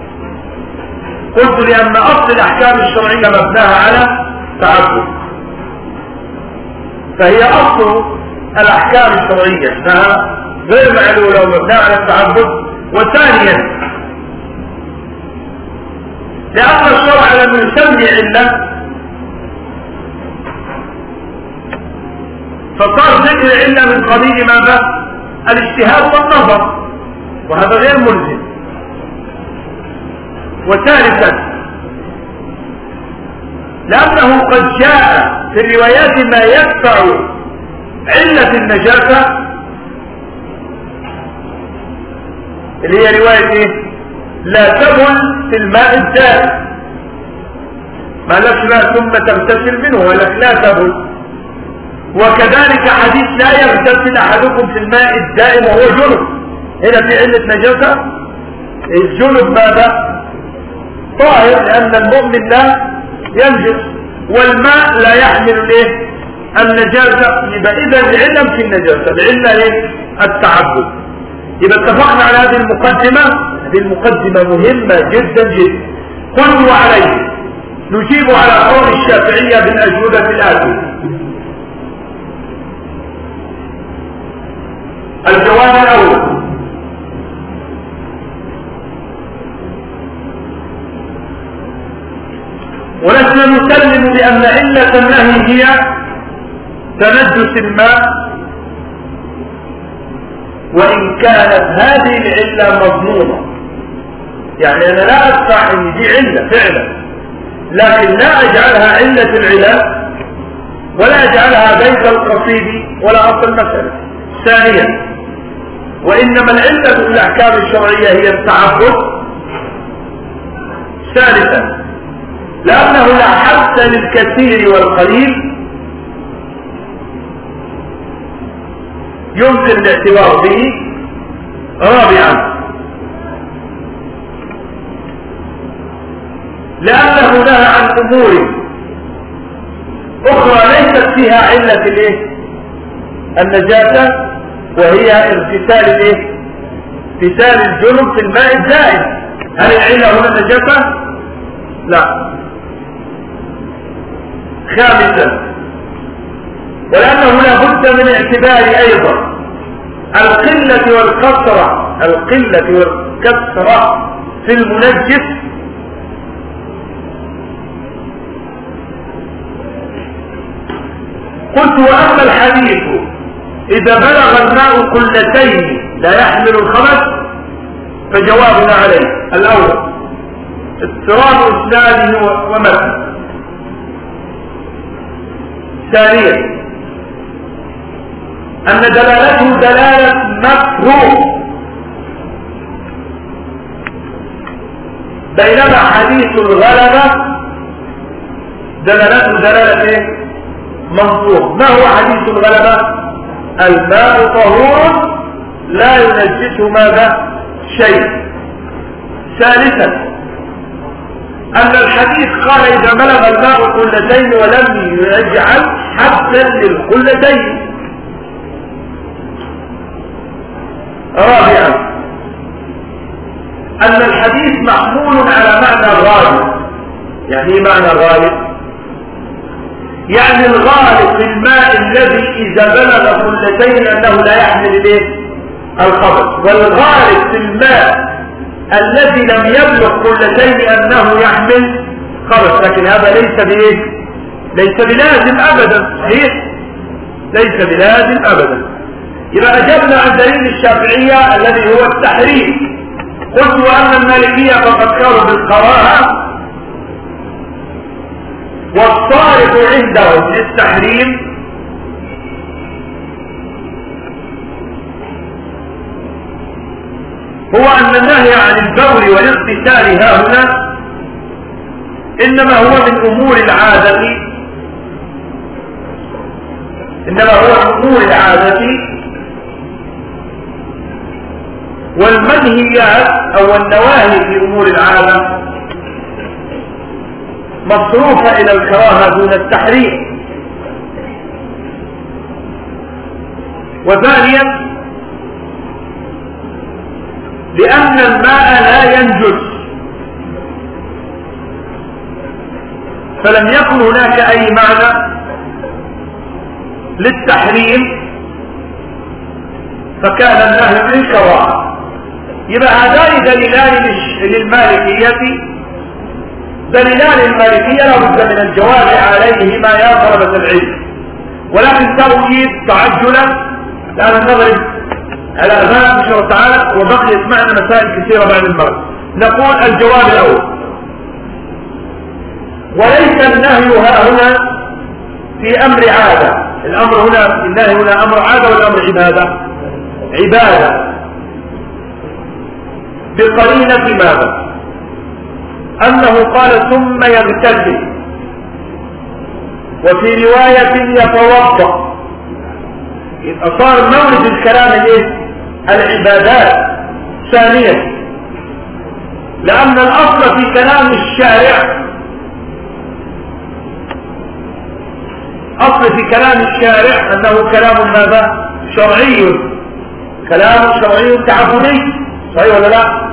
قلت لأن أصل الأحكام الشرعية مبناها على تعبد، فهي أصل الأحكام الشرعية انها غير معلولة ومبناها على التعبد. وثانيا لأن الشرع لم يسمي علة فصار ذكر علة من قبيل ماذا؟ الاجتهاد والنظر، وهذا غير ملزم. وثالثا لأنه قد جاء في الروايات ما يدفع علة النجاسة، اللي هي رواية ايه؟ لا تبل في الماء الدائم، ما لكش ماء ثم تغتسل منه ولك لا تبل. وكذلك حديث لا يغتسل احدكم في الماء الدائم وهو جنب، هنا في علة نجاسة. الجنب ماذا؟ طاهر، لأن المؤمن لا ينجس والماء لا يحمل الايه؟ النجاسة. يبقى إذا العلة في النجاسة، العلة ايه؟ التعبد. يبقى اتفقنا على هذه المقدمة. هذه المقدمة مهمة جدا جدا. قلت وعليه نجيب على قول الشافعية بالأجوبة الآتية. الجواب الأول ولسنا إما نسلم بأن علة النهي هي تنجس الماء، وإن كانت هذه العلة مضمونة، يعني أنا لا أدفع إن دي علة فعلا، لكن لا أجعلها علة العلل ولا أجعلها بيت القصيد ولا أصل المسألة. ثانيا، وإنما العلة في الأحكام الشرعية هي التعبد. ثالثا، لأنه لا حد للكثير والقليل يمكن الاعتبار به. رابعا، لأنه نهى عن أمور أخرى ليست فيها علة الايه النجاسة، وهي اغتسال الايه اغتسال الجنب في الماء الزائد. هل العلة هنا النجاسة؟ لا. خامسا، ولأنه لا بد من اعتبار أيضا القلة والكثرة القلة والكثرة في المنجس. قلت وأما الحديث إذا بلغ الماء قلتين لا يحمل الخبث فجوابنا عليه الأول اضطراب إسناده ومتن. ثانيا، أن دلالته دلالة مفهوم، بينما حديث الغلبة دلالته دلالة منظور. ما هو حديث الغلبة؟ الماء طهور لا ينجسه ماذا؟ شيء. ثالثا، أن الحديث قال إذا بلغ الماء قلتين ولم يجعل حدا للقلتين. رابعا، أن الحديث محمول على معنى الغالب. يعني ايه معنى الغالب؟ يعني الغالب في الماء الذي إذا بلغ قلتين أنه لا يحمل إليه الخبث، والغالب في الماء الذي لم يبلغ قلتين أنه يحمل خبث. لكن هذا ليس بإيه؟ ليس بلازم أبدا. صحيح؟ ليس بلازم أبدا. إذا أجبنا عن دليل الشافعية الذي هو التحريم. قلت وأن المالكية فقد كانوا بالكراهة، والصارف عندهم للتحريم هو أن النهي عن البول والاغتسال ها هنا إنما هو من أمور العادة إنما هو من أمور العادة والمنهيات أو النواهي في أمور العادة مصروفة إلى الكراهة دون التحريم. وثانيا، لأن الماء لا ينجس، فلم يكن هناك أي معنى للتحريم، فكان النهي للكراهة. يبقى هذان دليلان للمالكية دليلان المالكية لا بد من الجواب عليهما يا طلبة العلم، ولكن توجيه تعجلا لأن نضرب على أذان إن شاء الله تعالى، وبقيت معنا مسائل كثيرة بعد المغرب. نقول الجواب الأول: وليس النهي ها هنا في أمر عادة. الأمر هنا النهي هنا أمر عادة والأمر عبادة. عبادة بقرينة ماذا؟ أنه قال ثم يغتسل، وفي رواية يتوضأ. صار مورد الكلام ايه؟ العبادات. ثانيا، لأن الأصل في كلام الشارع أصل في كلام الشارع أنه كلام ماذا؟ شرعي، كلام شرعي تعبدي. صحيح ولا لا؟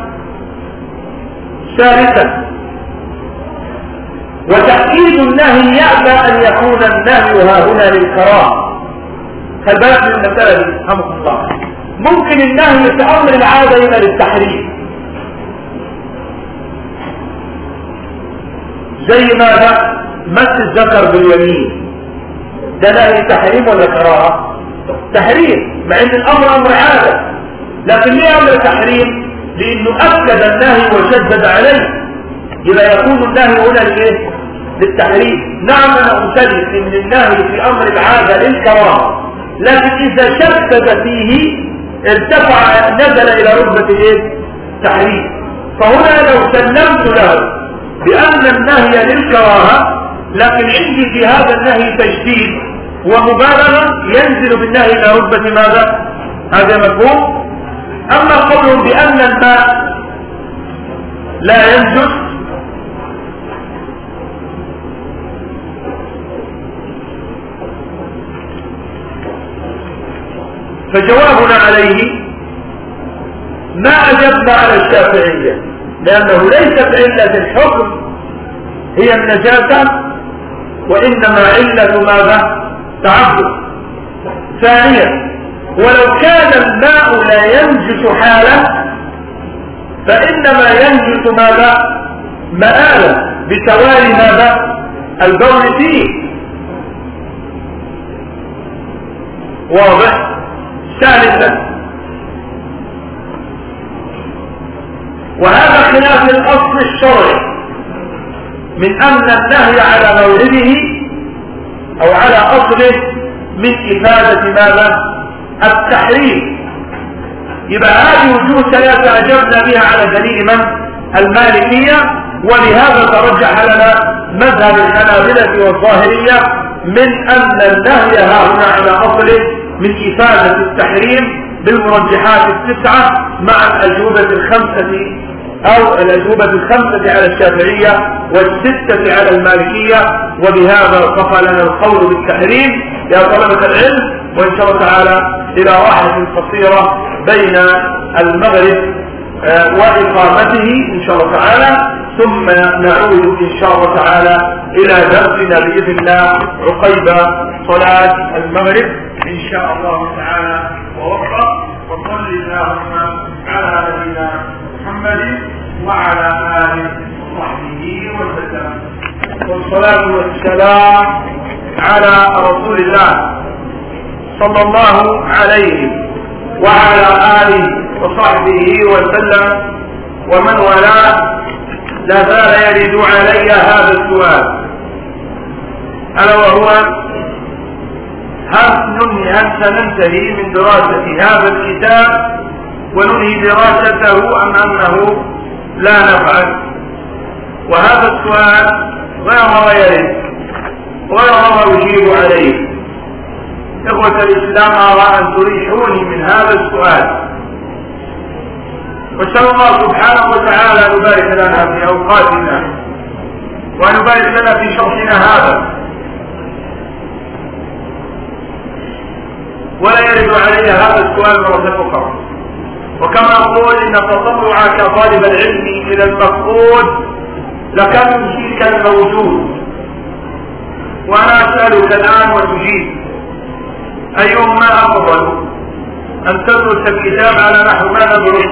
ثالثا، وتأكيد النهي يأبى أن يكون النهي ها هنا للكراهة. خل بالك من المسألة دي رحمه الله. ممكن النهي في أمر العادة يبقى للتحريم، زي ماذا؟ مس الذكر باليمين ده نهي تحريم ولا كراهه؟ تحريم، مع ان الامر امر عاده، لكن ليه امر تحريم؟ لانه اكد النهي وشدد عليه، يبقى يكون النهي هنا لايه؟ للتحريم. نعم انا اسلم ان النهي في امر العاده للكراهه، لكن اذا شدد فيه ارتفع نزل الى رتبه الايه؟ تحريم. فهنا لو سلمت له بان النهي للكراهه، لكن عندي في هذا النهي تشديد ومبالغه، ينزل بالنهي الى رتبه ماذا؟ هذا مفهوم. اما قولهم بان الماء لا ينجس، فجوابنا عليه ما أجبنا على الشافعية، لأنه ليست علة الحكم هي النجاسة، وإنما علة ماذا؟ تعبد. ثانيا، ولو كان الماء لا ينجس حالا فإنما ينجس ماذا؟ مآلا بتوالي ماذا؟ البول فيه. واضح؟ ثالثا، وهذا خلاف الأصل الشرعي من أن النهي على مورده أو على أصله من إفادة ماذا؟ التحريم. يبقى هذه وجوه ثلاثة أجبنا بها على دليل من؟ المالكية، ولهذا ترجح لنا مذهب الحنابلة والظاهرية من أن النهي ها هنا على أصله من إفادة التحريم بالمرجحات التسعة مع الأجوبة الخمسة أو الأجوبة الخمسة على الشافعية والستة على المالكية. وبهذا صفى لنا القول بالتحريم يا طلبة العلم، وإن شاء الله تعالى إلى راحة قصيرة بين المغرب وإقامته إن شاء الله تعالى، ثم نعود إن شاء الله تعالى إلى درسنا بإذن الله عقيب صلاة المغرب إن شاء الله تعالى ووفق. وصل اللهم على نبينا محمد وعلى آله وصحبه وسلم، والصلاة والسلام على رسول الله صلى الله عليه وعلى آله وصحبه وسلم ومن والاه. لا زال يرد علي هذا السؤال، ألا وهو: هل ننهي هل سننتهي من دراسة هذا الكتاب وننهي دراسته أم أنه لا نفعل؟ وهذا السؤال غير ما يرد غير ما أجيب عليه. إخوة الإسلام، أرى أن تريحوني من هذا السؤال، وسأل الله سبحانه وتعالى أن يبارك لنا في أوقاتنا وأن يبارك لنا في شرحنا هذا. ولا يرد علي هذا السؤال مرة أخرى. وكما أقول إن تطلعك طالب العلم إلى المفقود لكان يجيك الموجود، وأنا أسألك الآن وتجيب: أيهما أفضل، أن تدرس الكتاب على نحو ما ندرس،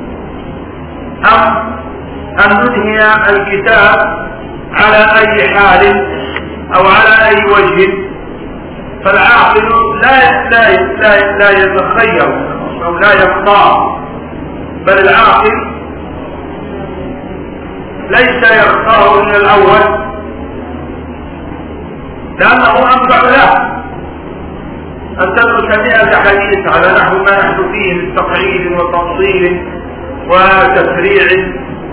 أم أن ننهي الكتاب على أي حال أو على أي وجه؟ فالعاقل لا لا لا, لا يتخير أو لا يختار، بل العاقل ليس يختار من الأول لأنه أنفع له. أن تدرس مئة حديث على نحو ما نحن فيه من تقعيد وتفصيل وتفريع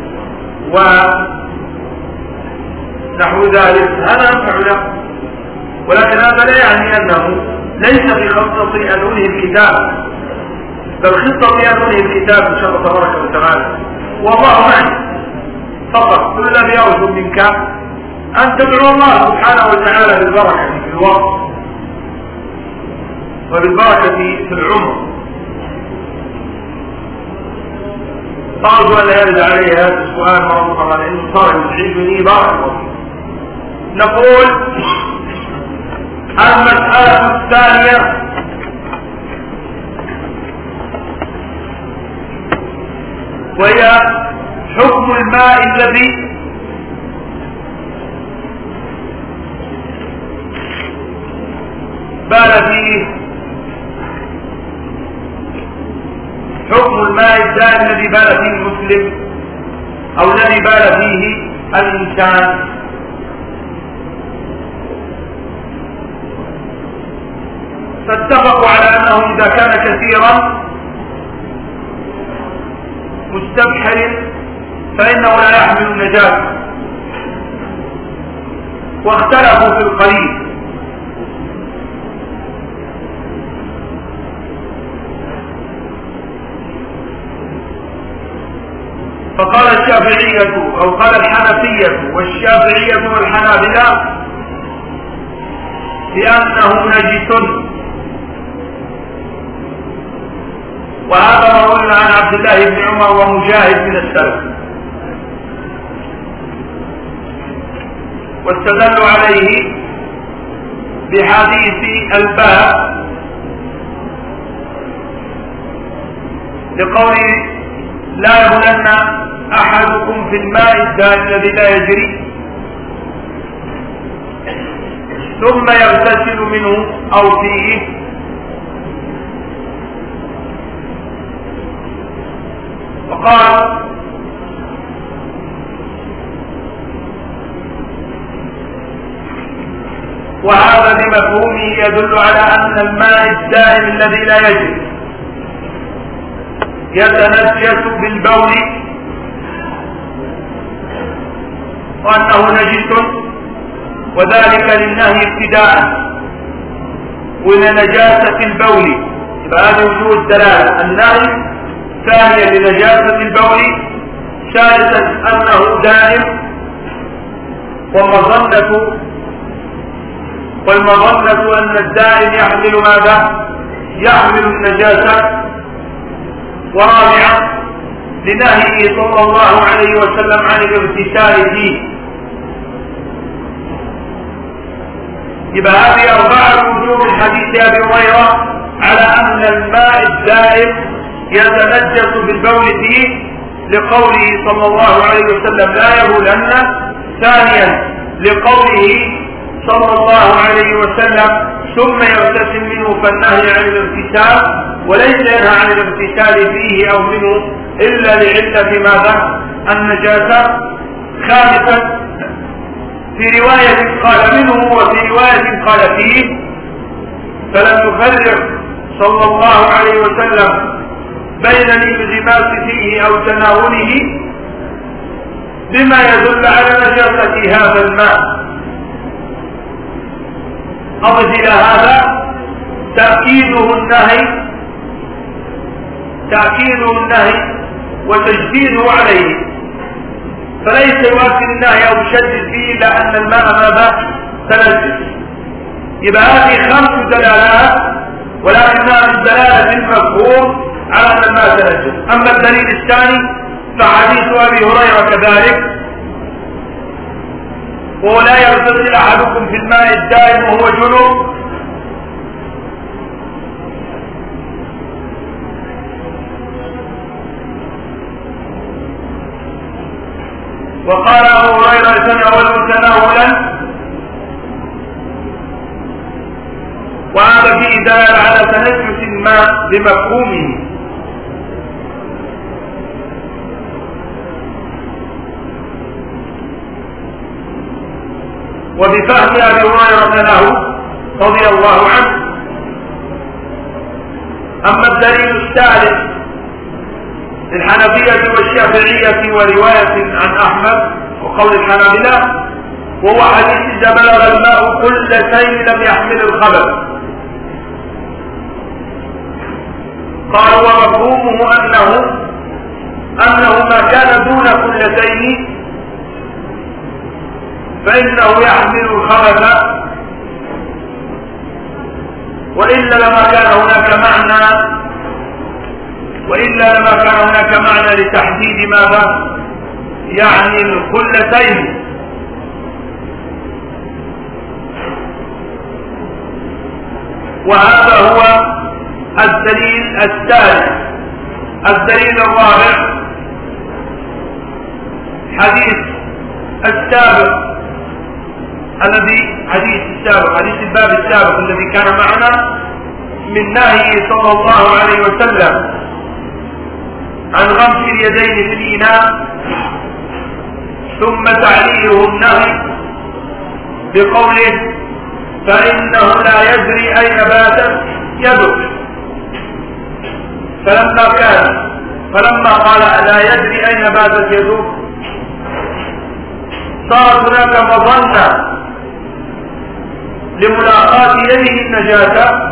ونحو ذلك، هذا أنفع له. ولكن هذا لا يعني أنه ليس في خطتي أن أنهي الكتاب، بل خطتي أن أنهي الكتاب إن شاء الله تبارك وتعالى، والله معي. فقط كل الذي يرجو منك أن تدعو الله سبحانه وتعالى بالبركة في الوقت وبالبركة في العمر. أرجو أن لا يرد علي هذا السؤال مرة أخرى لأنه صار يزعجني بارك الله. نقول: المسألة الثانية وهي حكم الماء الذي بال فيه حكم الماء الدائم الذي بال فيه المسلم أو الذي بال فيه الإنسان. فاتفقوا على أنه إذا كان كثيرا مستبحر فإنه لا يحمل النجاسة، واختلفوا في القليل. فقال الشافعية أو قال الحنفية والشافعية والحنابلة بأنه نجس، وهذا مروي عن عبد الله بن عمر ومجاهد من السلف، واستدلوا عليه بحديث الباب لقوله لا يبولن أحدكم في الماء الدائم الذي لا يجري ثم يغتسل منه أو فيه، وقال وهذا بمفهومه يدل على أن الماء الدائم الذي لا يجري يتنجس بالبول وأنه نجس، وذلك للنهي ابتداء وإن نجاسة البول، فهذه وجوه الدلالة: النهي، ثانيا لنجاسة البول، ثالثا أنه دائم، والمظنة والمظنة أن الدائم يحمل ماذا؟ يحمل النجاسة، ورابعا لنهيه صلى الله عليه وسلم عن الاغتسال فيه. يبقى هذه أربعة وجوه من حديث أبي هريرة على أن الماء الدائم يتنجس بالبول فيه، لقوله صلى الله عليه وسلم لا يبولن، ثانيا لقوله صلى الله عليه وسلم ثم يغتسل منه، فالنهي عن الاغتسال وليس ينهى عن الاغتسال فيه أو منه إلا لعلة ماذا؟ النجاسة. خامسا في رواية قال منه وفي رواية قال فيه، فلم يفرق صلى الله عليه وسلم بين الانغماس فيه أو تناوله، بما يدل على نجاسة هذا الماء. أضف إلى هذا تأكيده النهي تأكيده النهي وتجديده عليه، فليس يؤكد النهي أو يشدد فيه إلا أن الماء ماذا؟ تنجس. يبقى هذه خمس دلالات، ولكنها من دلالة المفهوم على أن الماء تنجس. أما الدليل الثاني فحديث أبي هريرة كذلك، وهو لا يغتسل أحدكم في الماء الدائم وهو جنوب، وقال أبو هريرة تناول تناولا، وهذا فيه دلالة على تنجس الماء بمفهومه. وبفهم أبي هريرة له رضي الله عنه. أما الدليل الثالث للحنفية والشافعية ورواية عن أحمد وقول الحنابلة، وهو حديث إذا بلغ الماء قلتين لم يحمل الخبث. قال ومفهومه أنه أنه ما كان دون قلتين فإنه يحمل الخبث، وإلا لما كان هناك معنى وإلا لما كان هناك معنى لتحديد ماذا؟ يعني القلتين. وهذا هو الدليل الثالث. الدليل الرابع حديث السابق الذي حديث السابق حديث الباب السابق الذي كان معنا من نهيه صلى الله عليه وسلم عن غمس اليدين في الإناء ثم تعليله النهي بقوله فإنه لا يدري أين باتت يده. فلما كان فلما قال لا يدري أين باتت يده صارت هناك مظنة لملاقاة يده النجاسة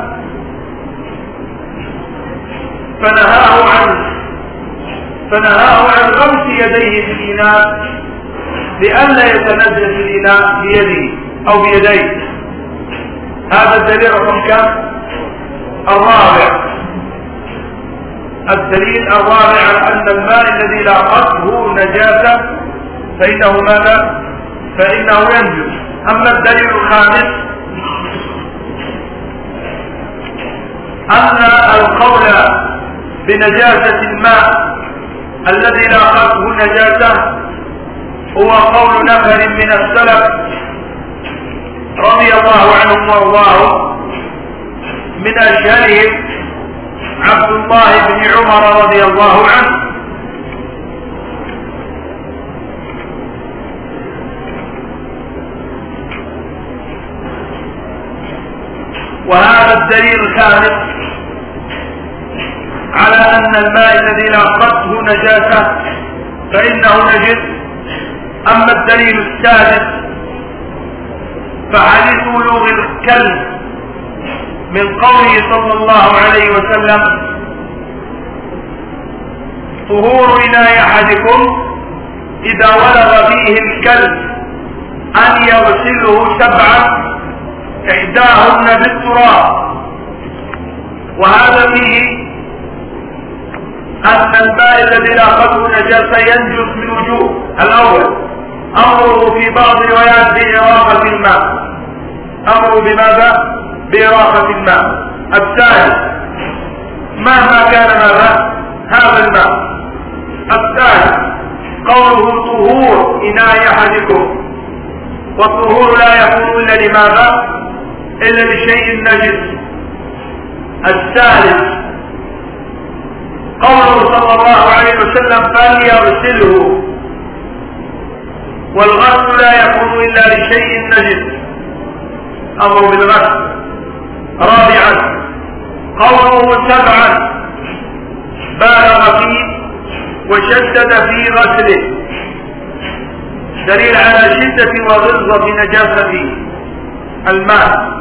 فنهاه عن فنهاه عن غمس يديه في الإناء لئلا يتنجس الإناء بيده أو بيديه. هذا الدليل رقم كم؟ الرابع. الدليل الرابع على أن الماء الذي لاقته نجاسة فإنه ماذا؟ فإنه ينجس. أما الدليل الخامس أن القول بنجاسة الماء الذي لاقته نجاسة هو قول نفر من السلف رضي الله عنهم وارضاهم من أشهرهم عبد الله بن عمر رضي الله عنه. وهذا الدليل الخامس على أن الماء الذي لاقته نجاسة فإنه نجس. أما الدليل السادس فحديث بلوغ الكلب من قوله صلى الله عليه وسلم طهور إناء أحدكم إذا ولغ فيه الكلب أن يغسله سبعا إحداهن بالتراب. وهذا فيه أن الماء الذي لاقته نجاسة ينجس من وجوه. الأول أمره في بعض الروايات بإراقة الماء، أمره بماذا؟ بإراقة الماء. الثاني مهما كان ماذا؟ هذا الماء. الثالث قوله طهور إناء أحدكم، والطهور لا يكون إلا لماذا؟ إلا لشيء نجس. الثالث قوله صلى الله عليه وسلم فليغسله، والغسل لا يكون إلا لشيء نجس، أمر بالغسل. رابعا قوله سبعا بالغ فيه وشدد في غسله، دليل على شدة وغلظة نجاسة الماء.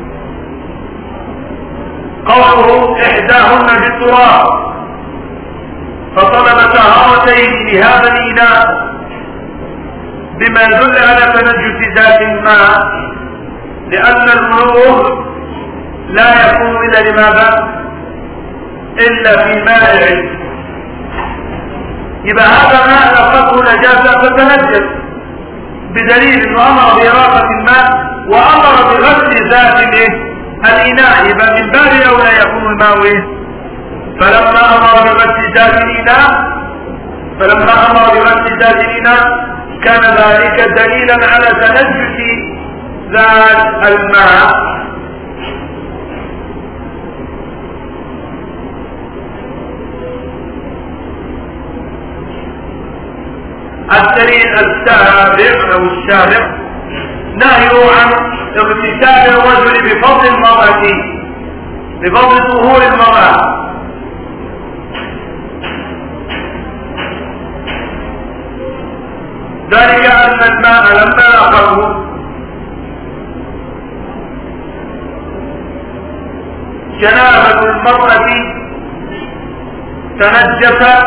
قوله إحداهن بالتراب فطلب طهارتين لهذا الإناء بما يدل على تنجس ذات الماء، لأن البلوغ لا يكون إلا لماذا؟ إلا في مائع. يبقى هذا ماء لقته نجاسة فتنجس بدليل أنه أمر بإراقة الماء وأمر بغسل ذات الإناء، يبقى من باب أولى يكون الماء إيه؟ فلما أمر بغسل ذات الإناء فلما أمر بغسل ذات الإناء كان ذلك دليلا على تنجس ذات الماء. الدليل السابق أو السابق نهي عن اغتسال الرجل بفضل المرأة بفضل ظهور المرأة. ذلك أن الماء لما لاقته جنابة المرأة تنجس،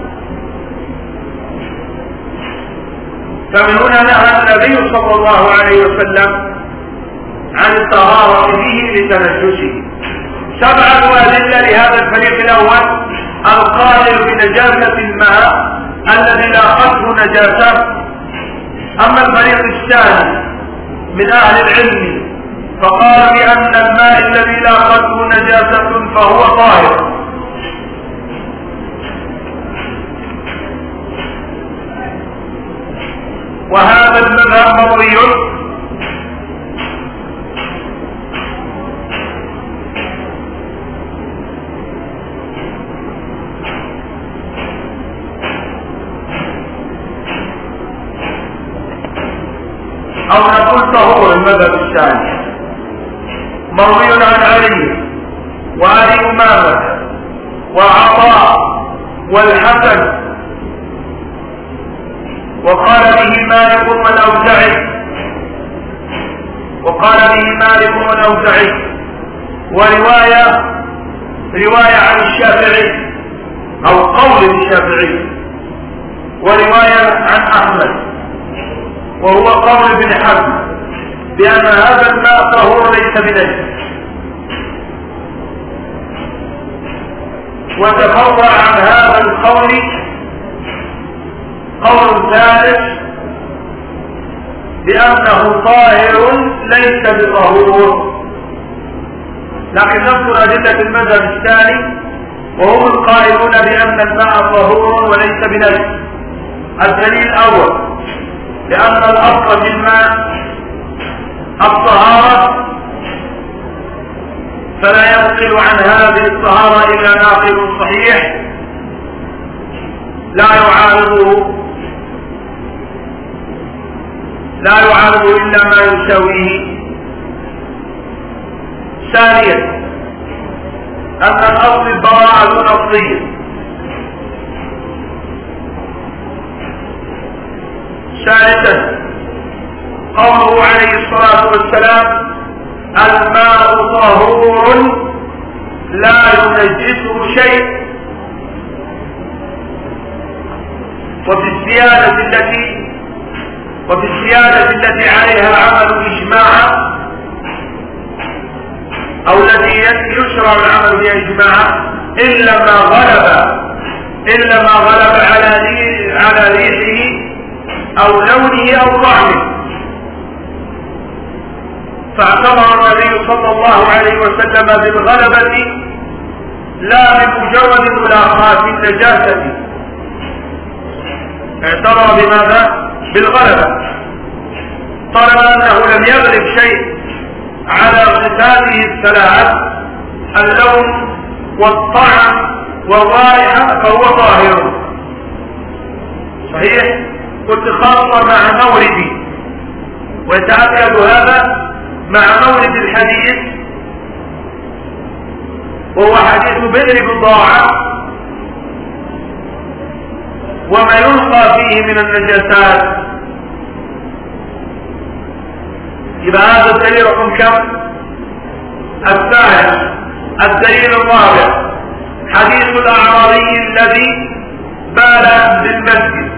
فمن هنا نهى النبي صلى الله عليه وسلم عن الطهارة به لتنجسه. سبعة أدلة لهذا الفريق الأول القائل بنجاسة الماء الذي لاقته نجاسة. أما الفريق الثاني من أهل العلم فقال بأن الماء الذي لاقته نجاسة فهو طاهر. وهذا المذهب مروي الثاني مروي عن علي وأبي أمامة وعطاء والحسن، وقال به مالك والأوزاعي وقال به مالك والأوزاعي ورواية رواية عن الشافعي أو قول الشافعي، ورواية عن أحمد وهو قول ابن حزم بأن هذا الماء طهور ليس بنجس. وتفرع عن هذا القول قول ثالث بأنه طاهر ليس بطهور، لكن نذكر أدلة المذهب الثاني وهم القائلون بأن الماء طهور وليس بنجس. الدليل الأول لأن الأصل في الماء الطهارة، فلا ينقل عن هذه الطهارة إلا ناقل صحيح لا يعارضه لا يعارضه إلا ما يساويه. ثانيا أن الأصل البراءة الأصلية. ثالثا قوله عليه الصلاة والسلام الماء طهور لا ينجسه شيء. وفي الزيادة التي وفي الزيادة التي عليها العمل إجماعا أو التي يشرع العمل بها إجماعا إلا ما غلب إلا ما غلب على على ريحه أو لونه أو طعمه. فاعتبر النبي صلى الله عليه وسلم بالغلبة لا بمجرد ملاقاة النجاسة، اعتبر بماذا؟ بالغلبة، طالما أنه لم يغلب شيء على صفاته الثلاث اللون والطعم والرائحة فهو طاهر. صحيح؟ قلت خاصة مع موردي، ويتأكد هذا مع مورد الحديث وهو حديث بئر بضاعة وما يلقى فيه من النجاسات. يبقى هذا الدليل رقم كم؟ الثالث. الدليل الرابع حديث الأعرابي الذي بال بالمسجد.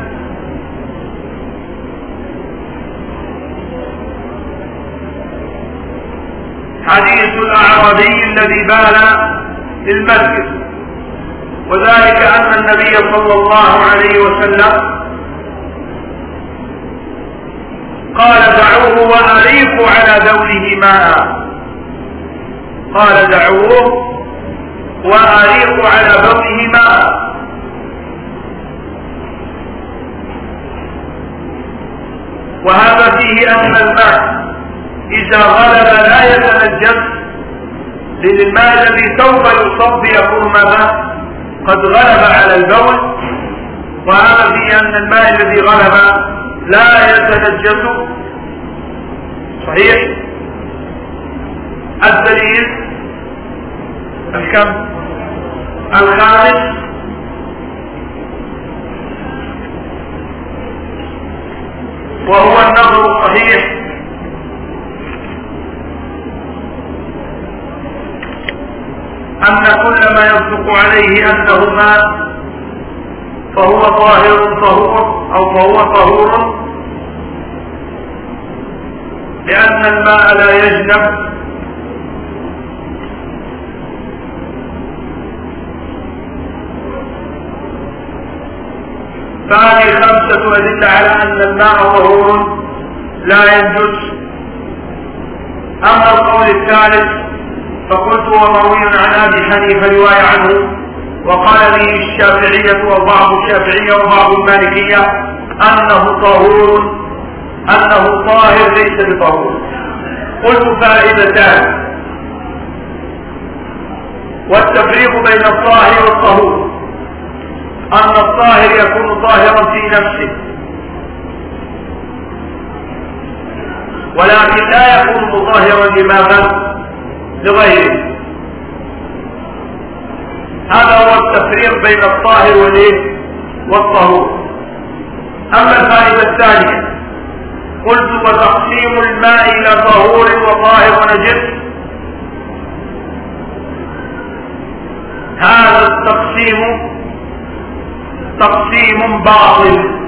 حديث الأعرابي الذي بال بالمسجد، وذلك أن النبي صلى الله عليه وسلم قال دعوه وأريقوا على بوله ماء. قال دعوه وأريقوا على بوله ماء. وهذا فيه أن الماء إذا غلب لا يتنجس، لأن الماء الذي سوف يصب يكون ماذا؟ قد غلب على البول، وهذا فيه أن الماء الذي غلب لا يتنجس. صحيح؟ الدليل الكم؟ الخامس وهو النظر الصحيح أن كل ما يصدق عليه أنه ماء فهو طاهر طهور أو فهو طهور، لأن الماء لا يجنب فهذه خمسة أدلة على أن الماء طهور لا ينجس. أما القول الثالث فقلت ومروي عن أبي حنيفة رواية عنه وقال به الشافعية وبعض الشافعية وبعض المالكية أنه طهور أنه طاهر ليس بطهور. قلت فائدتان، والتفريق بين الطاهر والطهور أن الطاهر يكون طاهرا في نفسه، ولكن لا يكون مطهرا لماذا؟ لغيره. هذا هو التفريق بين الطاهر والايه؟ والطهور. اما الفائدة الثانية قلت وتقسيم الماء الى طهور وطاهر ونجس، هذا التقسيم تقسيم باطل.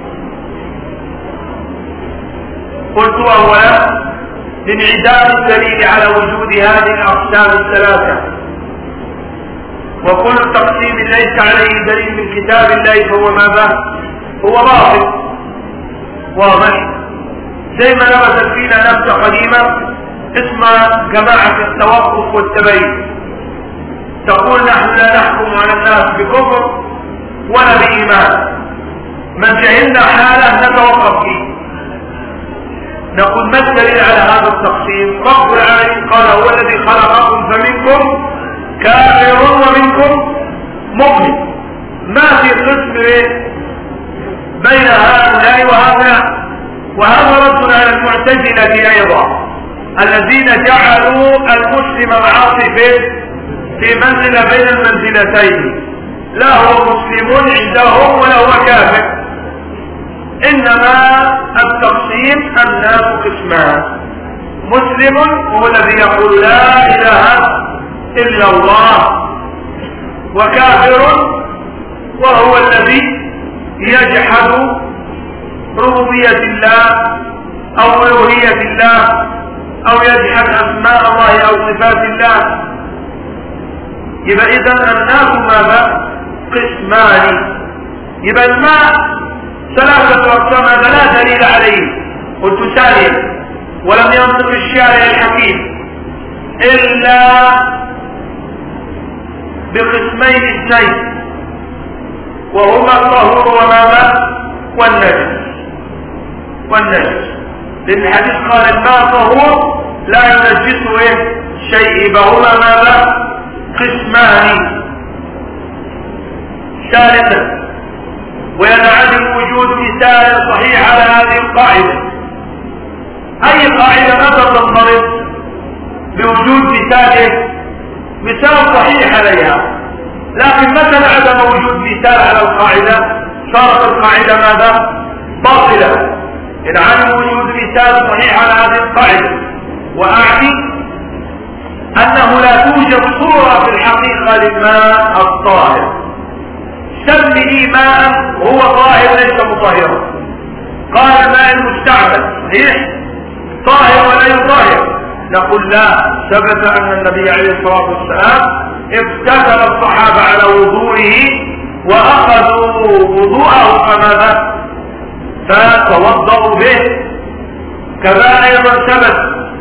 قلت اولا لانعدام الدليل على وجود هذه الاقسام الثلاثة، وكل تقسيم ليس عليه دليل من كتاب الله فهو ماذا؟ هو باطل. واضح؟ زي ما نبتت فينا نبتة قديمة اسمها جماعة التوقف والتبين، تقول نحن لا نحكم على الناس بكفر ولا بإيمان، من جهلنا حاله نتوقف فيه. نقول ما الدليل على هذا التقسيم؟ رب العالمين قال هو الذي خلقكم فمنكم كافر ومنكم مؤمن، ما في قسم بين هؤلاء وهؤلاء. وهذا رد على المعتزلة ايضا الذين جعلوا المسلم العاصي في منزلة بين المنزلتين، لا هو مسلم عندهم ولا هو كافر. انما التقسيم الناس قسمان، مسلم هو الذي يقول لا اله الا الله، وكافر وهو الذي يجحد ربوبية الله او الوهية الله او يجحد اسماء الله او صفات الله. يبقى اذا الناس ماذا؟ قسمان. يبقى الماء ثلاثة اقسام، هذا لا دليل عليه. قلت ثانيا ولم ينطق الشارع الحكيم الا بقسمين اثنين، وهما الطهور وماذا؟ والنجس. والنجس لأن الحديث قال الماء طهور لا ينجسه ايه شيء، فهما ماذا؟ قسمان. ثالثا وينعدم وجود مثال صحيح على هذه القاعدة. اي قاعدة ما تنضبط بوجود مثال مثال صحيح عليها، لكن متى انعدم وجود مثال على القاعدة صارت القاعدة ماذا؟ باطلة. انعدم وجود مثال صحيح على هذه القاعدة، واعني انه لا توجد صورة في الحقيقة للماء الطاهر. سمي ماء هو طاهر ليس مطهرا. قال الماء المستعمل صحيح طاهر ولا يطهر؟ نقول لا، ثبت ان النبي عليه الصلاة والسلام افتتن الصحابة على وضوئه واخذوا وضوءه فماذا؟ فتوضأوا به. كذا ايضا ثبت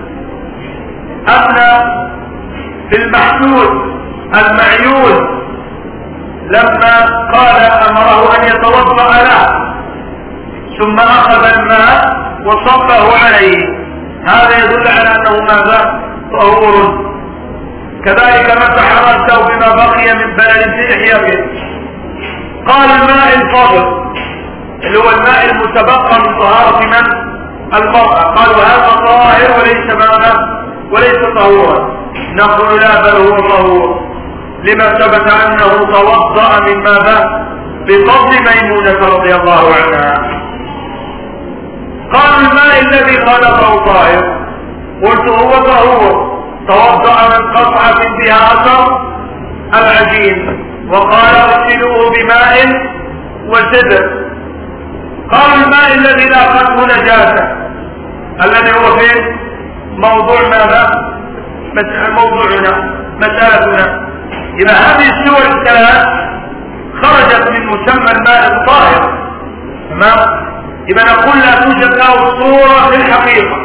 ان في المحسود المعيون لما قال امره ان يتوضأ له ثم اخذ الماء وصبه عليه، هذا يدل على انه ماذا؟ طهور. كذلك مسح راسه بما بقي من بلل في لحيته. قال الماء الفاضل اللي هو الماء المتبقى من طهارة من؟ المرأة، قالوا هذا طاهر وليس ماذا؟ وليس طهورا. نقول لا، بل هو طهور، لما ثبت انه توضأ من ماذا؟ بفضل ميمونة رضي الله عنها. قال الماء الذي خلقه طاهر، قلت هو طهور، توضأ من قطعة بها اثر العجين، وقال اغسلوه بماء وسدر. قال الماء الذي لاقته نجاسة، الذي هو فين؟ موضوع ماذا؟ موضوعنا مسألتنا. إذا هذه السور الثلاث خرجت من مسمى الماء الطاهر، تمام؟ إذا نقول لا توجد له صورة في الحقيقة.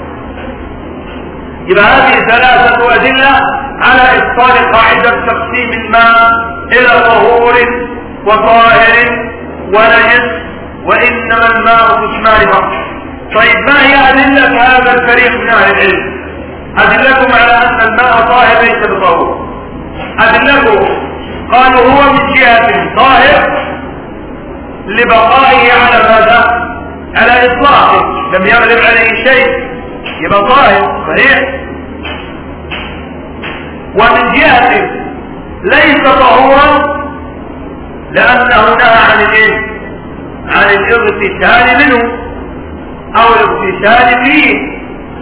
إذا هذه ثلاثة أدلة على إبطال قاعدة تقسيم الماء إلى طهور وطاهر ونجس، وإنما الماء قسمان فقط. طيب ما هي أدلة هذا الفريق من أهل العلم؟ أدلتهم على أن الماء طاهر ليس بطهور. أدلتهم قالوا هو من جهة طاهر لبقائه على ماذا؟ على إطلاقه، لم يغلب عليه شيء يبقى طاهر صحيح. ومن جهة ليس طهورا لأنه نهى عن الايه؟ عن الاغتسال منه او الاغتسال فيه.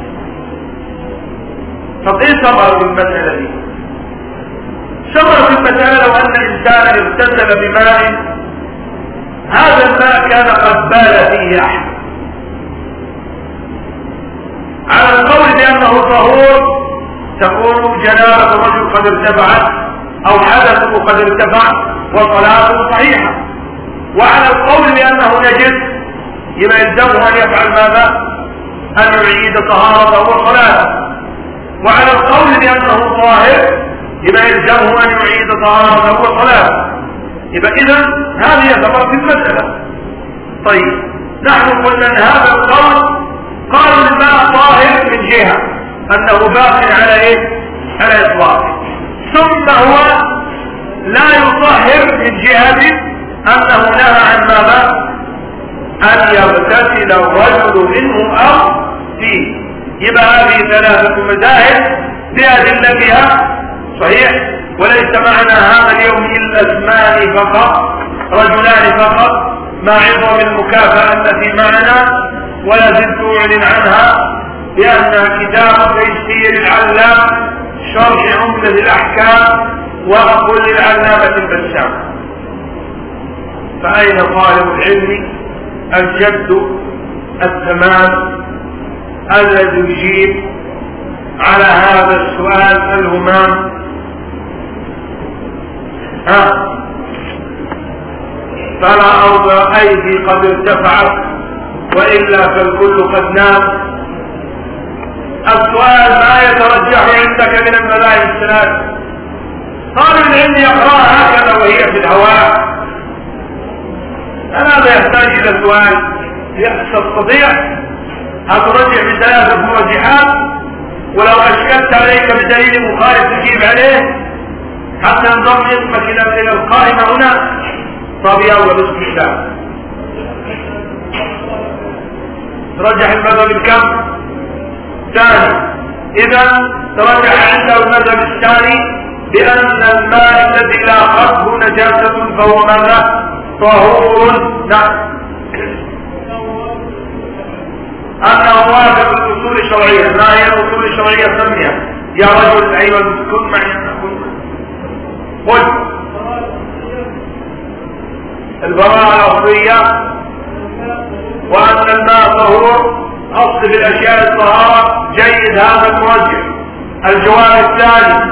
طب ايه ثمرة المسألة دي؟ ثمرة المسألة لو ان الانسان اغتسل بماء هذا الماء كان قد بال فيه احد، على القول بانه طهور تكون جنابة الرجل قد ارتفعت او حدثه قد ارتفع وصلاته صحيحة، وعلى القول بانه نجس يبقى يلزمه ان يفعل ماذا؟ ان يعيد طهارته وصلاته، وعلى القول بانه طاهر يبقى يلزمه ان يعيد طهارته وصلاته. يبقى اذا هذه ثمرة المسألة. طيب نحن قلنا ان هذا القول قالوا الماء طاهر من جهة انه باق على ايه؟ على اطلاقه، ثم هو لا يطهر من جهة انه نهى عن ماذا؟ ان يغتسل الرجل منه او فيه. يبقى هذه ثلاثة مذاهب بأدلتها صحيح، وليس معنى هذا اليوم الا اسمان فقط، رجلان فقط، مع عظم المكافأة التي معنا، ولا زلت اعلن عنها بانها كتاب تيسير العلام شرح عمدة الاحكام واقول للعلامة البسام. فاين طالب العلم الجد التمام الذي يجيب على هذا السؤال الهمام؟ ها فلا أرضى أيدي قد ارتفعت وإلا فالكل قد نام. السؤال ما يترجح عندك من المذاهب الثلاث؟ طالب العلم يقرأها هكذا وهي في الهواء، هذا يحتاج إلى سؤال. تستطيع أن ترجح بثلاثة مرجحات، ولو أشكلت عليك بدليل مخالف تجيب عليه حتى نضم اسمك إلى القائمة هنا. طب يلا بسم الله. ترجح المذهب الكم؟ ثاني. إذا ترجح عنده المذهب الثاني بأن الماء الذي لا خطه نجاسة فهو ماذا؟ طهور. نعم. أنه وافق الأصول الشرعية. ما هي الأصول الشرعية؟ سميها يا رجل أيها المسكون معي. قل البراءة الأصلية وأن الماء طهور، أصل في الأشياء الطهارة. جيد هذا المرجح. الجواب الثاني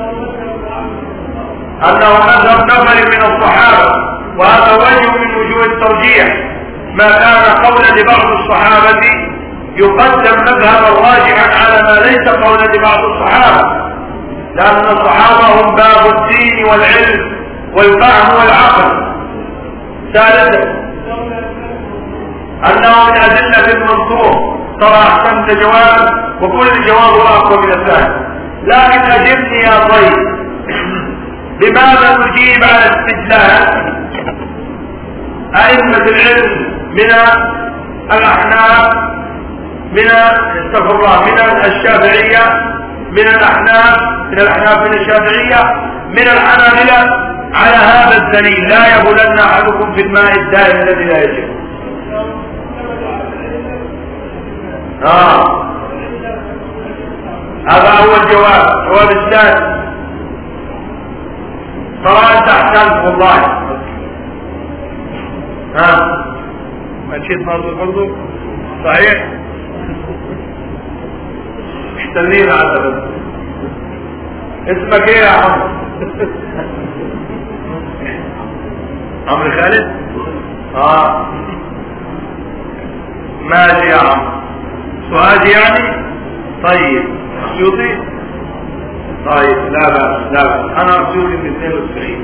أنه مذهب نفر من الصحابة، وهذا وجه من وجوه الترجيح. ما كان قولا لبعض الصحابة يقدم مذهبا راجحا على ما ليس قولا لبعض الصحابة، لأن الصحابة هم باب الدين والعلم والفهم والعقل. ثالثا أنه من أدلة المنصور. ترى أحسنت جواب، وكل جواب أقوى من الثاني. لكن أجبني يا طيب، لماذا نجيب على استدلال أئمة العلم من الأحناف، من استغفر الله من الشافعية، من الأحناف من الأحناف من الشافعية، من الحنابلة، على هذا الدليل؟ لا يبولن أحدكم في الماء الدائم الذي لا يجب. آه. هذا هو الجواب. الجواب الثاني ترى أنت أحسنت والله. ها مشيت برضو برضو صحيح. احتلين عدد. اسمك ايه يا عمرو؟ عمرو خالد. اه ماشي يا عمرو. سؤال يعني. طيب سيوطي. طيب لا بأس لا بأس. انا سيوطي من اثنين وتسعين.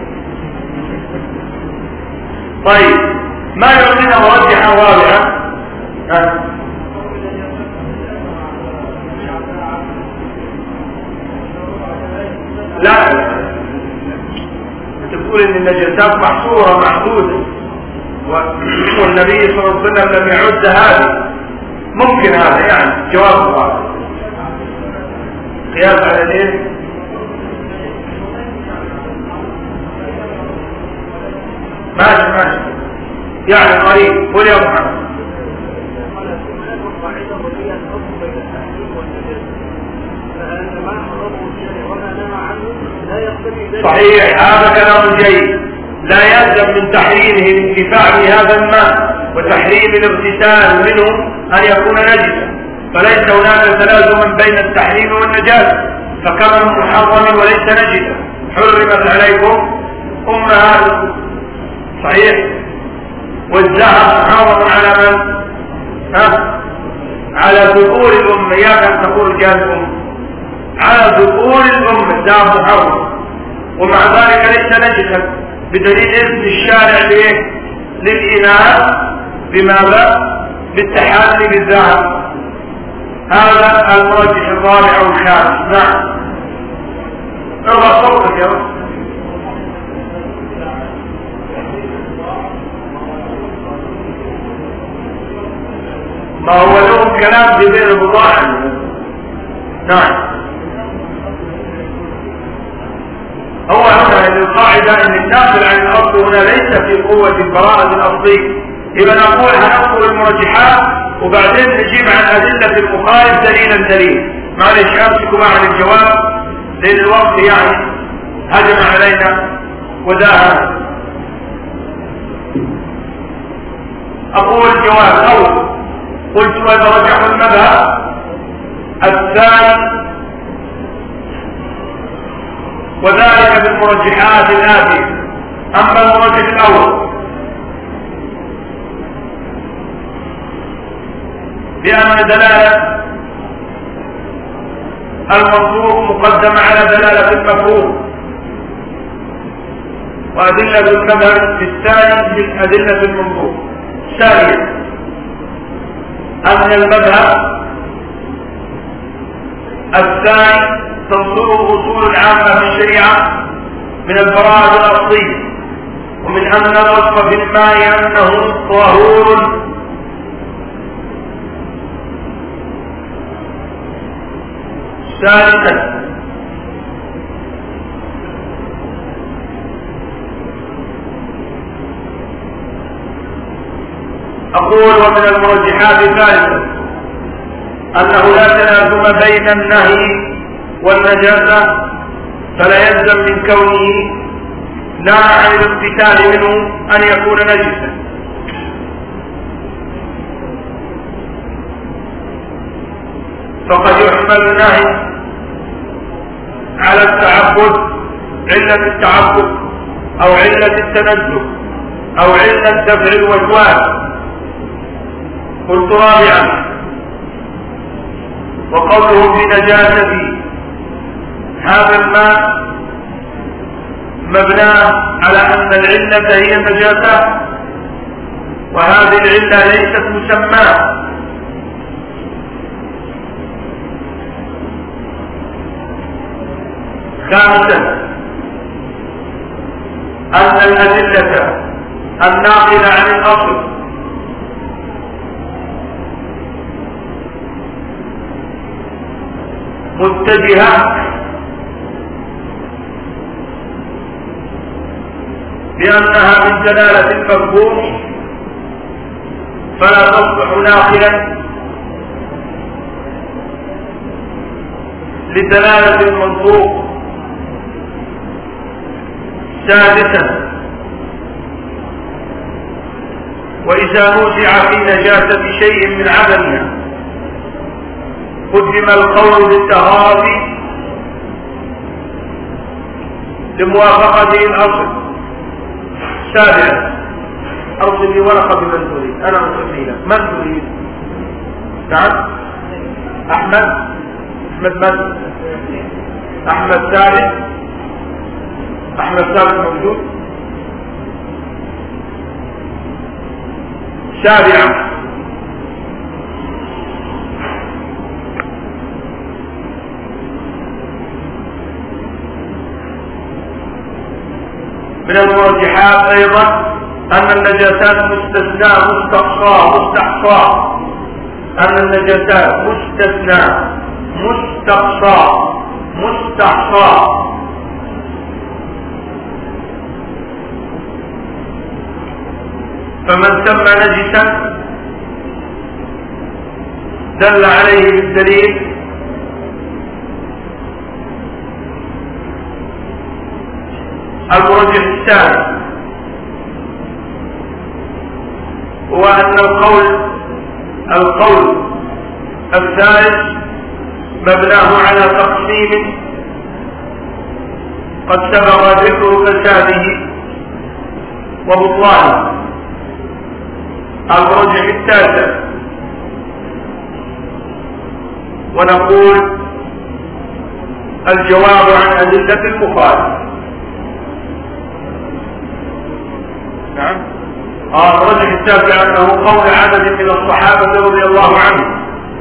طيب ما يعطينا مرجحا واضحا؟ ها لا انت بتقول ان النجاسات محصورة محدودة، والنبي صلى الله عليه وسلم لم يعد هذه. ممكن هذا يعني جواب واضح. قياس على الايه؟ ماشي ماشي يعني قريب. قول يا محمد. صحيح، هذا كلام جيد. لا يلزم من تحريمه انتفاع بهذا الماء وتحريم الاغتسال منه ان يكون نجسا، فليس هناك تلازم بين التحريم والنجاسه، فكما محرم وليس نجسا حرمت عليكم امهاتكم. صحيح. والذهب محرم على من؟ ها؟ على ذكور الأمة. إياك أن تقول جاز الأمة، على ذكور الأمة الذهب محرم، ومع ذلك ليس نجسا بدليل إذن الشارع لإيه؟ للإناث بماذا؟ بالتحلي بالذهب. هذا المرجح الرابع والخامس. نعم. ارفع صوتك يا رب. ما هو لهم كلام بغير بضاعة. نعم. هو هنا القاعدة ان الناقل عن الاصل هنا ليس في قوة البراءة الاصلية. اذا نقول هنذكر المرجحات وبعدين نجيب عن ادلة المخالف دليلا دليل. معلش امسكوا معنا الجواب لان الوقت يعني هجم علينا وداها. اقول الجواب اول قلت ويترجح المذهب الثاني وذلك بالمرجحات الآتية. أما المرجح الأول بأن دلالة المنظور مقدمة على دلالة المفهوم، وأدلة المذهب الثاني من أدلة المنظور. ثانيا أن المذهب الثاني تنظر الأصول العامة في الشريعة من البراءة الأصلية، ومن أن الوصف في الماء أنه طهور. ثالثا أقول ومن المرجحات ثالثا أنه لا تلازم بين النهي والنجاسة، فلا يلزم من كونه لا عن الاغتسال منه أن يكون نجسا. فقد يحمل النهي على التعبد، علة التعبد أو علة التنزه أو علة دفع الوسواس. قلت رابعا وقوله بنجاسة هذا الماء مبناه على أن العلة هي النجاسة، وهذه العلة ليست مسماه. خامسا أن الأدلة الناقلة عن الأصل متجهة بأنها من دلالة المفهوم، فلا تصبح ناقلا لدلالة المنطوق. سادسا وإذا نوزع في نجاسة شيء من عدمها قدم القول بالتهاضي لموافقته الأصل. سابعا أرسل لي ورقة بمن تريد، أنا أرسل لك من تريد. نعم أحمد أحمد من؟ أحمد ثالث. أحمد ثالث موجود. سابعا من المرجحات أيضا أن النجاسات مستثناء مستقصى مستحصى. أن النجاسات مستثناء مستقصى مستحصى. فمن سمى نجسا دل عليه بالدليل المرجح الثاني، هو أن القول القول الثالث مبناه على تقسيم قد سبق ذكر فساده وبطلانه. المرجح التاسع، ونقول الجواب عن أدلة المخالف. نعم. آه الرجل التابع أنه قول عدد من الصحابة رضي الله عنهم،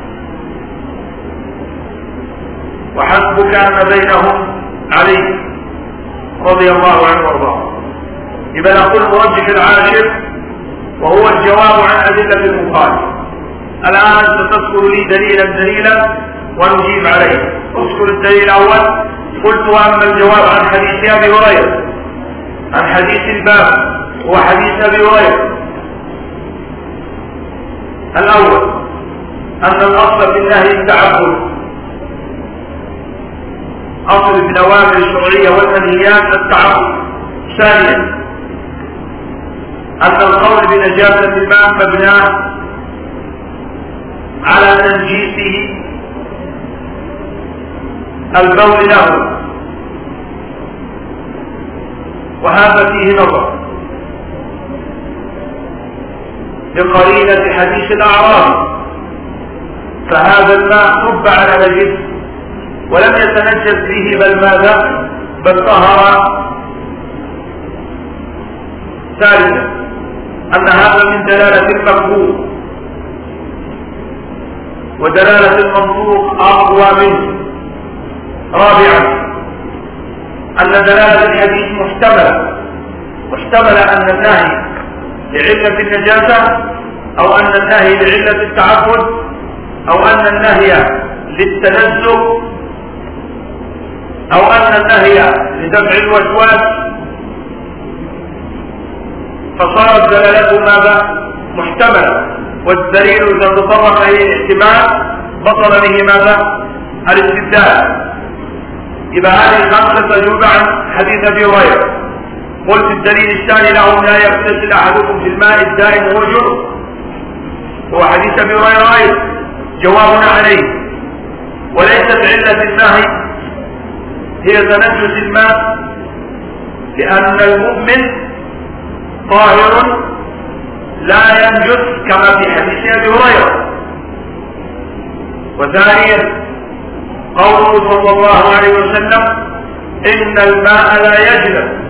وحسب كان بينهم علي رضي الله عنه وارضاه. إذا نقول مرجح العاشر وهو الجواب عن أدلة المخالف. الآن ستذكر لي دليلا دليلا ونجيب عليه. اذكر الدليل الأول. قلت وأما الجواب عن حديث أبي هريرة، عن حديث الباب هو حديث أبي هريرة الأول أن الأصل في النهي التعبد، أصل في الأوامر الشرعية والمنهيات التعبد. ثانيا أن القول بنجاسة الماء مبناه على تنجيسه البول له، وهذا فيه نظر بقرينة حديث الأعراب، فهذا الماء صب على نجس ولم يتنجس به، بل ماذا؟ بل طهر. ثالثا أن هذا من دلالة المفهوم، ودلالة المنطوق أقوى منه. رابعا أن دلالة الحديث محتملة، محتملة أن النهي لعلة النجاسة، أو أن النهي لعلة التعبد، أو أن النهي للتنزه، أو أن النهي لدفع الوسواس، فصارت دلالته ماذا؟ محتملة. والدليل إذا تطرق إليه الاحتمال بطل به ماذا؟ الاستدلال. إذا هذه الخمسة تجوب عن حديث أبي هريرة. قلت الدليل الثاني لهم لا يغتسل أحدكم في الماء الدائم وهو جنب، هو حديث أبي هريرة أيضا جوابنا عليه. وليست علة النهي هي تنجس الماء، لأن المؤمن طاهر لا ينجس كما في حديث أبي هريرة. وثانيا قوله صلى الله عليه وسلم إن الماء لا يجلب،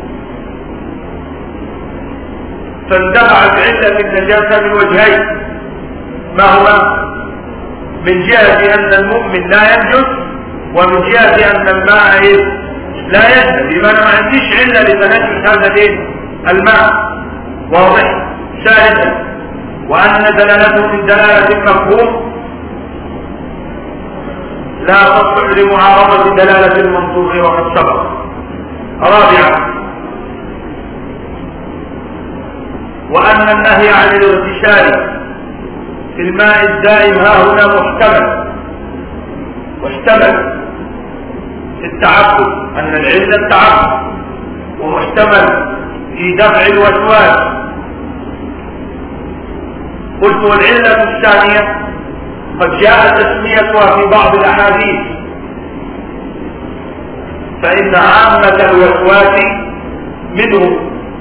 فانتفعت علة النجاسة من وجهين، ما هما؟ من جهة أن المؤمن لا ينجس، ومن جهة أن الماء لا يجلب. بمعنى ما عنديش علة لتنجس هذا الماء. واضح؟ ثالثا وأن دلالته من دلالة المفهوم لا تصلح لمعارضة دلالة المنطوق وقد سبق. رابعا وأن النهي عن الاغتسال في الماء الدائم ها هنا محتمل، محتمل في التعبد، أن العلة التعبد، ومحتمل في دفع الوسواس. قلت والعلة الثانية قد جاء تسميتها في بعض الأحاديث، فإن عامة الوسواس منه،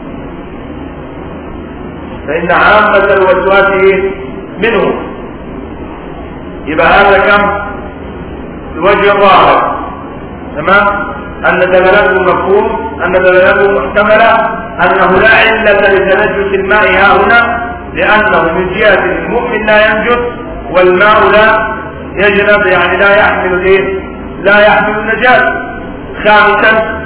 فإن عامة الوسواس منه. يبقى هذا كم؟ الوجه الظاهر، تمام؟ أن دلالته مفهوم، أن دلالته محتملة، أنه لا علة لتنجس الماء ها هنا، لأنه من جهة المؤمن لا ينجس والماء لا يجلب، يعني لا يحمل الايه؟ لا يحمل النجاسة. خامسا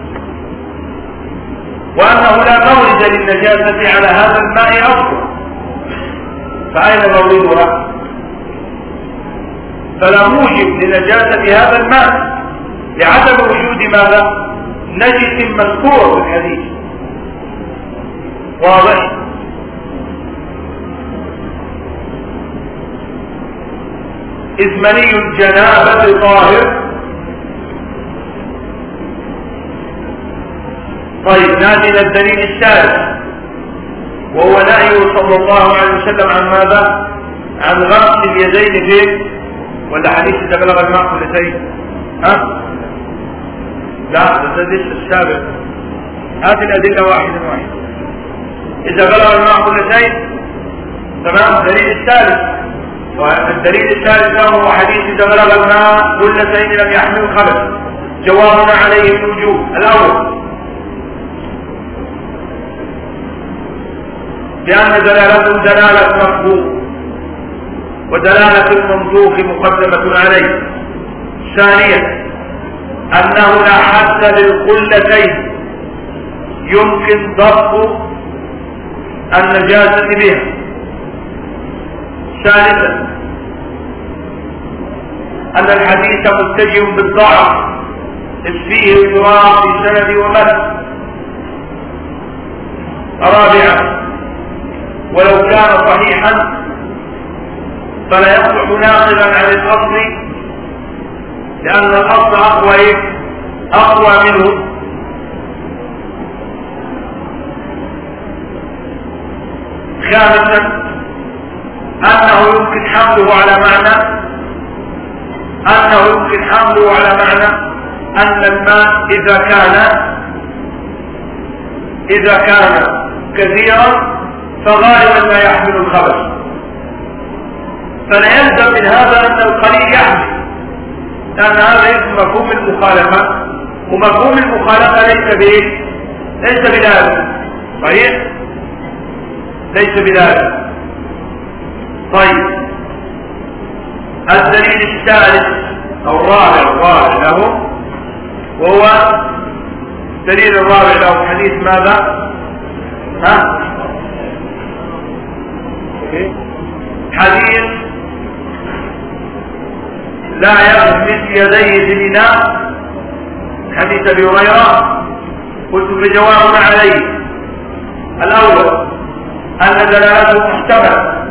وأنه لا مورد للنجاسة على هذا الماء أصلا، فأين موردها؟ فلا موجب لنجاسة هذا الماء، لعدم وجود ماذا؟ نجس مذكور في الحديث. واضح؟ إذ مني الجنابة طاهر. طيب نأتي إلى الدليل الثالث، وهو نهيه صلى الله عليه وسلم عن ماذا؟ عن غسل اليدين في ولا حديث إذا بلغ الماء كلتين؟ ها؟ لا ده لسه السابق. هات الأدلة واحدا واحدا. إذا بلغ الماء كلتين تمام. الدليل الثالث، والدليل الثالث له هو حديث إذا بلغ الماء كلتين لم يحمل خبث. جوابنا عليه في الوجوب. الأول لأن دلالته دلالة مفهوم، ودلالة المنطوق مقدمة عليه. ثانيا أنه لا حد للقلتين يمكن ضبط النجاسة بها. ثالثا أن الحديث متجه بالضعف إذ فيه اضطراب في سند ومتن. رابعا ولو كان صحيحا فلا يصلح ناقلا عن الأصل، لأن الأصل أقوى إيه؟ أقوى منه. خامسا أنه يمكن حمله على معنى أنه يمكن حمله على معنى أن الماء إذا كان إذا كان كثيرا فغالبا ما يحمل الخبث، فلا يلزم من هذا أن القليل يحمل، لأن هذا اسم مفهوم المخالفة، ومفهوم المخالفة ليس بإيه؟ ليس بلازم. صحيح؟ ليس بلازم. طيب الدليل الثالث أو الرابع الرابع له، وهو الدليل الرابع له حديث ماذا؟ ها؟ حديث لا يغمس يديه في الإناء، حديث أبي هريرة. قلت فجوابنا عليه. الأول أن دلالته محتملة،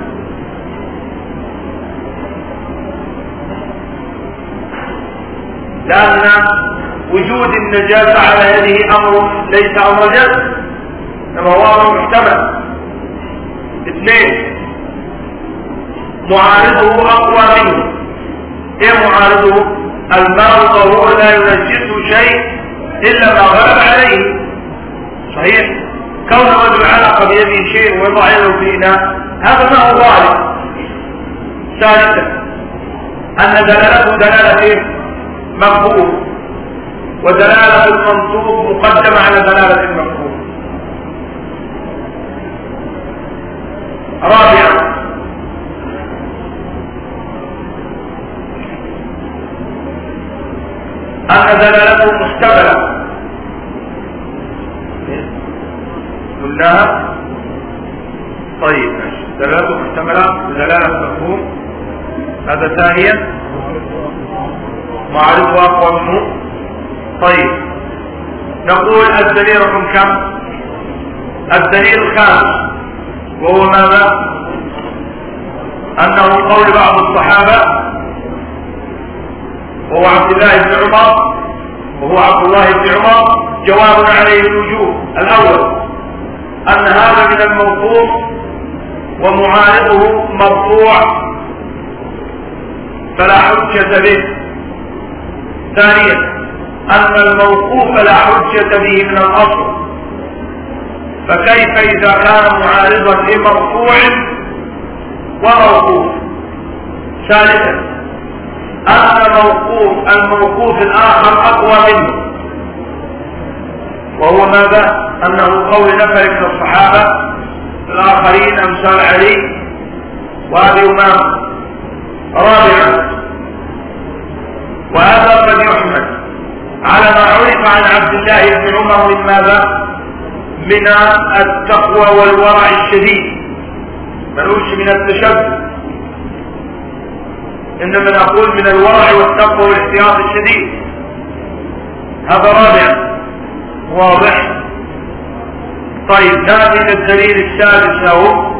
لأن وجود النجاسة على يده أمر ليس أمر جد، إنما هو أمر محتمل. اثنين معارضه أقوى منه. إيه معارضه؟ الماء الطهور لا ينجسه شيء إلا ما غلب عليه. صحيح؟ كون الرجل علق بيده شيء ويضع يده في إناء هذا ما هو ظالم. ثالثا أن دلالته دلالة مفهوم، ودلالة المنطوق مقدمة على دلالة المفهوم. رابعا أن دلالته محتملة. قلناها. طيب دلالته محتملة ودلالة مفهوم. هذا ثانيا معرفة أقوى منه. طيب نقول الدليل رقم كم؟ الدليل الخامس، وهو ماذا؟ أنه قول بعض الصحابة وهو عبد الله بن عمر وهو عبد الله بن عمر. جوابنا عليه الوجوب. الأول أن هذا من الموقوف ومعارضه مرفوع فلا حجة به. ثانيا أن الموقوف لا حجة به من الأصل، فكيف إذا كان معارضا لمرفوع وموقوف؟ ثالثا أن موقوف الموقوف الآخر أقوى منه، وهو ماذا؟ أنه قول نفر من الصحابة الآخرين أمثال علي وأبي أمامة. رابعا وهذا قد يحمل على ما عرف عن عبد الله بن عمر من ماذا؟ من التقوى والورع الشديد، ما نقولش من التشدد، إنما نقول من الورع والتقوى والاحتياط الشديد. هذا رابعا. واضح؟ طيب نأتي إلى الدليل السادس له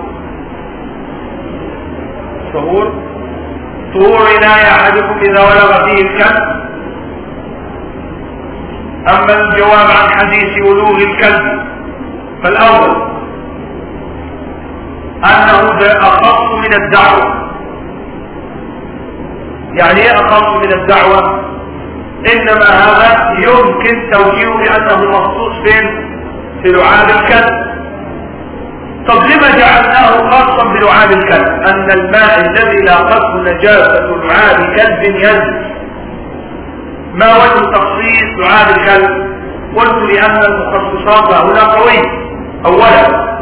طهور طهور إناء أحدكم إذا ولغ فيه الكلب. أما الجواب عن حديث ولوغ الكلب فالأول أنه أخص من الدعوة. يعني ايه أخص من الدعوة؟ إنما هذا يمكن توجيهه بأنه مخصوص فين؟ في لعاب الكلب. طب لما جعلناه خاصا بلعاب الكلب؟ أن الماء الذي لا قصد نجاسة لعاب كلب ينزل. ما وجه تخصيص لعاب الكلب؟ قلت لأن المخصصات هنا قوية. أولا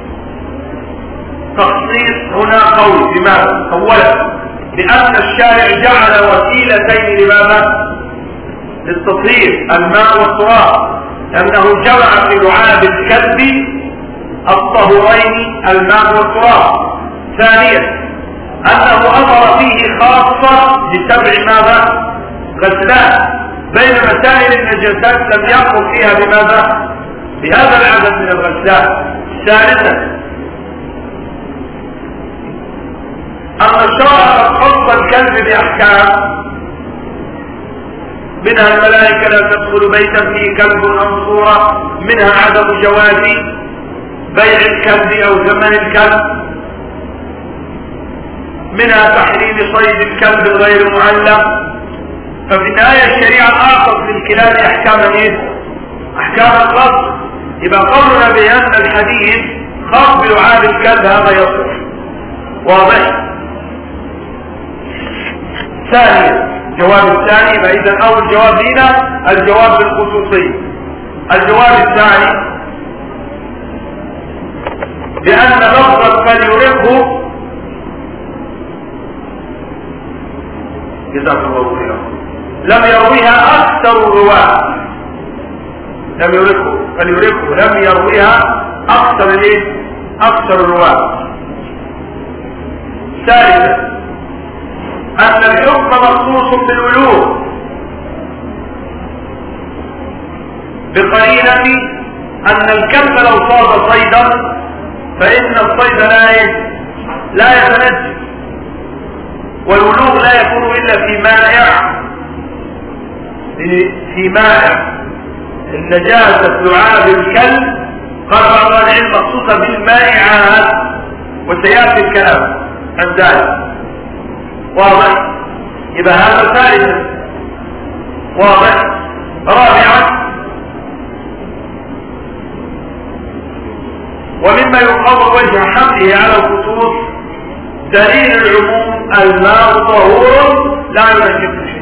تخصيص هنا قوي. لماذا؟ أولا لأن الشارع جعل وسيلتين لماذا؟ للتطهير، الماء والتراب، لأنه جمع في لعاب الكلب الطهورين الماء والتراب. ثانيا أنه أمر فيه خاصة بسبع ماذا؟ غسلات، بينما سائر النجاسات لم يأمر فيها بماذا؟ بهذا العدد من الغسلات. ثالثا أن الشرع قد خص الكلب بأحكام، منها الملائكة لا تدخل بيتا فيه كلب أو صورة، منها عدم جواز بيع الكلب أو ثمن الكلب، منها تحريم صيد الكلب غير معلم. ففي النهاية الشريعة أعطت للكلاب أحكام ايه؟ أحكام الخاصة. يبقى قولنا بأن الحديث خاص بلعاب الكلب هذا يصح. واضح؟ ثانيا الجواب الثاني، فإذا أول جواب لنا الجواب بالخصوصية. الجواب الثاني لأن لفظة فليرقه جزاك الله خيرا لم يرويها أكثر الرواة. لم يرقه فليرقه لم يرويها أكثر ليه؟ أكثر الرواة. ثالثا أن الحكم مخصوص بالولوغ بقرينة أن الكلب لو صاد صيدا فإن الصيد لا لا يتنجس، والولوغ لا يكون إلا في مائع في مائع. النجاسة لعاب الكلب قال بعض العلم مخصوصة بالمائعات، وسيأتي الكلام عن ذلك. واضح؟ يبقى هذا ثالثا. واضح؟ رابعا ومما يقرر وجه حمله على الخصوص دليل العموم الماء طهور لا ينجس شيء.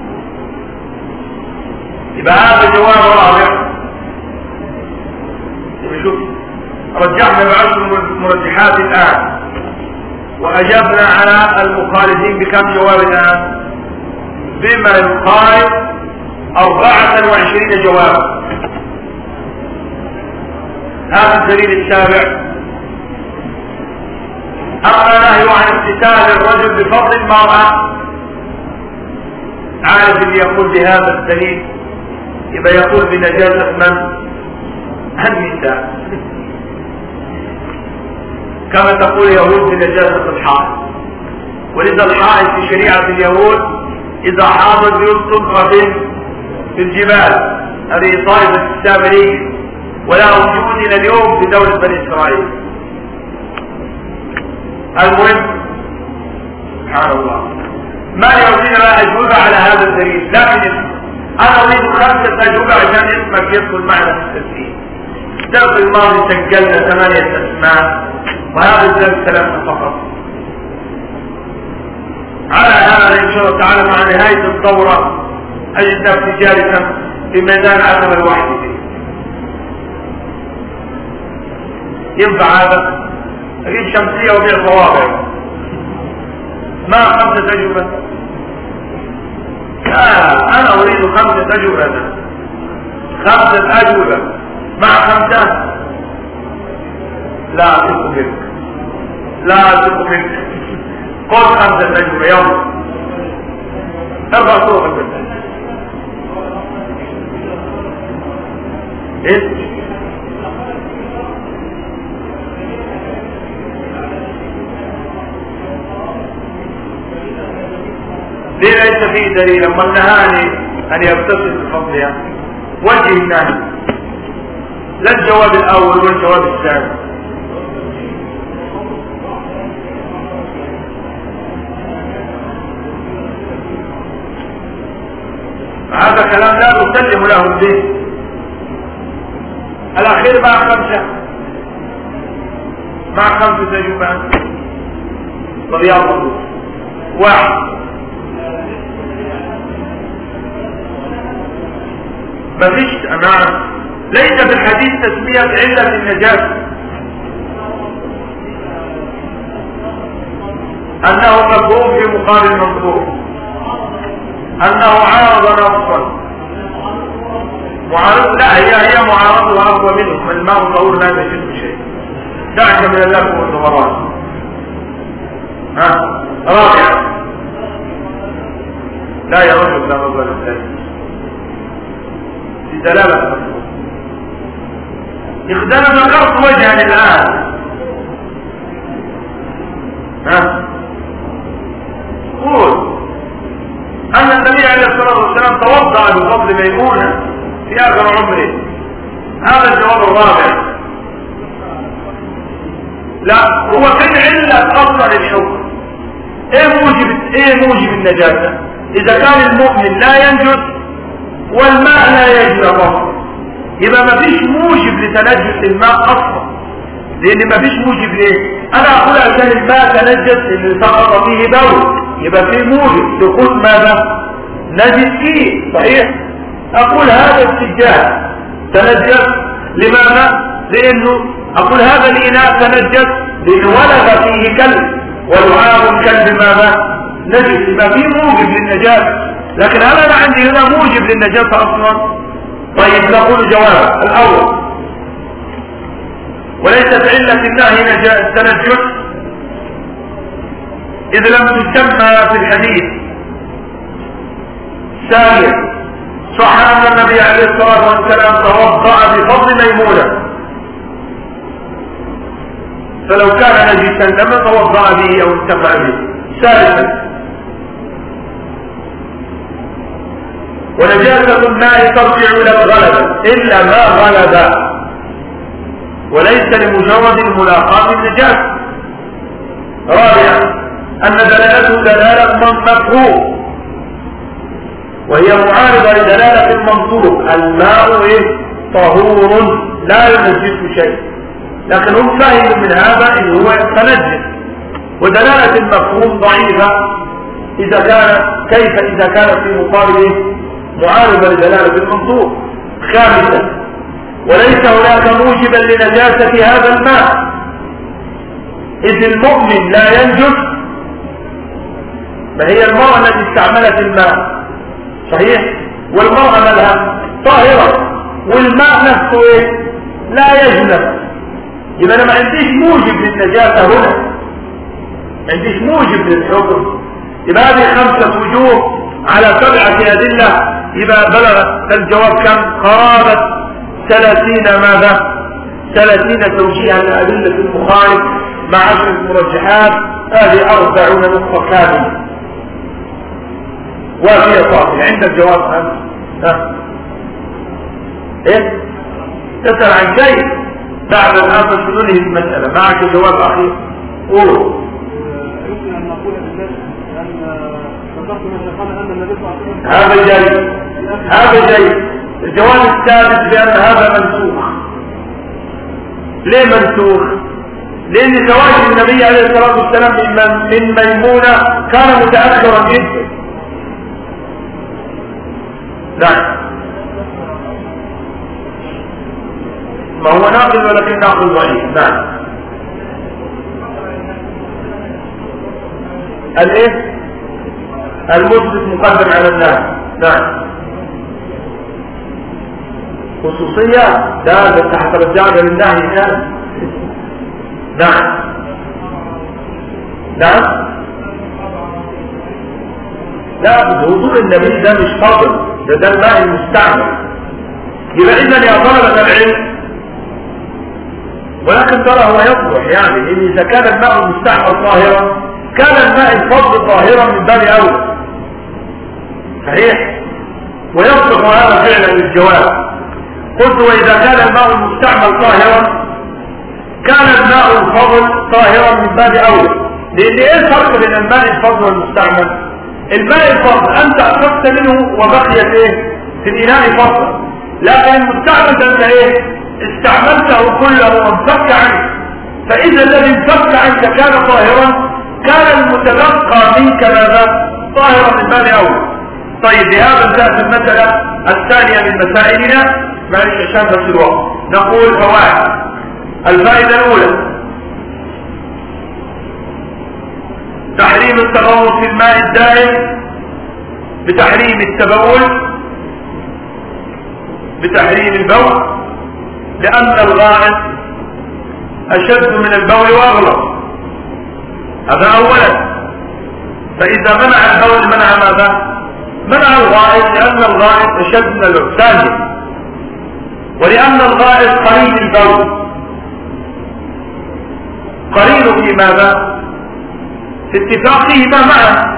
يبقى هذا جواب رابع. شوف رجعنا بعشر مرجحات الآن وأجبنا على المخالفين بكم جواب الآن؟ بما يقارب أربعة وعشرين جوابا. هذا الدليل السابع. أما نهي عن امتثال الرجل بفضل المرأة، عارف اللي يقول بهذا الدليل يبقى يقول بنجاسة من؟ النساء، كما تقول اليهود بنجاسة الحائض. ولذا الحائض في شريعة اليهود إذا حاضت يلصق في الجبال. هذه طائفة السامرية ولا وجود إلى اليوم في دولة بني إسرائيل. المهم سبحان الله ما يعطينا أجوبة على هذا الدليل، لكن أنا أريد خمسة أجوبة عشان اسمك يدخل معنا في التسجيل. الدرس الماضي سجلنا ثمانية أسماء وهذا الدرس ثلاثة فقط. على هذا إن شاء الله تعالى مع نهاية الدورة أجد نفسي جالسا في ميدان عتبة الوحدة. ينفع هذا؟ أجيب شمسية وبيع صوابع. ما خمسة أجوبة؟ لا أنا أريد خمسة أجوبة. خمسة أجوبة مع خمسة لا أثق منك، لا أثق منك. قل خمسة أجوبة يلا. ارفع صوتك بالله. ايه ليه ليس فيه دليل اما النهاني ان يغتسل بفضلها؟ وجه النهي لا الجواب الاول والجواب الثاني. هذا كلام لا نسلم له به. الاخير مع خمسة مع خمسة تجربات رياض واحد مفيش امام ليس في الحديث تسمية علة النجاسة انه مفهوم في مقابل مفهوم انه عارض نصا معارض لا هي هي معارضة اقوى منه الماء الطهور لا يشد شيء دعك من اللف والنظرات. ها رابعا لا يا رجل لا مظل الثاني في دلالة المفهوم. اخدام ذكرت وجها الان ها قول ان النبي عليه الصلاة والسلام توضأ بفضل ميمونة في اخر عمره. هذا الجواب الرابع. لا هو كان علة اصلا الحكم. ايه موجب ايه موجب النجاسة؟ اذا كان المؤمن لا ينجس والماء لا يجرى يبقى ما فيش موجب لتنجس الماء اصلا، لان ما فيش موجب. ليه؟ انا اقول عشان الماء تنجس اللي سقط فيه بول يبقى فيه موجب دخول ماذا؟ نجس فيه صحيح. اقول هذا السجاد تنجس لماذا؟ لانه اقول هذا الاناء تنجس لانه ولغ فيه كلب ولعاب الكلب ماذا؟ نجس. يبقى فيه موجب للنجاسة. لكن هل انا عندي هنا موجب للنجاسة اصلا؟ طيب نقول جواب الاول وليست علة النهي التنجس اذ لم تسمى في الحديث. ثانيا صح ان النبي عليه الصلاة والسلام توضأ بفضل ميمونة فلو كان نجسا لما توضأ به او انتفع به. ثالثا ونجاسة الماء ترجع الى الغلبة الا ما غلب وليس لمجرد الملاقاة النجاسة. رابعا ان دلالته دلالة مفهوم وهي معارضة لدلالة المنطوق. الماء ايه؟ طهور لا ينجس شيء، لكن هم فاهموا من هذا ان هو تنجس. ودلالة المفهوم ضعيفة اذا كان كيف اذا كان في مقابله معارضة لدلالة المنطوق. خامسا وليس هناك موجبا لنجاسة هذا الماء اذ المؤمن لا ينجس. فهي المرأة التي استعملت الماء صحيح والمرأة لها طاهرة والماء نفسه ايه؟ لا يجنب. يبقى انا ما عنديش موجب للنجاسة هنا، ما عنديش موجب للحكم. يبقى هذه خمسة وجوه على سبعة أدلة. يبقى بلغ الجواب كم؟ قرابة ثلاثين ماذا؟ ثلاثين توجيها لأدلة المخالف مع عشر المرجحات. هذه أربعون نقطة كاملة وفي صافي. عندك جواب أنت؟ ها ايه؟ تسأل عن شيء بعد الآن تنهي المسألة. معك جواب أخير قول. يمكن أن نقول للناس أن ذكرت من قال أن النبي صلى الله عليه وسلم هذا جيد هذا جيد. الجواب الثالث بأن هذا منسوخ. ليه منسوخ؟ لأن زواج النبي عليه الصلاة والسلام من ميمونة كان متأخرا جدا. نعم ما هو ناقل ولكن ناقل ضعيف. نعم الايه؟ المثبت مقدم على الناس. نعم خصوصية لا ده تحت الدعوة للنهي كان. نعم نعم لا وضوء النبي ده مش فضل، ده ده الماء المستعمل. يبقى إذن يا طلبة العلم، ولكن ترى هو يصلح يعني إن إذا كان الماء المستعمل طاهرا كان الماء الفضل طاهرا من باب أولى. صحيح؟ ويصلح هذا فعلا للجواب. قلت وإذا كان الماء المستعمل طاهرا كان الماء الفضل طاهرا من باب أولى. لأن إيه الفرق بين الماء الفضل والمستعمل؟ الماء الفضل أنت أخذت منه وبقيت إيه في الإناء فضلا، لكن المستعمل أنت إيه استعملته كله وانفك عنه، فإذا الذي انفك عنك كان طاهرا كان المتبقى منك ماذا؟ طاهرا من باب أولى. طيب بهذا انتهت المسألة الثانية من مسائلنا. معلش عشان بس الوقت نقول فوائد. الفائدة الأولى تحريم التغوط في الماء الدائم بتحريم التبول بتحريم البول، لأن الغائط أشد من البول وأغلظ. هذا أولا. فإذا منع البول منع ماذا؟ منع الغائط، لأن الغائط أشد من البول. ثانيا ولأن الغائط قرين البول، قرين في ماذا؟ في اتفاقهما معا،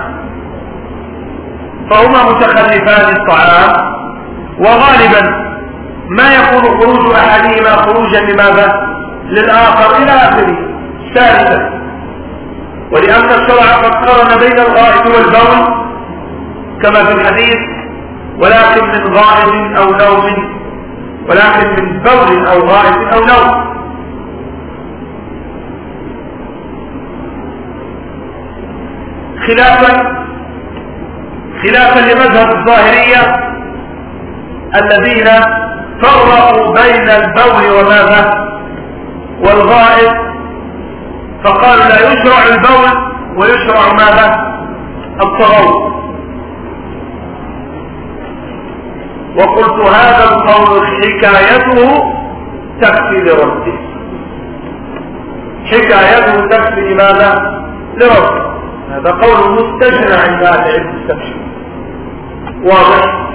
فهما متخلفان الطعام، وغالبا ما يكون خروج أحدهما خروجا لماذا؟ للآخر إلى آخره. ثالثا ولأن الشرع قد قرن بين الغائط والبول كما في الحديث ولكن من غائط أو نوم، ولكن من بول أو غائط أو نوم. خلافا خلافا لمذهب الظاهرية الذين فرقوا بين البول وماذا؟ والغائط، فقالوا لا يشرع البول ويشرع ماذا؟ التغوط. وقلت هذا القول حكايته تكفي لرده، حكايته تكفي لماذا؟ لرده. هذا قول مستجنى عند أهل العلم المستبشر، واضح.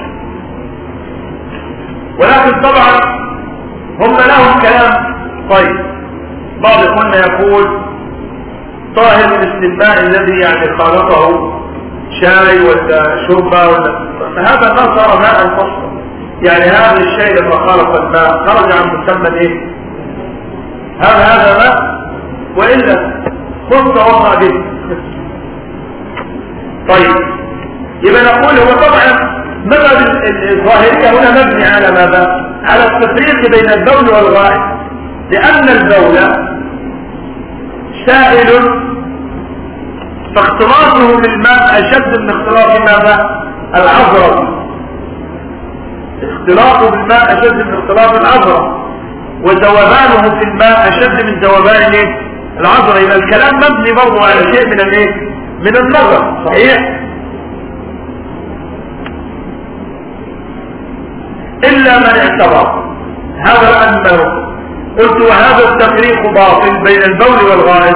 ولكن طبعا هم لهم كلام. طيب بعض إخواننا يقول طاهر مثل الماء الذي يعني خالطه شاي ولا شوربه ولا، فهذا ما صار ماء فصلا. يعني هذا الشيء لما خالط الماء خرج عن مسمى ايه؟ هذا هذا ماء والا كنت وضع به. طيب يبقى نقول هو طبعا مذهب الظاهرية هنا مبني على ماذا؟ على التفريق بين البول والغائط، لأن البول سائل فاختلاطه بالماء أشد من اختلاط ماذا؟ العذرة. اختلاطه بالماء أشد من اختلاط العذرة، وذوبانه في الماء أشد من ذوبان العذرة. يبقى الكلام مبني برضه على شيء من الايه؟ من النظر. صحيح؟ إلا من اعتبر هذا الأنبر. قلت وهذا التفريق باطل بين البول والغائط.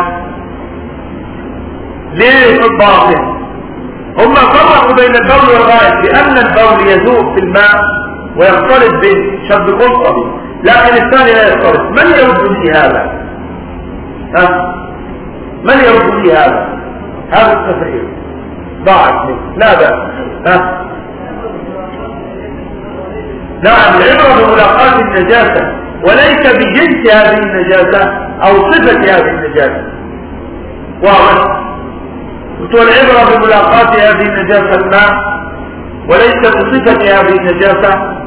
ليه باطل؟ هم فرقوا بين البول والغائط لأن البول يذوب في الماء ويختلط به شد قصبي، لكن الثاني لا يختلط. من يرد لي هذا؟ ها؟ من يرد لي هذا؟ هذا التفريق ضاعت منه. لا بأس. ها؟ نعم العبرة بملاقاة النجاسة وليس بجنس هذه النجاسة أو صفة هذه النجاسة. واضح؟ قلت العبرة بملاقاة هذه النجاسة الماء وليس بصفة هذه النجاسة.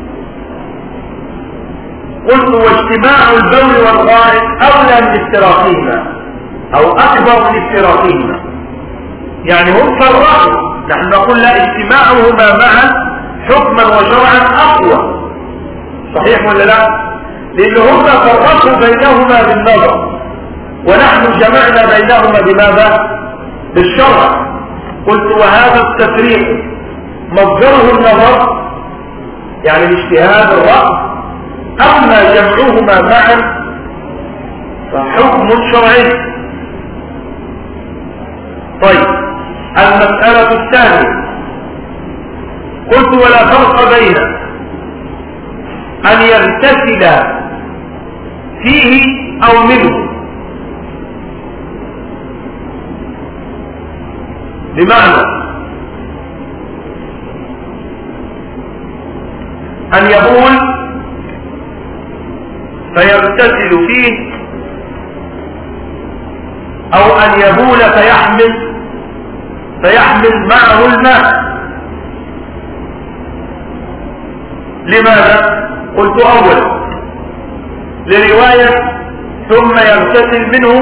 قلت واجتماع البول والغائط أولى من افتراقهما أو أكبر من افتراقهما. يعني هم فرقوا، نحن نقول لا، اجتماعهما معا حكما وشرعا أقوى. صحيح ولا لا؟ لأنهم فرقوا بينهما بالنظر ونحن جمعنا بينهما بماذا؟ بالشرع. قلت وهذا التفريق مصدره النظر يعني الاجتهاد الرأي، أما جمعهما معا فحكم شرعي. طيب المسألة الثانية قلت ولا فرق بين أن يغتسل فيه أو منه، بمعنى أن يبول فيغتسل فيه، أو أن يبول فيحمل فيحمل معه الماء. لماذا؟ قلت أول لرواية ثم يغتسل منه،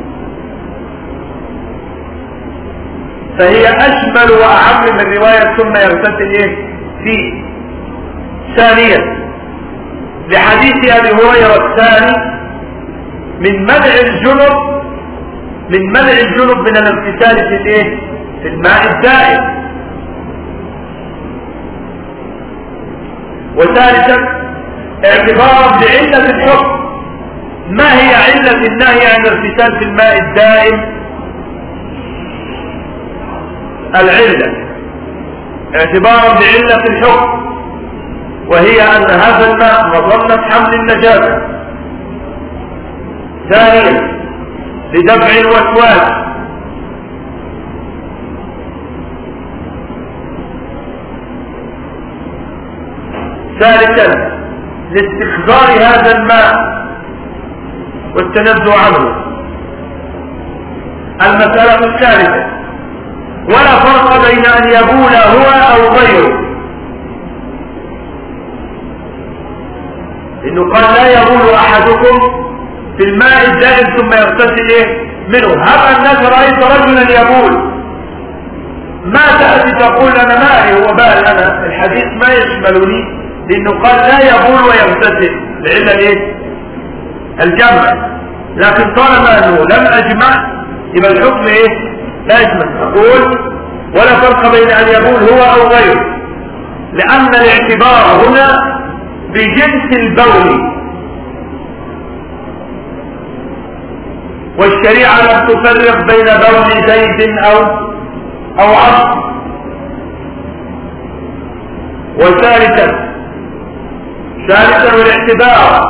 فهي أشمل وأعم من رواية ثم يغتسل إيه فيه. ثانيا لحديث أبي هريرة الثاني من منع الجنب من منع الجنب من الاغتسال في الايه في الماء الدائم. وثالثا اعتبارا بعلة الحكم، ما هي علة النهي عن الاغتسال في الماء الدائم؟ العلة اعتبارا بعلة الحكم، وهي أن هذا الماء مظنة حمل النجاسة. ثانيا لدفع الوسواس. ثالثا لاستخزار هذا الماء والتنزه عنه. المسألة الثالثة ولا فرق بين أن يبول هو أو غيره، إنه قال لا يبول أحدكم في الماء الدائم ثم يغتسل إيه منه. هب أنك رأيت رجلا يبول، ما تأتي تقول أنا مالي هو بال، أنا الحديث ما يشملني، لأنه قال لا يبول ويغتسل لعلة إيه الجمع. لكن طالما أنه لم أجمع يبقى الحكم إيه لا يشمل. أقول ولا فرق بين أن يبول هو أو غيره، لأن الاعتبار هنا بجنس البول، والشريعة لم تفرق بين بول زيد أو أو عصر. وثالثا ثالثا والاعتبار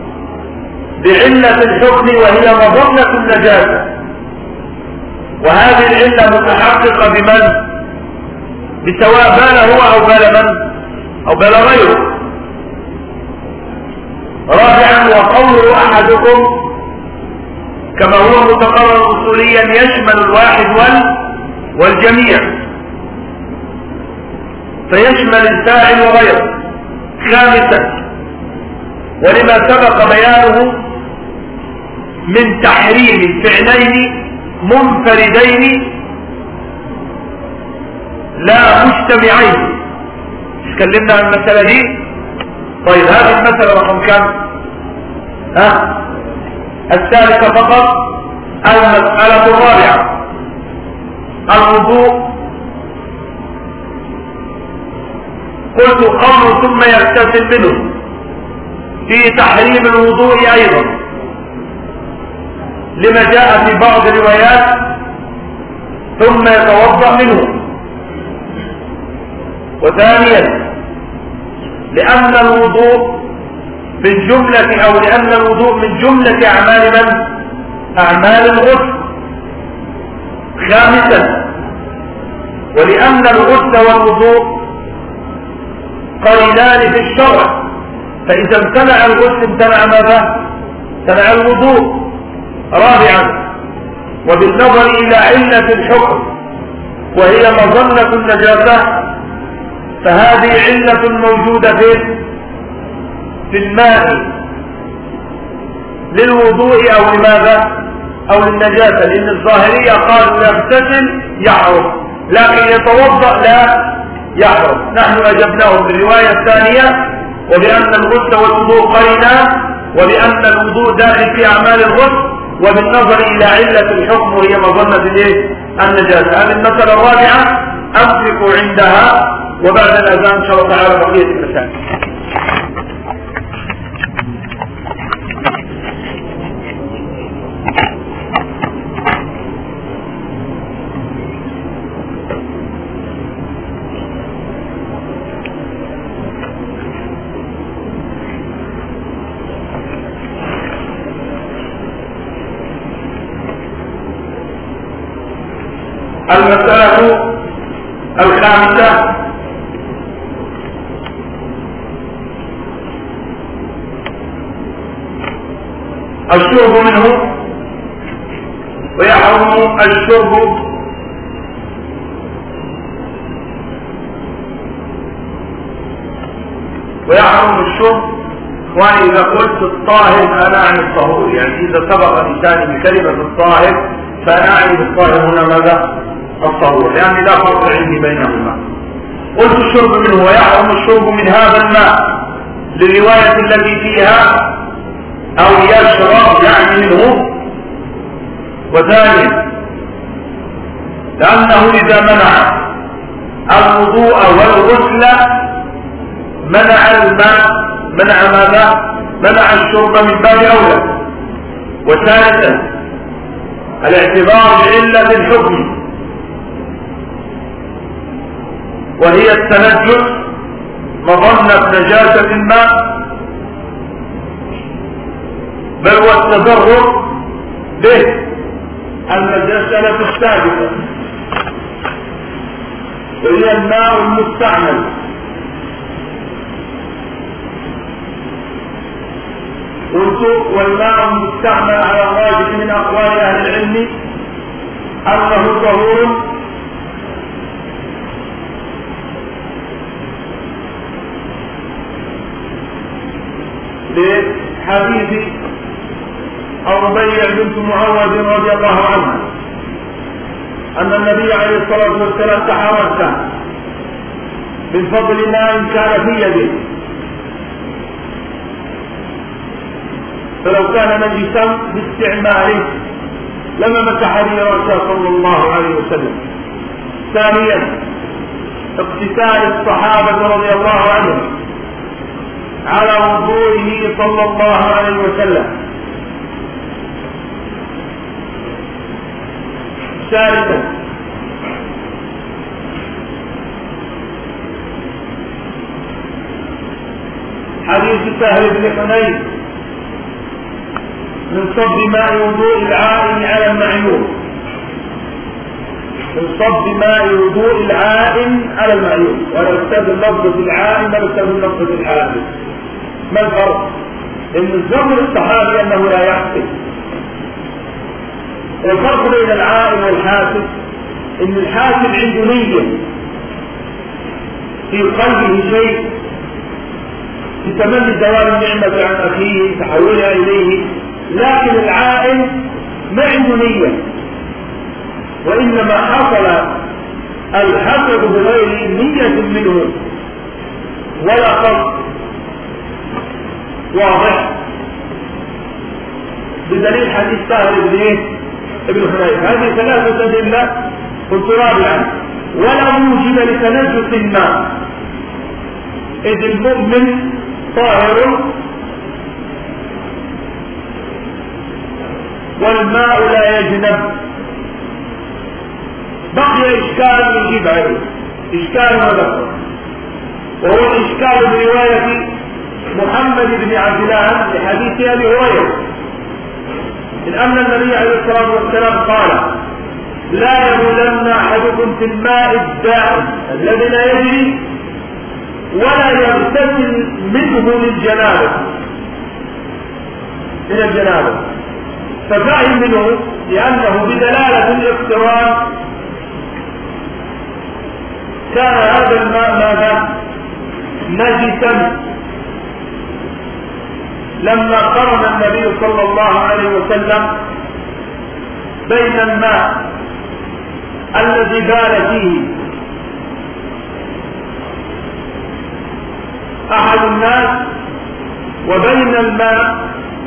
بعلة الحكم وهي مظنة النجاسة، وهذه العلة متحققة بمن؟ بسواء بال هو أو بال من؟ أو بال غيره. رابعا وقول أحدكم كما هو متقرر أصوليا يشمل الواحد وال والجميع، فيشمل الفاعل وغيره. خامسا ولما سبق بيانه من تحريم الفعلين منفردين لا مجتمعين. تكلمنا عن المسألة دي. طيب هذه المسألة رقم كم؟ ها الثالثة فقط. المسألة الرابعة الوضوء. قلت قول ثم يغتسل منه في تحريم الوضوء أيضا، لما جاء في بعض الروايات ثم يتوضأ منه. وثانيا لأن الوضوء من جملة أو لأن الوضوء من جملة أعمال من؟ أعمال الغسل. خامسا ولأن الغسل والوضوء قرينان في الشرع، فإذا امتنع الغسل امتنع ماذا؟ امتنع الوضوء. رابعا وبالنظر إلى علة الحكم وهي مظنة النجاسة، فهذه علة موجودة في في الماء للوضوء أو لماذا؟ أو للنجاسة، لأن الظاهرية قالوا يغتسل يحرم لكن يتوضأ لا يحرم. نحن أجبناهم بالرواية الثانية وبأن الغسل والوضوء قرينان، وبأن الوضوء داخل في أعمال الغسل، وبالنظر إلى علة الحكم وهي مظنة النجاسة. هذه المسألة الرابعة أمسك عندها، وبعد الأذان إن شاء الله تعالى بقية المسائل. الخامسة الشرب منه، ويحرم الشرب ويحرم الشرب وإذا قلت الطاهر فأنا أعني الطهور، يعني إذا سبق لساني بكلمة الطاهر فأنا أعني بالطاهر هنا ماذا؟ الطهور، يعني لا فرق عندي بينهما. قلت الشرب منه ويحرم الشرب من هذا الماء للرواية التي فيها أو يشرب يعني منه. وثانيا لأنه إذا منع الوضوء والغسل منع الماء، منع ماذا؟ منع الشرب من باب أولى. وثالثا الاعتبار بعلة الحكم وهي التنجس مظنة نجاسة الماء بل والتضرر به المسألة السادسة وهي الماء المستعمل. قلت والماء المستعمل على الراجح من أقوال أهل العلم أنه طهور لحديث الربيع بنت معوذ رضي الله عنها أن النبي عليه الصلاة والسلام تحرك من فضل ماء كان في يده، فلو كان نجسا باستعماله لما مسح به رأسه صلى الله عليه وسلم. ثانيا اقتتال الصحابة رضي الله عنهم على وضوئه صلى الله عليه وسلم. ثالثا حديث سهل بن حنين من صب ماء وضوء العائن على المعيون، من صب ماء وضوء العائن على المعيون، ولا يستخدم لفظة العائن ولا يستخدم لفظة العائن. ما الفرق؟ ان الزمن الصحابي انه لا يحسب، والفرق بين العائن والحاسب ان الحاسب عنده نية في قلبه شيء في تمني زوال النعمة عن اخيه تحولها اليه، لكن العائن ما عنده نية، وانما حصل الحسد بغير نية منه ولا قصد واضح، بدليل حديث سهل بن ايه ابن حنين. هذه ثلاثة أدلة. قلت رابعا ولا موجب لتنجس الماء، إذ المؤمن طاهر والماء لا يجنب. بقي إشكال نجيب عليه، إشكال مذكر، وهو الإشكال برواية محمد بن عجلان لحديث أبي هريرة إن أن النبي عليه الصلاة والسلام قال لا يبولن أحدكم في الماء الدائم الذي لا يجري ولا يغتسل منه للجنابة من الجنابة، ففهم منه لأنه بدلالة الاقتران كان هذا الماء ماذا؟ نجسا، لما قرن النبي صلى الله عليه وسلم بين الماء الذي بال فيه أحد الناس وبين الماء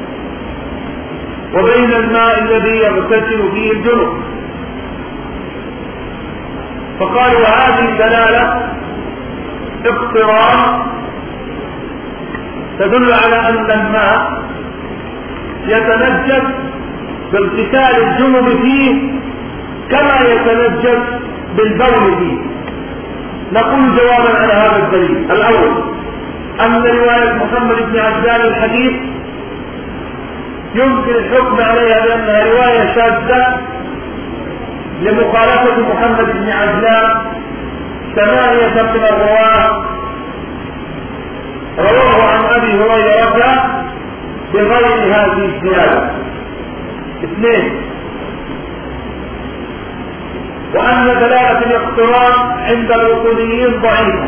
وبين الماء الذي يغتسل فيه الجنوب، فقالوا هذه دلالة اقتران تدل على أن الماء يتنجس باغتسال الجنب فيه كما يتنجس بالبول فيه. نقول جوابا على هذا الدليل الأول أن رواية محمد بن عجلان الحديث يمكن الحكم عليها بأنها رواية شاذة لمخالفة محمد بن عجلان ثمانية من الرواة رواه عن أبي هريرة بغير هذه الزيادة. اثنين، وأن دلالة الاقتران عند الوصوليين ضعيفة،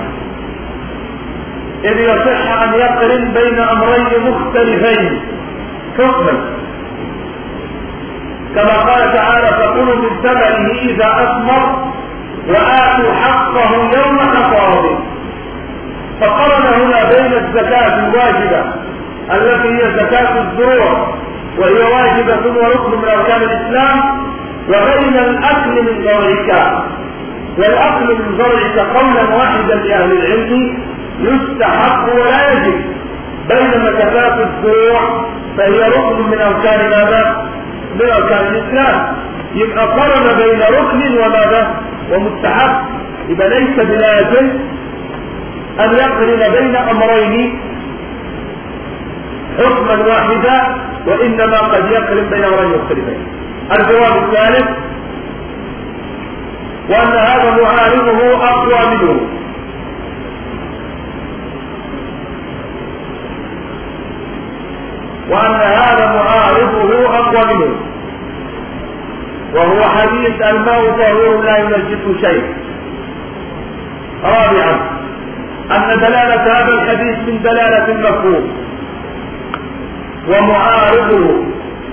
إذ يصح أن يقرن بين أمرين مختلفين حكما، كما قال تعالى: فكلوا من ثمره إذا أثمر وآتوا حقه يوم حصاده. فقرن هنا بين الزكاة الواجبة التي هي زكاة الزروع وهي واجبة وركن من أركان الإسلام، وبين الأكل من زرعك. والأكل من زرعك قولا واحدا لأهل العلم يستحق ولا يجب، بينما زكاة الزروع فهي ركن من أركان ماذا؟ من أركان الإسلام. يبقى قرن بين ركن وماذا؟ ومستحق. يبقى ليس بلازم أن يقرن بين أمرين حكما واحدا، وإنما قد يقرن بين أمرين مختلفين. الجواب الثالث: وأن هذا معارضه أقوى منه. وأن هذا معارضه أقوى منه وهو حديث الماء طهور لا ينجسه شيء. رابعا: أن دلالة هذا الحديث من دلالة المفهوم ومعارضه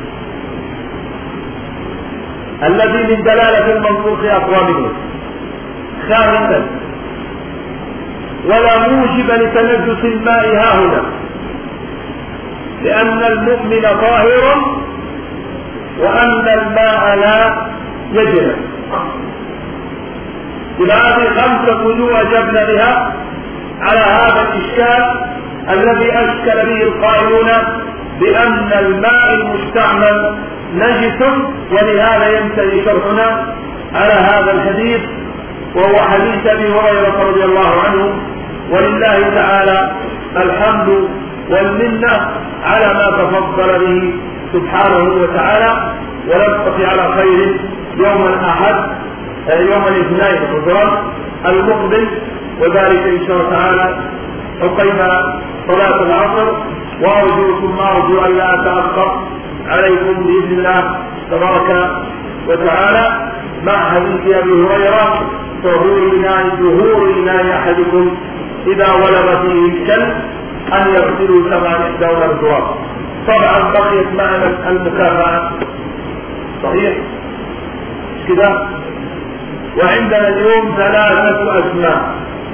الذي من دلالة المنطوق أقوى منه. خامسا: ولا موجب لتنجس الماء هاهنا، لأن المؤمن طاهر وأن الماء لا يجب. إلى هذه خمسة وجوه أجبنا بها على هذا الإشكال الذي أشكل به القائلون بأن الماء المستعمل نجس، ولهذا ينتهي شرحنا على هذا الحديث، وهو حديث أبي هريرة رضي الله عنه. ولله تعالى الحمد والمنة على ما تفضل به سبحانه وتعالى، ونلتقي على خير يوم الأحد يوم الاثنين المقبل، وذلك إن شاء الله تعالى عقيم صلاة العصر. وأرجو ثم أرجو أن لا أتأخر عليكم بإذن الله تبارك وتعالى مع حديث أبي هريرة: طهور إناء ظهور إناء أحدكم إذا ولغ فيه الكلب أن يغسلوا سبعا إحدى الأرجوات. طبعا بقيت معنا المكافأة، صحيح كده. وعندنا اليوم ثلاثة أسماء: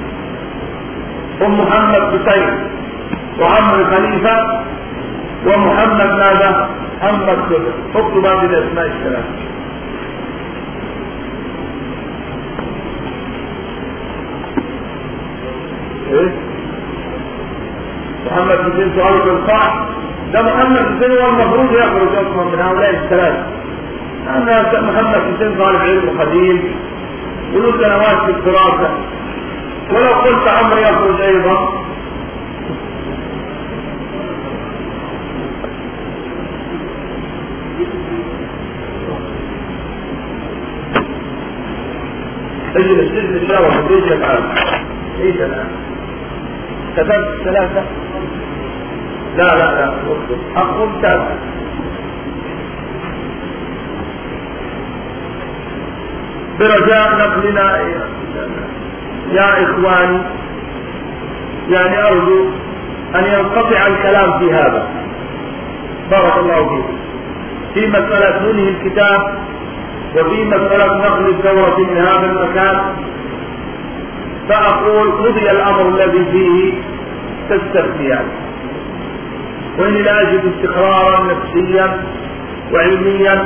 أم محمد حسين، وعمر خليفة، ومحمد ماذا؟ محمد كبر. حطوا بعض الأسماء الثلاثة. إيه؟ محمد حسين سؤال في القاع، ده محمد حسين هو المفروض يخرج أصلا من هؤلاء الثلاثة. أنا محمد حسين طالب علم قديم وله سنوات في الدراسة، ولو قلت عمرو يخرج أيضا اجل السجن الشاوة حديث الآن. ايش الآن؟ كتبت ثلاثة؟ لا لا لا أقول ثلاثة. برجاء نقلنا يا إخواني، يعني أرجو أن ينقطع الكلام في هذا، بارك الله فيكم، في مسألة ننهي الكتاب وفي مسألة نقل الدورة من هذا المكان. فأقول قضي الأمر الذي فيه تستفتيان، وإني لا أجد استقرارا نفسيا وعلميا،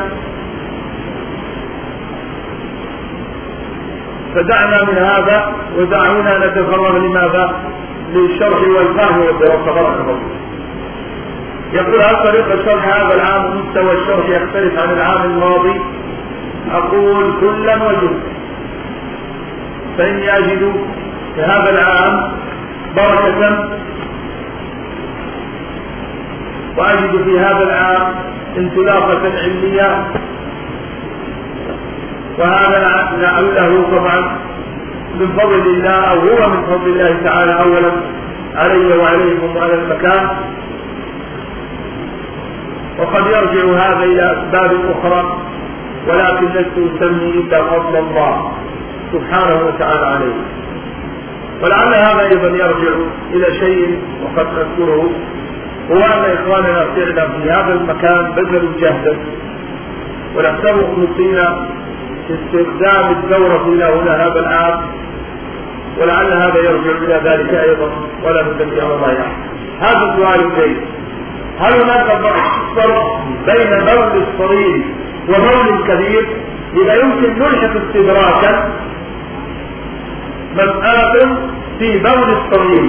فدعنا من هذا ودعونا نتفرغ لماذا؟ للشرح والفهم والدراسة. بارك الله. يقول: هل طريقة شرح هذا العام مستوى الشرح يختلف عن العام الماضي؟ أقول كلا وجزء، فإني أجد في هذا العام بركة، وأجد في هذا العام انطلاقة علمية، وهذا لعله طبعا من فضل الله، أو هو من فضل الله تعالى أولا علي وعليكم وعلى المكان. وقد يرجع هذا إلى أسباب أخرى، ولكن لست أسمي إلا فضل الله سبحانه وتعالى عليه. ولعل هذا أيضا يرجع إلى شيء وقد نذكره، هو أن إخواننا فعلا في هذا المكان بذلوا جهدا ونحسبوا مخلصين في استخدام الدورة إلى هنا هذا العام، ولعل هذا يرجع إلى ذلك أيضا ولا نسمي على الله يعني. هذا السؤال الجيد: هل هناك فرق بين بول الصغير وبول الكبير؟ إذا يمكن نلحق استدراكا مسألة في بول الصغير،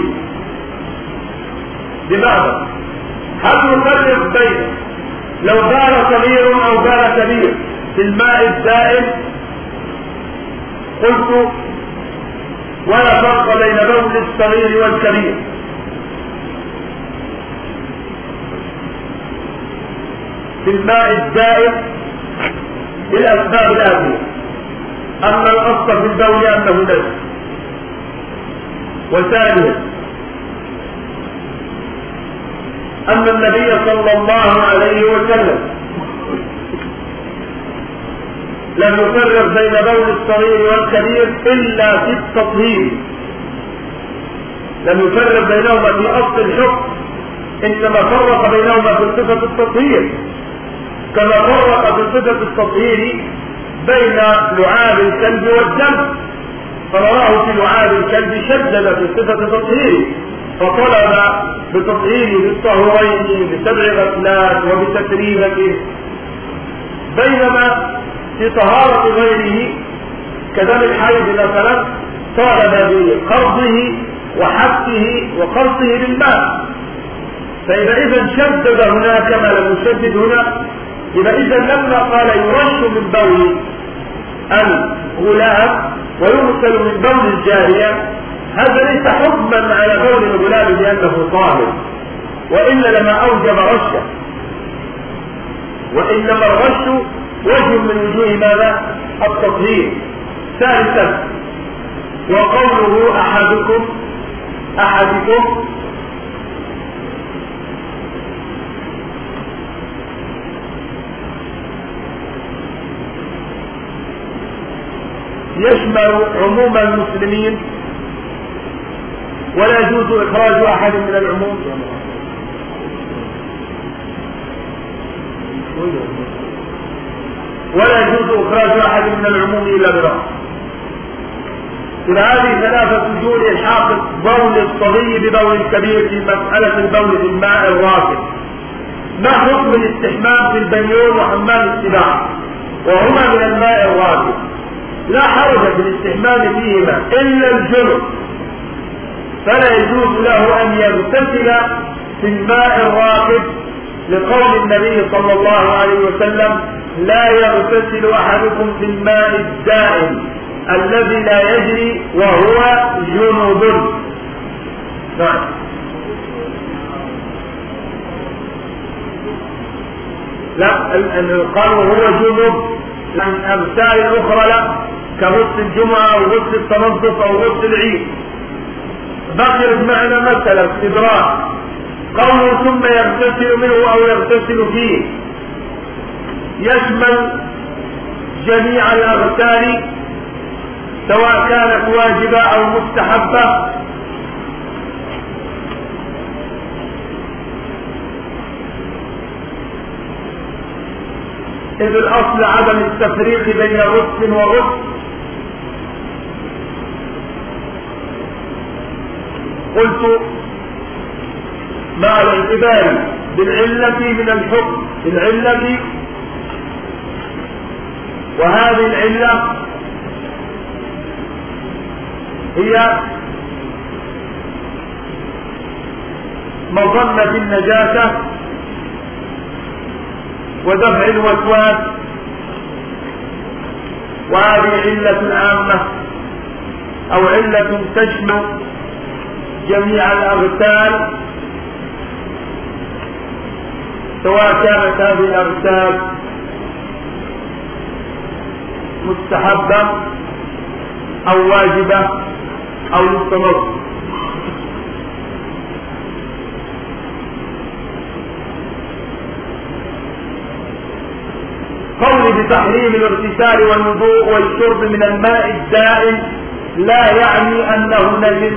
بمعنى هل نفرق بين لو بال صغير أو بال كبير في الماء الدائم؟ قلت ولا فرق بين بول الصغير والكبير. في الماء الدائم بالأسباب الآتية: أن الأصل في البول أنه نجس، وثانيا أن النبي صلى الله عليه وسلم لم يفرق بين بول الصغير والكبير إلا في التطهير، لم يفرق بينهما في أصل الحكم، إنما فرق بينهما في صفة التطهير، كما فرق في صفة التطهير بين لعاب الكلب والدم، فرآه في لعاب الكلب شدد في صفة التطهير فطلب بتطهيره بالطهورين بسبع غسلات وبتسريبته، بينما في طهارة غيره كدم الحيض مثلا طالب بقرضه وحبسه وقرصه بالماء. فإذا إذا شدد هنا كما لم يشدد هنا، إذا إذا لما قال يرش من بول الغلام ويغسل من بول الجارية، هذا ليس حكما على بول الغلام لأنه طاهر، وإلا لما أوجب رشه، وإنما الرش وجه من وجوه ماذا؟ التطهير. ثالثا وقوله أحدكم أحدكم يشمل عموم المسلمين ولا يجوز إخراج أحد من العموم. ولا يجوز إخراج أحد من العموم إلا برأس. إلى هذه ثلاثة وجوه إلحاق بول الصبي ببول الكبير في مسألة البول في الماء الراكد. ما حكم الاستحمام في البنيون وحمام السباحة وهما من الماء الراكد؟ لا حرج في الاستحمام فيهما إلا الجنب، فلا يجوز له أن يغتسل في الماء الراكد لقول النبي صلى الله عليه وسلم: لا يغتسل أحدكم في الماء الدائم الذي لا يجري وهو جنوب. نعم. لا قالوا هو جنوب، لأن أغسال الأخرى لا، كغسل الجمعة أو غسل التنظف أو غسل العيد. بقيت معنا مثلا استدراك قوله ثم يغتسل منه أو يغتسل فيه، يشمل جميع الأغسال سواء كانت واجبة أو مستحبة، إذ الأصل عدم التفريق بين غسل وغسل. قلت مع الاعتبار بالعلة من الحكم، بالعلة، وهذه العلة هي مظنة النجاسة ودفع الوسواس، وهذه علة عامة أو علة تشمل جميع الأغسال سواء كانت هذه الأغسال مستحبة أو واجبة أو مستمر. قولي بتحريم الاغتسال والوضوء والشرب من الماء الدائم لا يعني أنه نجس،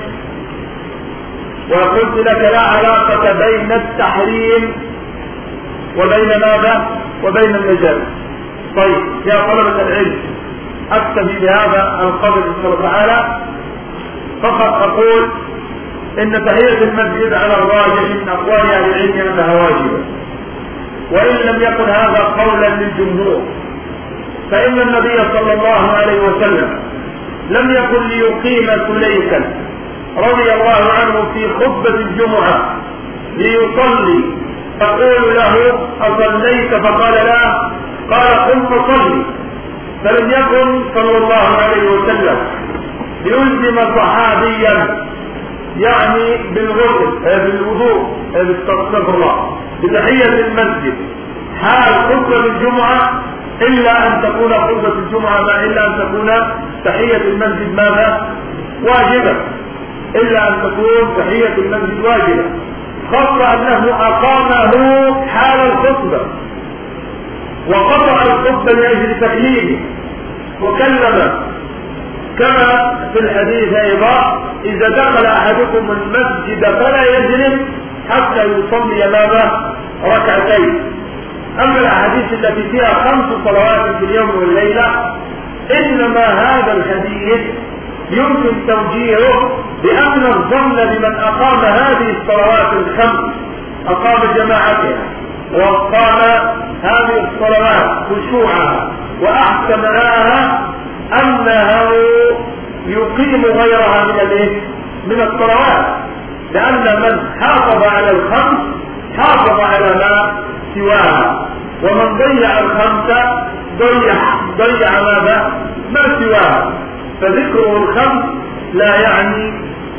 وقلت لك لا علاقة بين التحريم وبين ماذا وبين النجاسة. طيب يا طلبة العلم، أكتفي بهذا القدر إن شاء الله تعالى، فقط أقول إن تحية المسجد على الراجح من أقوال أهل العلم أنها واجبة، وإن لم يكن هذا قولا للجمهور، فإن النبي صلى الله عليه وسلم لم يكن ليقيم سليكا رضي الله عنه في خطبة الجمعة ليصلي فقول له أصليت؟ فقال لا، قال قم فصلي. فلم يكن صلى الله عليه وسلم ليلزم صحابيا يعني بالغسل بالوضوء باستغفر الله بتحية المسجد حال خطبة الجمعة، إلا أن تكون خطبة الجمعة ما إلا أن تكون تحية المسجد ماذا واجبة، إلا أن تكون تحية المسجد واجبة، خاصة أنه أقامه حال الخطبة وقطع الخطبة لأجل تكليمه وكلم، كما في الحديث أيضا إذا دخل أحدكم المسجد فلا يجلس حتى يصلي ماذا ركعتين. أما الأحاديث التي فيها خمس صلوات في اليوم والليلة إنما هذا الحديث يمكن توجيهه بأن الظن بمن أقام هذه الصلوات الخمس أقام جماعتها وقام هذه الصلوات خشوعها وأحسن لها أنه يقيم غيرها من الايه؟ من الصلوات، لأن من حافظ على الخمس حافظ على ما سواها، ومن ضيع الخمسة ضيع ضيع ماذا؟ ما سواها. فذكره الخمس لا يعني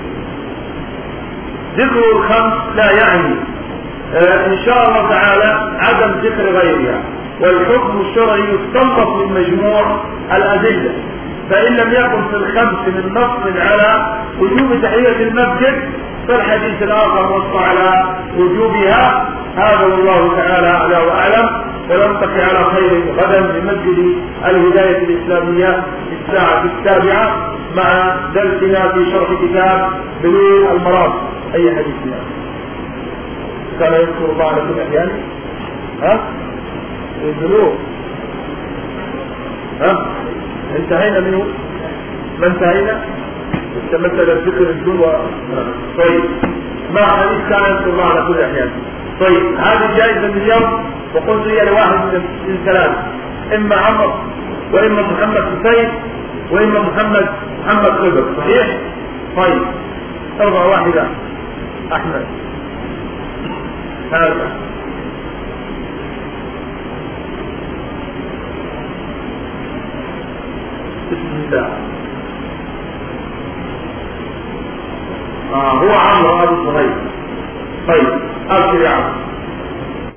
ذكر الخمس لا يعني آه إن شاء الله تعالى عدم ذكر غيرها، والحكم الشرعي يستنبط من مجموع الأدلة، فإن لم يكن في الخمس من نص على وجوب تحية المسجد فالحديث الآخر نص على وجوبها. هذا والله تعالى أعلى وأعلم، ونلتقي على خير غدا بمسجد الهداية الإسلامية في الساعة السابعة مع درسنا في شرح كتاب بلوغ المرام. أي حديث فيها كان يذكر الله على كل أحيان؟ ها؟ البلوغ ها؟ انتهينا منه؟ ما انتهينا؟ استمثل الذكر الجلوى. طيب ما حديث كان يذكر الله على كل أحيان. طيب هذه جائزة اليوم، وقلت هي لواحد من ثلاث، إما عمر وإما محمد حسين وإما محمد محمد خضر، صحيح؟ طيب أربع واحدة أحمد هذا بسم الله. آه هو عمرو أبو صهيب. طيب أبشر يا عمرو.